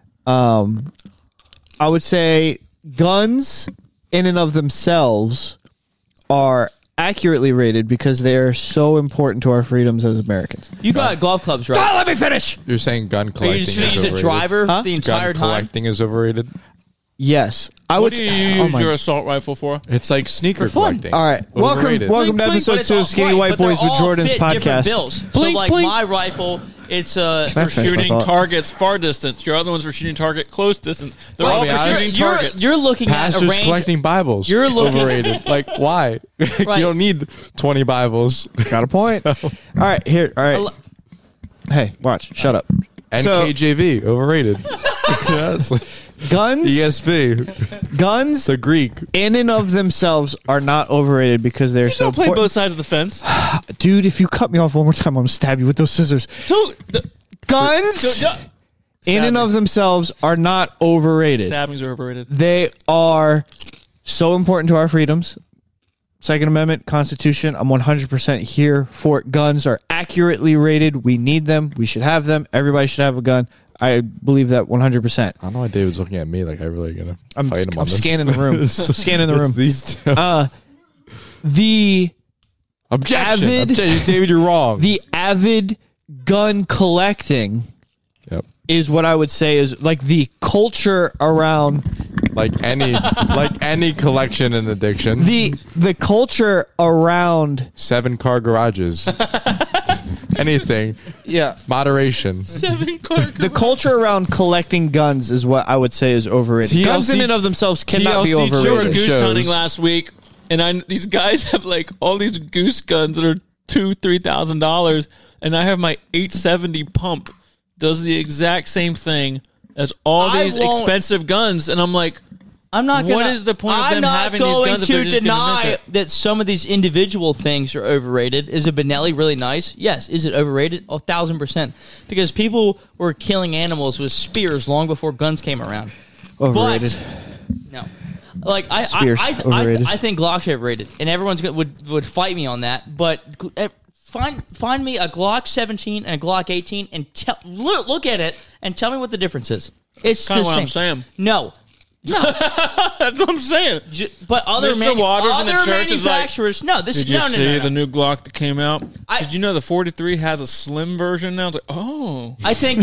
Speaker 3: I would say guns in and of themselves are accurately rated because they are so important to our freedoms as Americans.
Speaker 6: You got golf clubs, right?
Speaker 3: Let me finish.
Speaker 4: You're saying gun
Speaker 6: Are you
Speaker 4: collecting
Speaker 6: just going
Speaker 4: is
Speaker 6: to use a
Speaker 4: overrated.
Speaker 6: driver
Speaker 3: Huh?
Speaker 6: the entire
Speaker 4: Gun
Speaker 6: time?
Speaker 4: collecting is overrated.
Speaker 3: Yes, I
Speaker 1: What
Speaker 3: would.
Speaker 1: do you
Speaker 3: oh
Speaker 1: use
Speaker 3: my-
Speaker 1: your assault rifle for?
Speaker 4: It's like sneaker
Speaker 6: For fun.
Speaker 4: collecting.
Speaker 3: All right,
Speaker 4: Overrated.
Speaker 3: welcome to
Speaker 6: Blink,
Speaker 3: episode
Speaker 6: but
Speaker 3: 2 of
Speaker 6: it's
Speaker 3: Skinny
Speaker 6: all-
Speaker 3: White
Speaker 6: but they're
Speaker 3: Boys with
Speaker 6: all
Speaker 3: Jordan's
Speaker 6: fit different
Speaker 3: podcast.
Speaker 6: bills.
Speaker 1: Blink,
Speaker 6: so like
Speaker 1: blink.
Speaker 6: my rifle, it's
Speaker 3: I finish my
Speaker 1: Shooting
Speaker 3: thought?
Speaker 1: targets far distance. Your other ones for shooting target close distance. They're
Speaker 4: Well,
Speaker 1: all
Speaker 4: to
Speaker 1: for
Speaker 4: be honest,
Speaker 1: shooting
Speaker 6: you're,
Speaker 1: targets.
Speaker 6: you're looking at a
Speaker 4: Pastors
Speaker 6: range.
Speaker 4: collecting Bibles.
Speaker 6: You're looking-
Speaker 4: overrated. Like why?
Speaker 6: Right.
Speaker 4: You don't need 20 Bibles.
Speaker 3: Got a point. All right, here. All right. Hey, watch. Shut up. So-
Speaker 4: NKJV overrated. Yes.
Speaker 3: guns,
Speaker 4: ESV.
Speaker 3: guns,
Speaker 4: The Greek.
Speaker 3: in and of themselves are not overrated because they're so
Speaker 1: Don't play
Speaker 3: important.
Speaker 1: both sides of the fence.
Speaker 3: Dude, if you cut me off one more time, I'm gonna stab you with those scissors. Guns, in and of themselves, are not overrated.
Speaker 1: Stabbings are overrated.
Speaker 3: They are so important to our freedoms. Second Amendment, Constitution, I'm 100% here for it. Guns are accurately rated. We need them. We should have them. Everybody should have a gun. I believe that 100%.
Speaker 4: I don't know why David's looking at me like I really gonna
Speaker 3: I'm
Speaker 4: fight him on this.
Speaker 3: scanning the room. I'm scanning the
Speaker 4: It's
Speaker 3: room.
Speaker 4: These two.
Speaker 3: The
Speaker 4: Objection.
Speaker 3: avid-
Speaker 4: Objection. David, you're wrong.
Speaker 3: the avid gun collecting
Speaker 4: Yep.
Speaker 3: is what I would say is like the culture around
Speaker 4: Like any collection and addiction.
Speaker 3: the culture around
Speaker 4: 7-car garages. Anything.
Speaker 3: yeah
Speaker 4: Moderation.
Speaker 3: the culture around collecting guns is what I would say is overrated.
Speaker 4: TLC
Speaker 3: Guns in and of themselves cannot be
Speaker 4: TLC
Speaker 1: We were
Speaker 3: overrated.
Speaker 4: shows.
Speaker 1: goose hunting last week, and these guys have like all these goose guns that are $2,000-$3,000, and I have my 870 pump does the exact same thing as all
Speaker 6: I
Speaker 1: these
Speaker 6: won't-
Speaker 1: expensive guns, and I'm like,
Speaker 6: I'm not gonna.
Speaker 1: What is the point of
Speaker 6: I'm
Speaker 1: them
Speaker 6: not
Speaker 1: having these
Speaker 6: going
Speaker 1: guns if
Speaker 6: to
Speaker 1: they're just gonna miss
Speaker 6: deny
Speaker 1: it?
Speaker 6: that some of these individual things are overrated. Is a Benelli really nice? Yes. Is it overrated? 1,000%. Because people were killing animals with spears long before guns came around.
Speaker 3: Overrated.
Speaker 6: But, no. Like
Speaker 3: Spears, overrated.
Speaker 6: I think Glocks are overrated, and everyone's would fight me on that. But find me a Glock 17 and a Glock 18 and look at it and tell me what the difference is. It's
Speaker 1: kind
Speaker 6: the
Speaker 1: of what
Speaker 6: same.
Speaker 1: I'm saying.
Speaker 6: No.
Speaker 1: That's what I'm saying.
Speaker 6: But other,
Speaker 1: Mr. Waters in the
Speaker 6: other
Speaker 1: church is like,
Speaker 6: manufacturers, no, this
Speaker 1: Did
Speaker 6: is
Speaker 1: you
Speaker 6: no,
Speaker 1: see
Speaker 6: no, no,
Speaker 1: the
Speaker 6: no.
Speaker 1: new Glock that came out?
Speaker 6: I-
Speaker 1: Did you know the 43 has a slim version now? It's like, oh.
Speaker 6: I think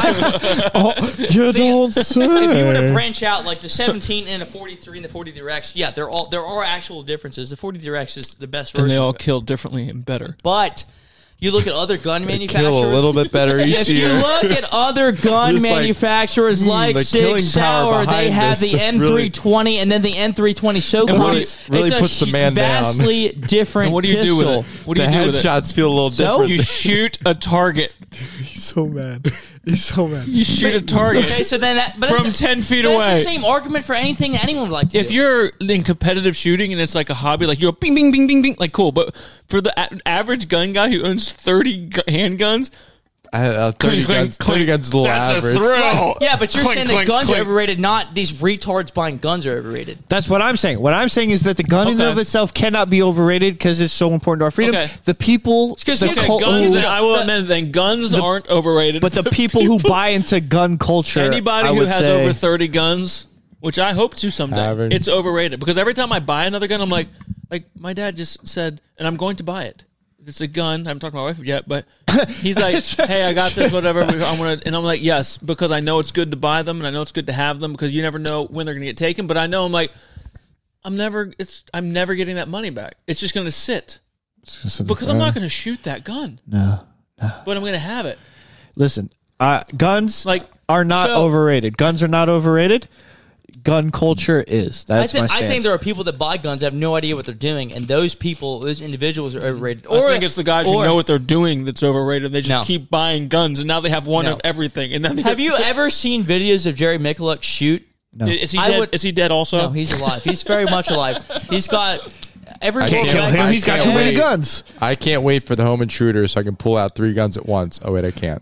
Speaker 3: You don't say.
Speaker 6: if you were to branch out like the 17 and the 43 and the 43X, yeah, there are actual differences. The 43X is the best version.
Speaker 1: And they all
Speaker 6: of it.
Speaker 1: kill differently and better.
Speaker 6: But you look at other gun manufacturers.
Speaker 4: Kill a little bit better each
Speaker 6: If you
Speaker 4: year.
Speaker 6: look at other gun
Speaker 4: Just like,
Speaker 6: manufacturers like
Speaker 4: the
Speaker 6: Sig
Speaker 4: killing power
Speaker 6: Sauer, they
Speaker 4: behind
Speaker 6: have
Speaker 4: this
Speaker 6: the
Speaker 4: just
Speaker 6: M320 and then the N320 SOCOM.
Speaker 4: really
Speaker 6: It's a
Speaker 4: puts the man down.
Speaker 6: vastly different
Speaker 1: And what do you do with
Speaker 6: pistol.
Speaker 1: it? What do
Speaker 4: The
Speaker 1: you do with it?
Speaker 4: headshots feel a little
Speaker 6: So?
Speaker 4: different.
Speaker 1: You shoot a target.
Speaker 3: He's so mad. He's so mad.
Speaker 1: You shoot a target
Speaker 6: Okay, so then but
Speaker 1: from
Speaker 6: that's-
Speaker 1: 10 feet
Speaker 6: That's
Speaker 1: away.
Speaker 6: the same argument for anything that anyone would like to
Speaker 1: If
Speaker 6: do.
Speaker 1: you're in competitive shooting and it's like a hobby, like you're bing, bing, bing, bing, bing, like cool. But for the average gun guy who owns 30 handguns,
Speaker 4: 30
Speaker 1: clink,
Speaker 4: guns,
Speaker 1: clink,
Speaker 4: 30 guns is a little
Speaker 1: that's
Speaker 4: average.
Speaker 1: a thrill.
Speaker 6: Yeah, but you're
Speaker 1: Clink,
Speaker 6: saying that
Speaker 1: clink,
Speaker 6: guns
Speaker 1: clink.
Speaker 6: are overrated, not these retards buying guns are overrated.
Speaker 3: That's what I'm saying. What I'm saying is that the gun in and
Speaker 1: Okay.
Speaker 3: of itself cannot be overrated because it's so important to our freedom.
Speaker 1: Okay.
Speaker 3: The people,
Speaker 6: Because
Speaker 3: the
Speaker 6: here's-
Speaker 3: cult-
Speaker 1: Guns,
Speaker 3: who-
Speaker 1: I will admit, then guns aren't overrated.
Speaker 3: but the people who buy into gun culture,
Speaker 1: anybody
Speaker 3: I
Speaker 1: who
Speaker 3: would
Speaker 1: has
Speaker 3: say,
Speaker 1: over 30 guns, which I hope to someday,
Speaker 4: Having.
Speaker 1: it's overrated. Because every time I buy another gun, I'm like my dad just said, and I'm going to buy it. It's a gun. I haven't talked to my wife yet, but he's like, "Hey, I got this. Whatever. And I'm like, yes, because I know it's good to buy them, and I know it's good to have them because you never know when they're going to get taken. But I know I'm like, I'm never getting that money back. It's just going to sit because I'm not going to shoot that gun.
Speaker 3: No.
Speaker 1: But I'm going to have it.
Speaker 3: Listen, guns
Speaker 1: Like
Speaker 3: are not
Speaker 1: so-
Speaker 3: overrated. Guns are not overrated. Gun culture is. That's my
Speaker 6: I
Speaker 3: stance.
Speaker 6: think there are people that buy guns that have no idea what they're doing, and those individuals are overrated.
Speaker 1: I think it's the guys who
Speaker 6: or-
Speaker 1: know what they're doing that's overrated. They just
Speaker 6: No.
Speaker 1: keep buying guns, and now they have one
Speaker 6: No.
Speaker 1: of everything. And then
Speaker 6: Have you ever seen videos of Jerry Mikulik shoot?
Speaker 1: Is he
Speaker 6: I
Speaker 1: dead?
Speaker 6: would-
Speaker 1: Is he dead also?
Speaker 6: No, he's alive. He's very much alive. He's got every
Speaker 4: I
Speaker 6: little
Speaker 4: can't
Speaker 3: Kill
Speaker 6: gun-
Speaker 3: him.
Speaker 4: I
Speaker 3: He's got
Speaker 4: can't
Speaker 3: too many
Speaker 4: wait.
Speaker 3: guns.
Speaker 4: I can't wait for the home intruder so I can pull out 3 guns at once. Oh, wait, I can't.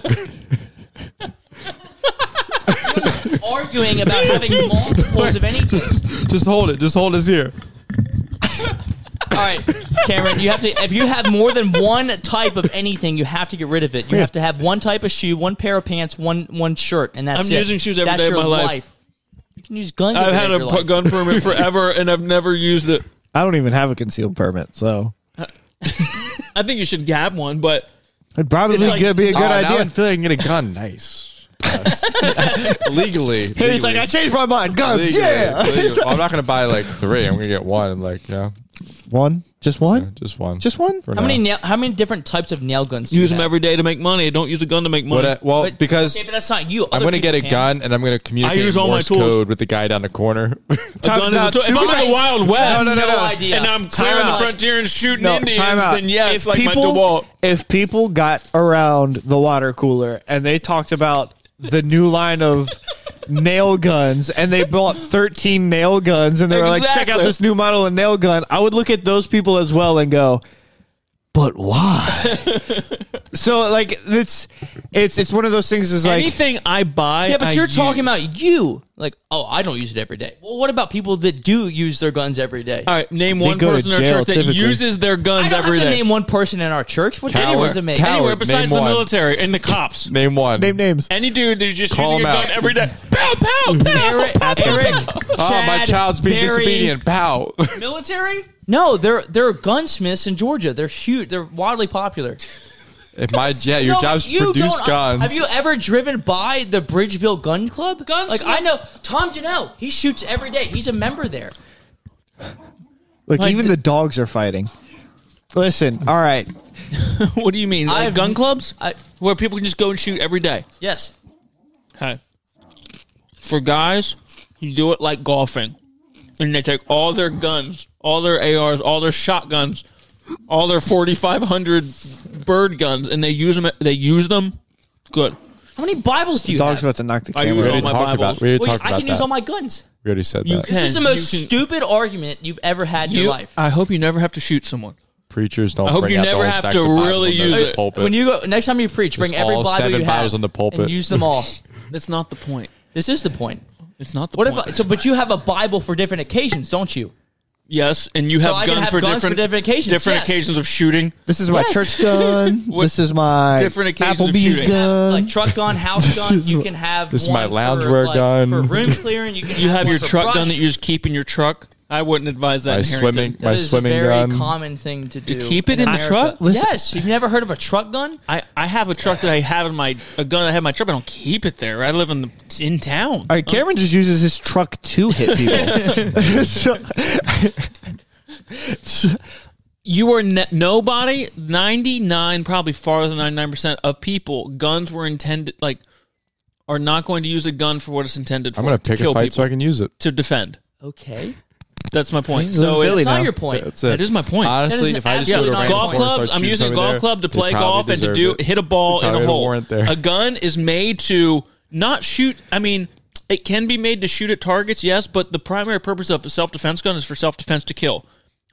Speaker 6: arguing about having multiples of any taste.
Speaker 4: Just hold it. Just hold us here.
Speaker 6: All right, Cameron, you have to. If you have more than one type of anything, you have to get rid of it. You have to have one type of shoe, one pair of pants, one shirt, and that's
Speaker 1: I'm
Speaker 6: it.
Speaker 1: using shoes every
Speaker 6: That's
Speaker 1: day of
Speaker 6: your
Speaker 1: my life.
Speaker 6: You can use guns.
Speaker 1: I've
Speaker 6: every
Speaker 1: had
Speaker 6: day of your
Speaker 1: a
Speaker 6: life.
Speaker 1: gun permit forever, and I've never used it.
Speaker 3: I don't even have a concealed permit, so
Speaker 1: I think you should have one, but
Speaker 3: it'd probably
Speaker 1: It's like-
Speaker 3: be a good
Speaker 4: Now
Speaker 3: idea.
Speaker 4: I'm feeling get a gun. Nice. Yes. Legally.
Speaker 3: He's like, I changed my mind. Guns,
Speaker 4: Legally.
Speaker 3: yeah.
Speaker 4: Legally. Well, I'm not going to buy like 3. I'm going to get 1. Like, yeah,
Speaker 3: One, just one,
Speaker 4: just 1.
Speaker 3: just one.
Speaker 4: For
Speaker 6: How
Speaker 4: now.
Speaker 6: many how many different types of nail guns do
Speaker 1: use
Speaker 6: you
Speaker 1: them
Speaker 6: have?
Speaker 1: every day to make money. Don't use a gun to make money.
Speaker 4: Well,
Speaker 6: But-
Speaker 4: because
Speaker 6: Okay, but that's not you.
Speaker 4: I'm
Speaker 6: Other
Speaker 4: going to get a
Speaker 6: people can.
Speaker 4: gun and I'm going to communicate
Speaker 1: use all my
Speaker 4: Morse
Speaker 1: tools.
Speaker 4: code with the guy down the corner.
Speaker 1: a gun is a tool. If I'm in the Wild West,
Speaker 6: No, idea.
Speaker 1: and I'm clearing
Speaker 3: Time
Speaker 1: the
Speaker 3: out.
Speaker 1: frontier and shooting
Speaker 3: No,
Speaker 1: Indians,
Speaker 3: time out.
Speaker 1: then yes,
Speaker 3: If
Speaker 1: like my
Speaker 3: people-
Speaker 1: DeWalt.
Speaker 3: If people got around the water cooler and they talked about the new line of nail guns and they bought 13 nail guns and they were like, check out
Speaker 1: Exactly.
Speaker 3: this new model of nail gun, I would look at those people as well and go, but why? So like it's one of those things is like,
Speaker 1: Anything I buy,
Speaker 6: Yeah, but
Speaker 1: I
Speaker 6: you're talking
Speaker 1: use.
Speaker 6: about you. Like, oh, I don't use it every day. Well, what about people that do use their guns every day?
Speaker 1: All right, name
Speaker 3: They
Speaker 1: one
Speaker 3: go to
Speaker 1: person in our
Speaker 3: jail,
Speaker 1: church that
Speaker 3: typically.
Speaker 1: uses their
Speaker 6: I
Speaker 1: guns
Speaker 6: don't
Speaker 1: every
Speaker 6: have to
Speaker 1: day.
Speaker 6: name one person in our church. What difference does it make?
Speaker 4: Coward.
Speaker 1: Anywhere besides
Speaker 4: Name
Speaker 1: the
Speaker 4: one.
Speaker 1: military and the cops.
Speaker 4: Name one.
Speaker 3: name names.
Speaker 1: Any dude that just
Speaker 4: Call
Speaker 1: using a
Speaker 4: him
Speaker 1: gun
Speaker 4: out.
Speaker 1: every day. Pow, pow, pow.
Speaker 6: Eric,
Speaker 4: Oh, my
Speaker 6: Chad,
Speaker 4: child's being
Speaker 6: Barry.
Speaker 4: disobedient. Pow.
Speaker 1: Military?
Speaker 6: No, they're gunsmiths in Georgia. They're huge. They're wildly popular.
Speaker 4: If your
Speaker 6: No,
Speaker 4: job's to
Speaker 6: you
Speaker 4: produce
Speaker 6: don't-
Speaker 4: guns.
Speaker 6: Have you ever driven by the Bridgeville Gun Club?
Speaker 1: Gunsmiths.
Speaker 6: Like I know Tom Janelle. He shoots every day. He's a member there.
Speaker 3: Like
Speaker 1: Like
Speaker 3: even the dogs are fighting. Listen, all right.
Speaker 1: What do you mean? Like
Speaker 6: I've-
Speaker 1: gun clubs?
Speaker 6: I
Speaker 1: Where people can just go and shoot every day.
Speaker 6: yes.
Speaker 1: Okay. For guys, you do it like golfing. And they take all their guns, all their ARs, all their shotguns, all their 4,500 bird guns, and they use them. Good.
Speaker 6: How many Bibles do you
Speaker 3: Dog's
Speaker 6: have?
Speaker 3: about to knock the
Speaker 1: I
Speaker 3: camera.
Speaker 1: use
Speaker 4: we
Speaker 1: all
Speaker 4: already
Speaker 1: my
Speaker 4: talked
Speaker 1: Bibles.
Speaker 4: about. We already
Speaker 6: Well,
Speaker 4: talked
Speaker 6: I
Speaker 4: about
Speaker 6: can use
Speaker 4: that.
Speaker 6: all my guns.
Speaker 4: We already said
Speaker 1: You
Speaker 4: that.
Speaker 1: can.
Speaker 6: This is the most
Speaker 1: You can-
Speaker 6: stupid argument you've ever had in your life.
Speaker 1: I hope you never have to shoot someone.
Speaker 4: Preachers don't.
Speaker 1: I hope
Speaker 4: bring
Speaker 1: you
Speaker 4: out the
Speaker 1: never
Speaker 4: whole
Speaker 1: have
Speaker 4: stacks
Speaker 1: to
Speaker 4: of Bibles
Speaker 1: really
Speaker 4: on the
Speaker 1: use it.
Speaker 4: pulpit.
Speaker 6: When you go next time you preach, bring
Speaker 4: Just
Speaker 6: every
Speaker 4: all
Speaker 6: Bible
Speaker 4: 7
Speaker 6: you
Speaker 4: Bibles
Speaker 6: have
Speaker 4: on the pulpit.
Speaker 6: and use them all.
Speaker 1: That's not the point.
Speaker 6: This is the point.
Speaker 1: It's not the
Speaker 6: What
Speaker 1: point.
Speaker 6: if? But you have a Bible for different occasions, don't you?
Speaker 1: Yes, and you have
Speaker 6: I can
Speaker 1: guns,
Speaker 6: have
Speaker 1: for,
Speaker 6: guns for
Speaker 1: different,
Speaker 6: different occasions,
Speaker 1: different
Speaker 6: yes.
Speaker 1: occasions of shooting.
Speaker 3: This is my
Speaker 6: Yes.
Speaker 3: church gun. This is my
Speaker 1: Different occasions of
Speaker 3: Applebee's
Speaker 1: shooting.
Speaker 3: gun.
Speaker 6: Like truck gun, house gun. You can have.
Speaker 4: This is my
Speaker 6: one for,
Speaker 4: loungewear
Speaker 6: like,
Speaker 4: gun.
Speaker 6: for room clearing. You can.
Speaker 1: You have
Speaker 6: one
Speaker 1: your
Speaker 6: for
Speaker 1: truck
Speaker 6: brush.
Speaker 1: gun that you just keep in your truck. I wouldn't advise that
Speaker 4: My
Speaker 1: in Harrington.
Speaker 4: swimming-
Speaker 6: That is
Speaker 4: swimming
Speaker 6: a very
Speaker 4: gun.
Speaker 6: common thing to do.
Speaker 1: keep it in the
Speaker 6: America.
Speaker 1: truck?
Speaker 3: Listen-
Speaker 6: Yes. You've never heard of a truck gun?
Speaker 1: I have a truck that I have in my a gun I have in my truck. I don't keep it there. I live in town.
Speaker 3: All right, Cameron just uses his truck to hit people. So-
Speaker 1: You are nobody. 99, probably farther than 99% of people. Guns were intended are not going to use a gun for what it's intended for.
Speaker 4: I'm going to pick
Speaker 1: kill
Speaker 4: a fight
Speaker 1: people,
Speaker 4: so I can use it.
Speaker 1: to defend.
Speaker 6: Okay.
Speaker 1: That's my point.
Speaker 3: You live
Speaker 1: So
Speaker 3: in Philly
Speaker 1: it's
Speaker 3: now.
Speaker 6: That's not your point.
Speaker 4: That's it.
Speaker 1: that is my point.
Speaker 4: Honestly,
Speaker 6: That is
Speaker 4: if I just
Speaker 6: an
Speaker 4: go to a
Speaker 6: absolutely
Speaker 4: random
Speaker 1: golf
Speaker 4: store and
Speaker 1: clubs.
Speaker 4: start
Speaker 1: I'm
Speaker 4: shooting
Speaker 1: using a
Speaker 4: somebody
Speaker 1: golf
Speaker 4: there,
Speaker 1: club to
Speaker 4: they
Speaker 1: play
Speaker 4: probably
Speaker 1: golf and to
Speaker 4: deserve it.
Speaker 1: hit a ball
Speaker 4: They
Speaker 1: in a
Speaker 4: probably had a
Speaker 1: hole.
Speaker 4: warrant there.
Speaker 1: A gun is made to not shoot. I mean, it can be made to shoot at targets, yes, but the primary purpose of a self-defense gun is for self-defense to kill.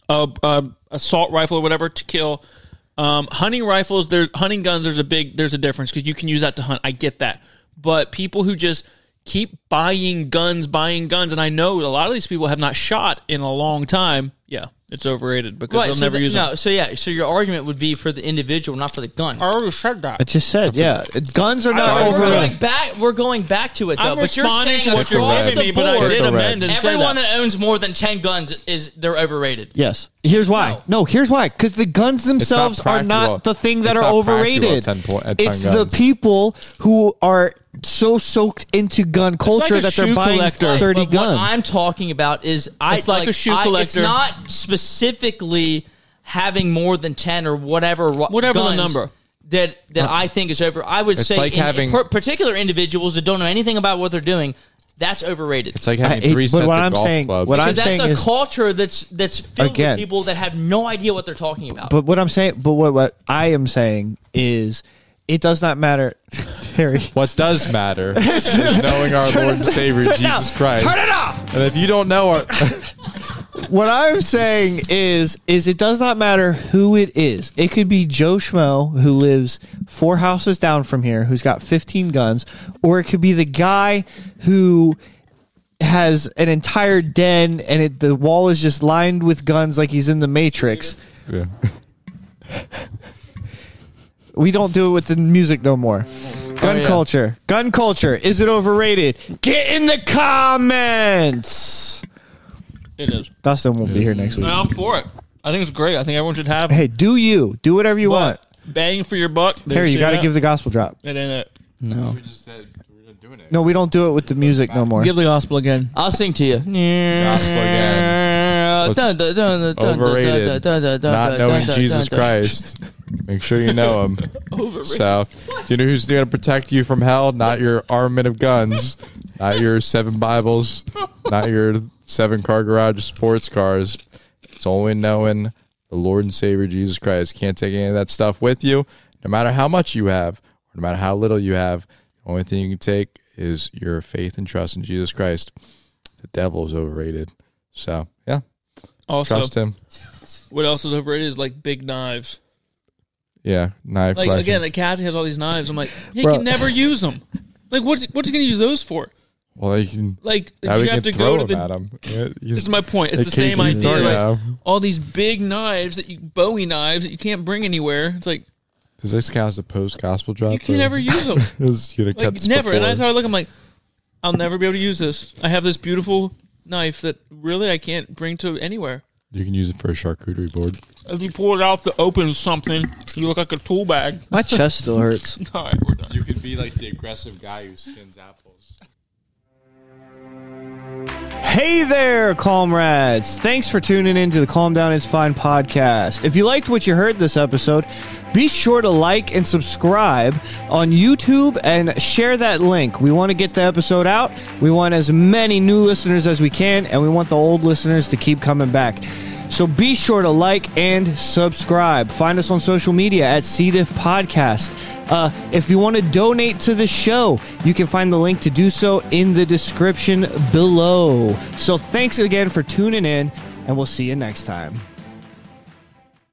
Speaker 1: Assault rifle or whatever to kill. Hunting rifles, hunting guns. There's a difference because you can use that to hunt. I get that, but people who just keep buying guns, and I know a lot of these people have not shot in a long time. Yeah, it's overrated because they'll never use them.
Speaker 6: So your argument would be for the individual, not for the gun.
Speaker 1: I already said
Speaker 3: I
Speaker 1: that.
Speaker 3: just said, yeah, guns are not
Speaker 6: We're going
Speaker 3: over.
Speaker 6: back. We're going back to it though.
Speaker 1: I'm
Speaker 6: but you're
Speaker 1: responding
Speaker 6: saying
Speaker 1: to what you're
Speaker 6: across
Speaker 1: giving
Speaker 6: the
Speaker 1: me, but I
Speaker 6: board,
Speaker 1: did
Speaker 4: Correct.
Speaker 1: amend and say
Speaker 6: everyone
Speaker 1: that.
Speaker 6: that owns more than 10 guns they're overrated.
Speaker 3: Yes. Here's why. No, here's why. Because the guns themselves are
Speaker 4: practical.
Speaker 3: not the thing that
Speaker 4: It's
Speaker 3: are
Speaker 4: not practical
Speaker 3: overrated.
Speaker 4: at 10
Speaker 3: It's the
Speaker 4: guns.
Speaker 3: people who are so soaked into gun culture
Speaker 1: like a
Speaker 3: that they're
Speaker 1: shoe
Speaker 3: buying
Speaker 1: collector.
Speaker 3: 30
Speaker 6: But
Speaker 3: guns.
Speaker 6: What I'm talking about is
Speaker 1: It's like a shoe
Speaker 6: It's
Speaker 1: collector.
Speaker 6: not specifically having more than 10 or whatever
Speaker 1: Whatever the
Speaker 6: guns
Speaker 1: number.
Speaker 6: that I think is over. I would
Speaker 4: It's
Speaker 6: say
Speaker 4: like having-
Speaker 6: particular individuals that don't know anything about what they're doing, that's overrated.
Speaker 4: It's like having 3
Speaker 3: but
Speaker 4: sets
Speaker 3: what
Speaker 4: of
Speaker 3: I'm
Speaker 4: golf
Speaker 3: saying-
Speaker 4: clubs.
Speaker 3: what I'm
Speaker 6: Because that's
Speaker 3: saying
Speaker 6: a
Speaker 3: is-
Speaker 6: culture that's filled
Speaker 3: Again.
Speaker 6: with people that have no idea what they're talking about.
Speaker 3: But what I'm saying, what I am saying is, it does not matter, Harry.
Speaker 4: What does matter is knowing our Lord and Savior Jesus Christ.
Speaker 3: Turn it off.
Speaker 4: And if you don't know our,
Speaker 3: What I'm saying is it does not matter who it is. It could be Joe Schmo who lives 4 houses down from here, who's got 15 guns, or it could be the guy who has an entire den and the wall is just lined with guns like he's in the Matrix.
Speaker 4: yeah.
Speaker 3: We don't do it with the music no more. Gun
Speaker 6: yeah.
Speaker 3: culture. Gun culture. Is it overrated? Get in the comments.
Speaker 1: It is.
Speaker 3: Dustin won't be here next week.
Speaker 1: No, I'm for it. I think it's great. I think everyone should have.
Speaker 3: Hey, do you. Do whatever you want.
Speaker 1: Bang for your buck.
Speaker 3: Harry, you got to give the gospel drop.
Speaker 1: It ain't it.
Speaker 6: no.
Speaker 4: We just said we're doing it.
Speaker 3: No, we don't do it with the music no more.
Speaker 1: Give the gospel again.
Speaker 6: I'll sing to you.
Speaker 4: Gospel again. Overrated. Not knowing Jesus Christ. Make sure you know him. So, do you know who's going to protect you from hell? Not your armament of guns, not your 7 Bibles, not your 7-car garage sports cars. It's only knowing the Lord and Savior Jesus Christ. Can't take any of that stuff with you, no matter how much you have, or no matter how little you have. The only thing you can take is your faith and trust in Jesus Christ. The devil is overrated. So, yeah.
Speaker 1: Also,
Speaker 4: Trust him.
Speaker 1: what else is overrated is like big knives.
Speaker 4: Yeah, knife
Speaker 1: Like
Speaker 4: collections.
Speaker 1: again, like Cassie has all these knives. I'm like, he
Speaker 3: Bro.
Speaker 1: can never use them. Like, what's he gonna use those for?
Speaker 4: Well, you can.
Speaker 1: Like,
Speaker 4: Now
Speaker 1: you
Speaker 4: we
Speaker 1: have
Speaker 4: can
Speaker 1: to
Speaker 4: throw
Speaker 1: go to
Speaker 4: them
Speaker 1: the.
Speaker 4: at him. Yeah,
Speaker 1: This is my point. It's
Speaker 4: they
Speaker 1: the same
Speaker 4: can't keep
Speaker 1: idea.
Speaker 4: throwing
Speaker 1: Like
Speaker 4: at 'em.
Speaker 1: all these big knives that you Bowie knives that you can't bring anywhere. It's like
Speaker 4: Does this count as a post-gospel drop?
Speaker 1: you can never use them.
Speaker 4: You're gonna cut
Speaker 1: Like
Speaker 4: this
Speaker 1: never. And
Speaker 4: before.
Speaker 1: that's how I look. I'm like, I'll never be able to use this. I have this beautiful knife that really I can't bring to anywhere.
Speaker 4: You can use it for a charcuterie board.
Speaker 1: If you pull it out to open something, you look like a tool bag.
Speaker 3: My chest still hurts.
Speaker 1: All right, we're done.
Speaker 4: You could be like the aggressive guy who skins apples.
Speaker 3: Hey there, comrades. Thanks for tuning in to the Calm Down It's Fine podcast. If you liked what you heard this episode, be sure to like and subscribe on YouTube and share that link. We want to get the episode out. We want as many new listeners as we can, and we want the old listeners to keep coming back. So be sure to like and subscribe. Find us on social media at CDIF Podcast. If you want to donate to the show, you can find the link to do so in the description below. So thanks again for tuning in, and we'll see you next time.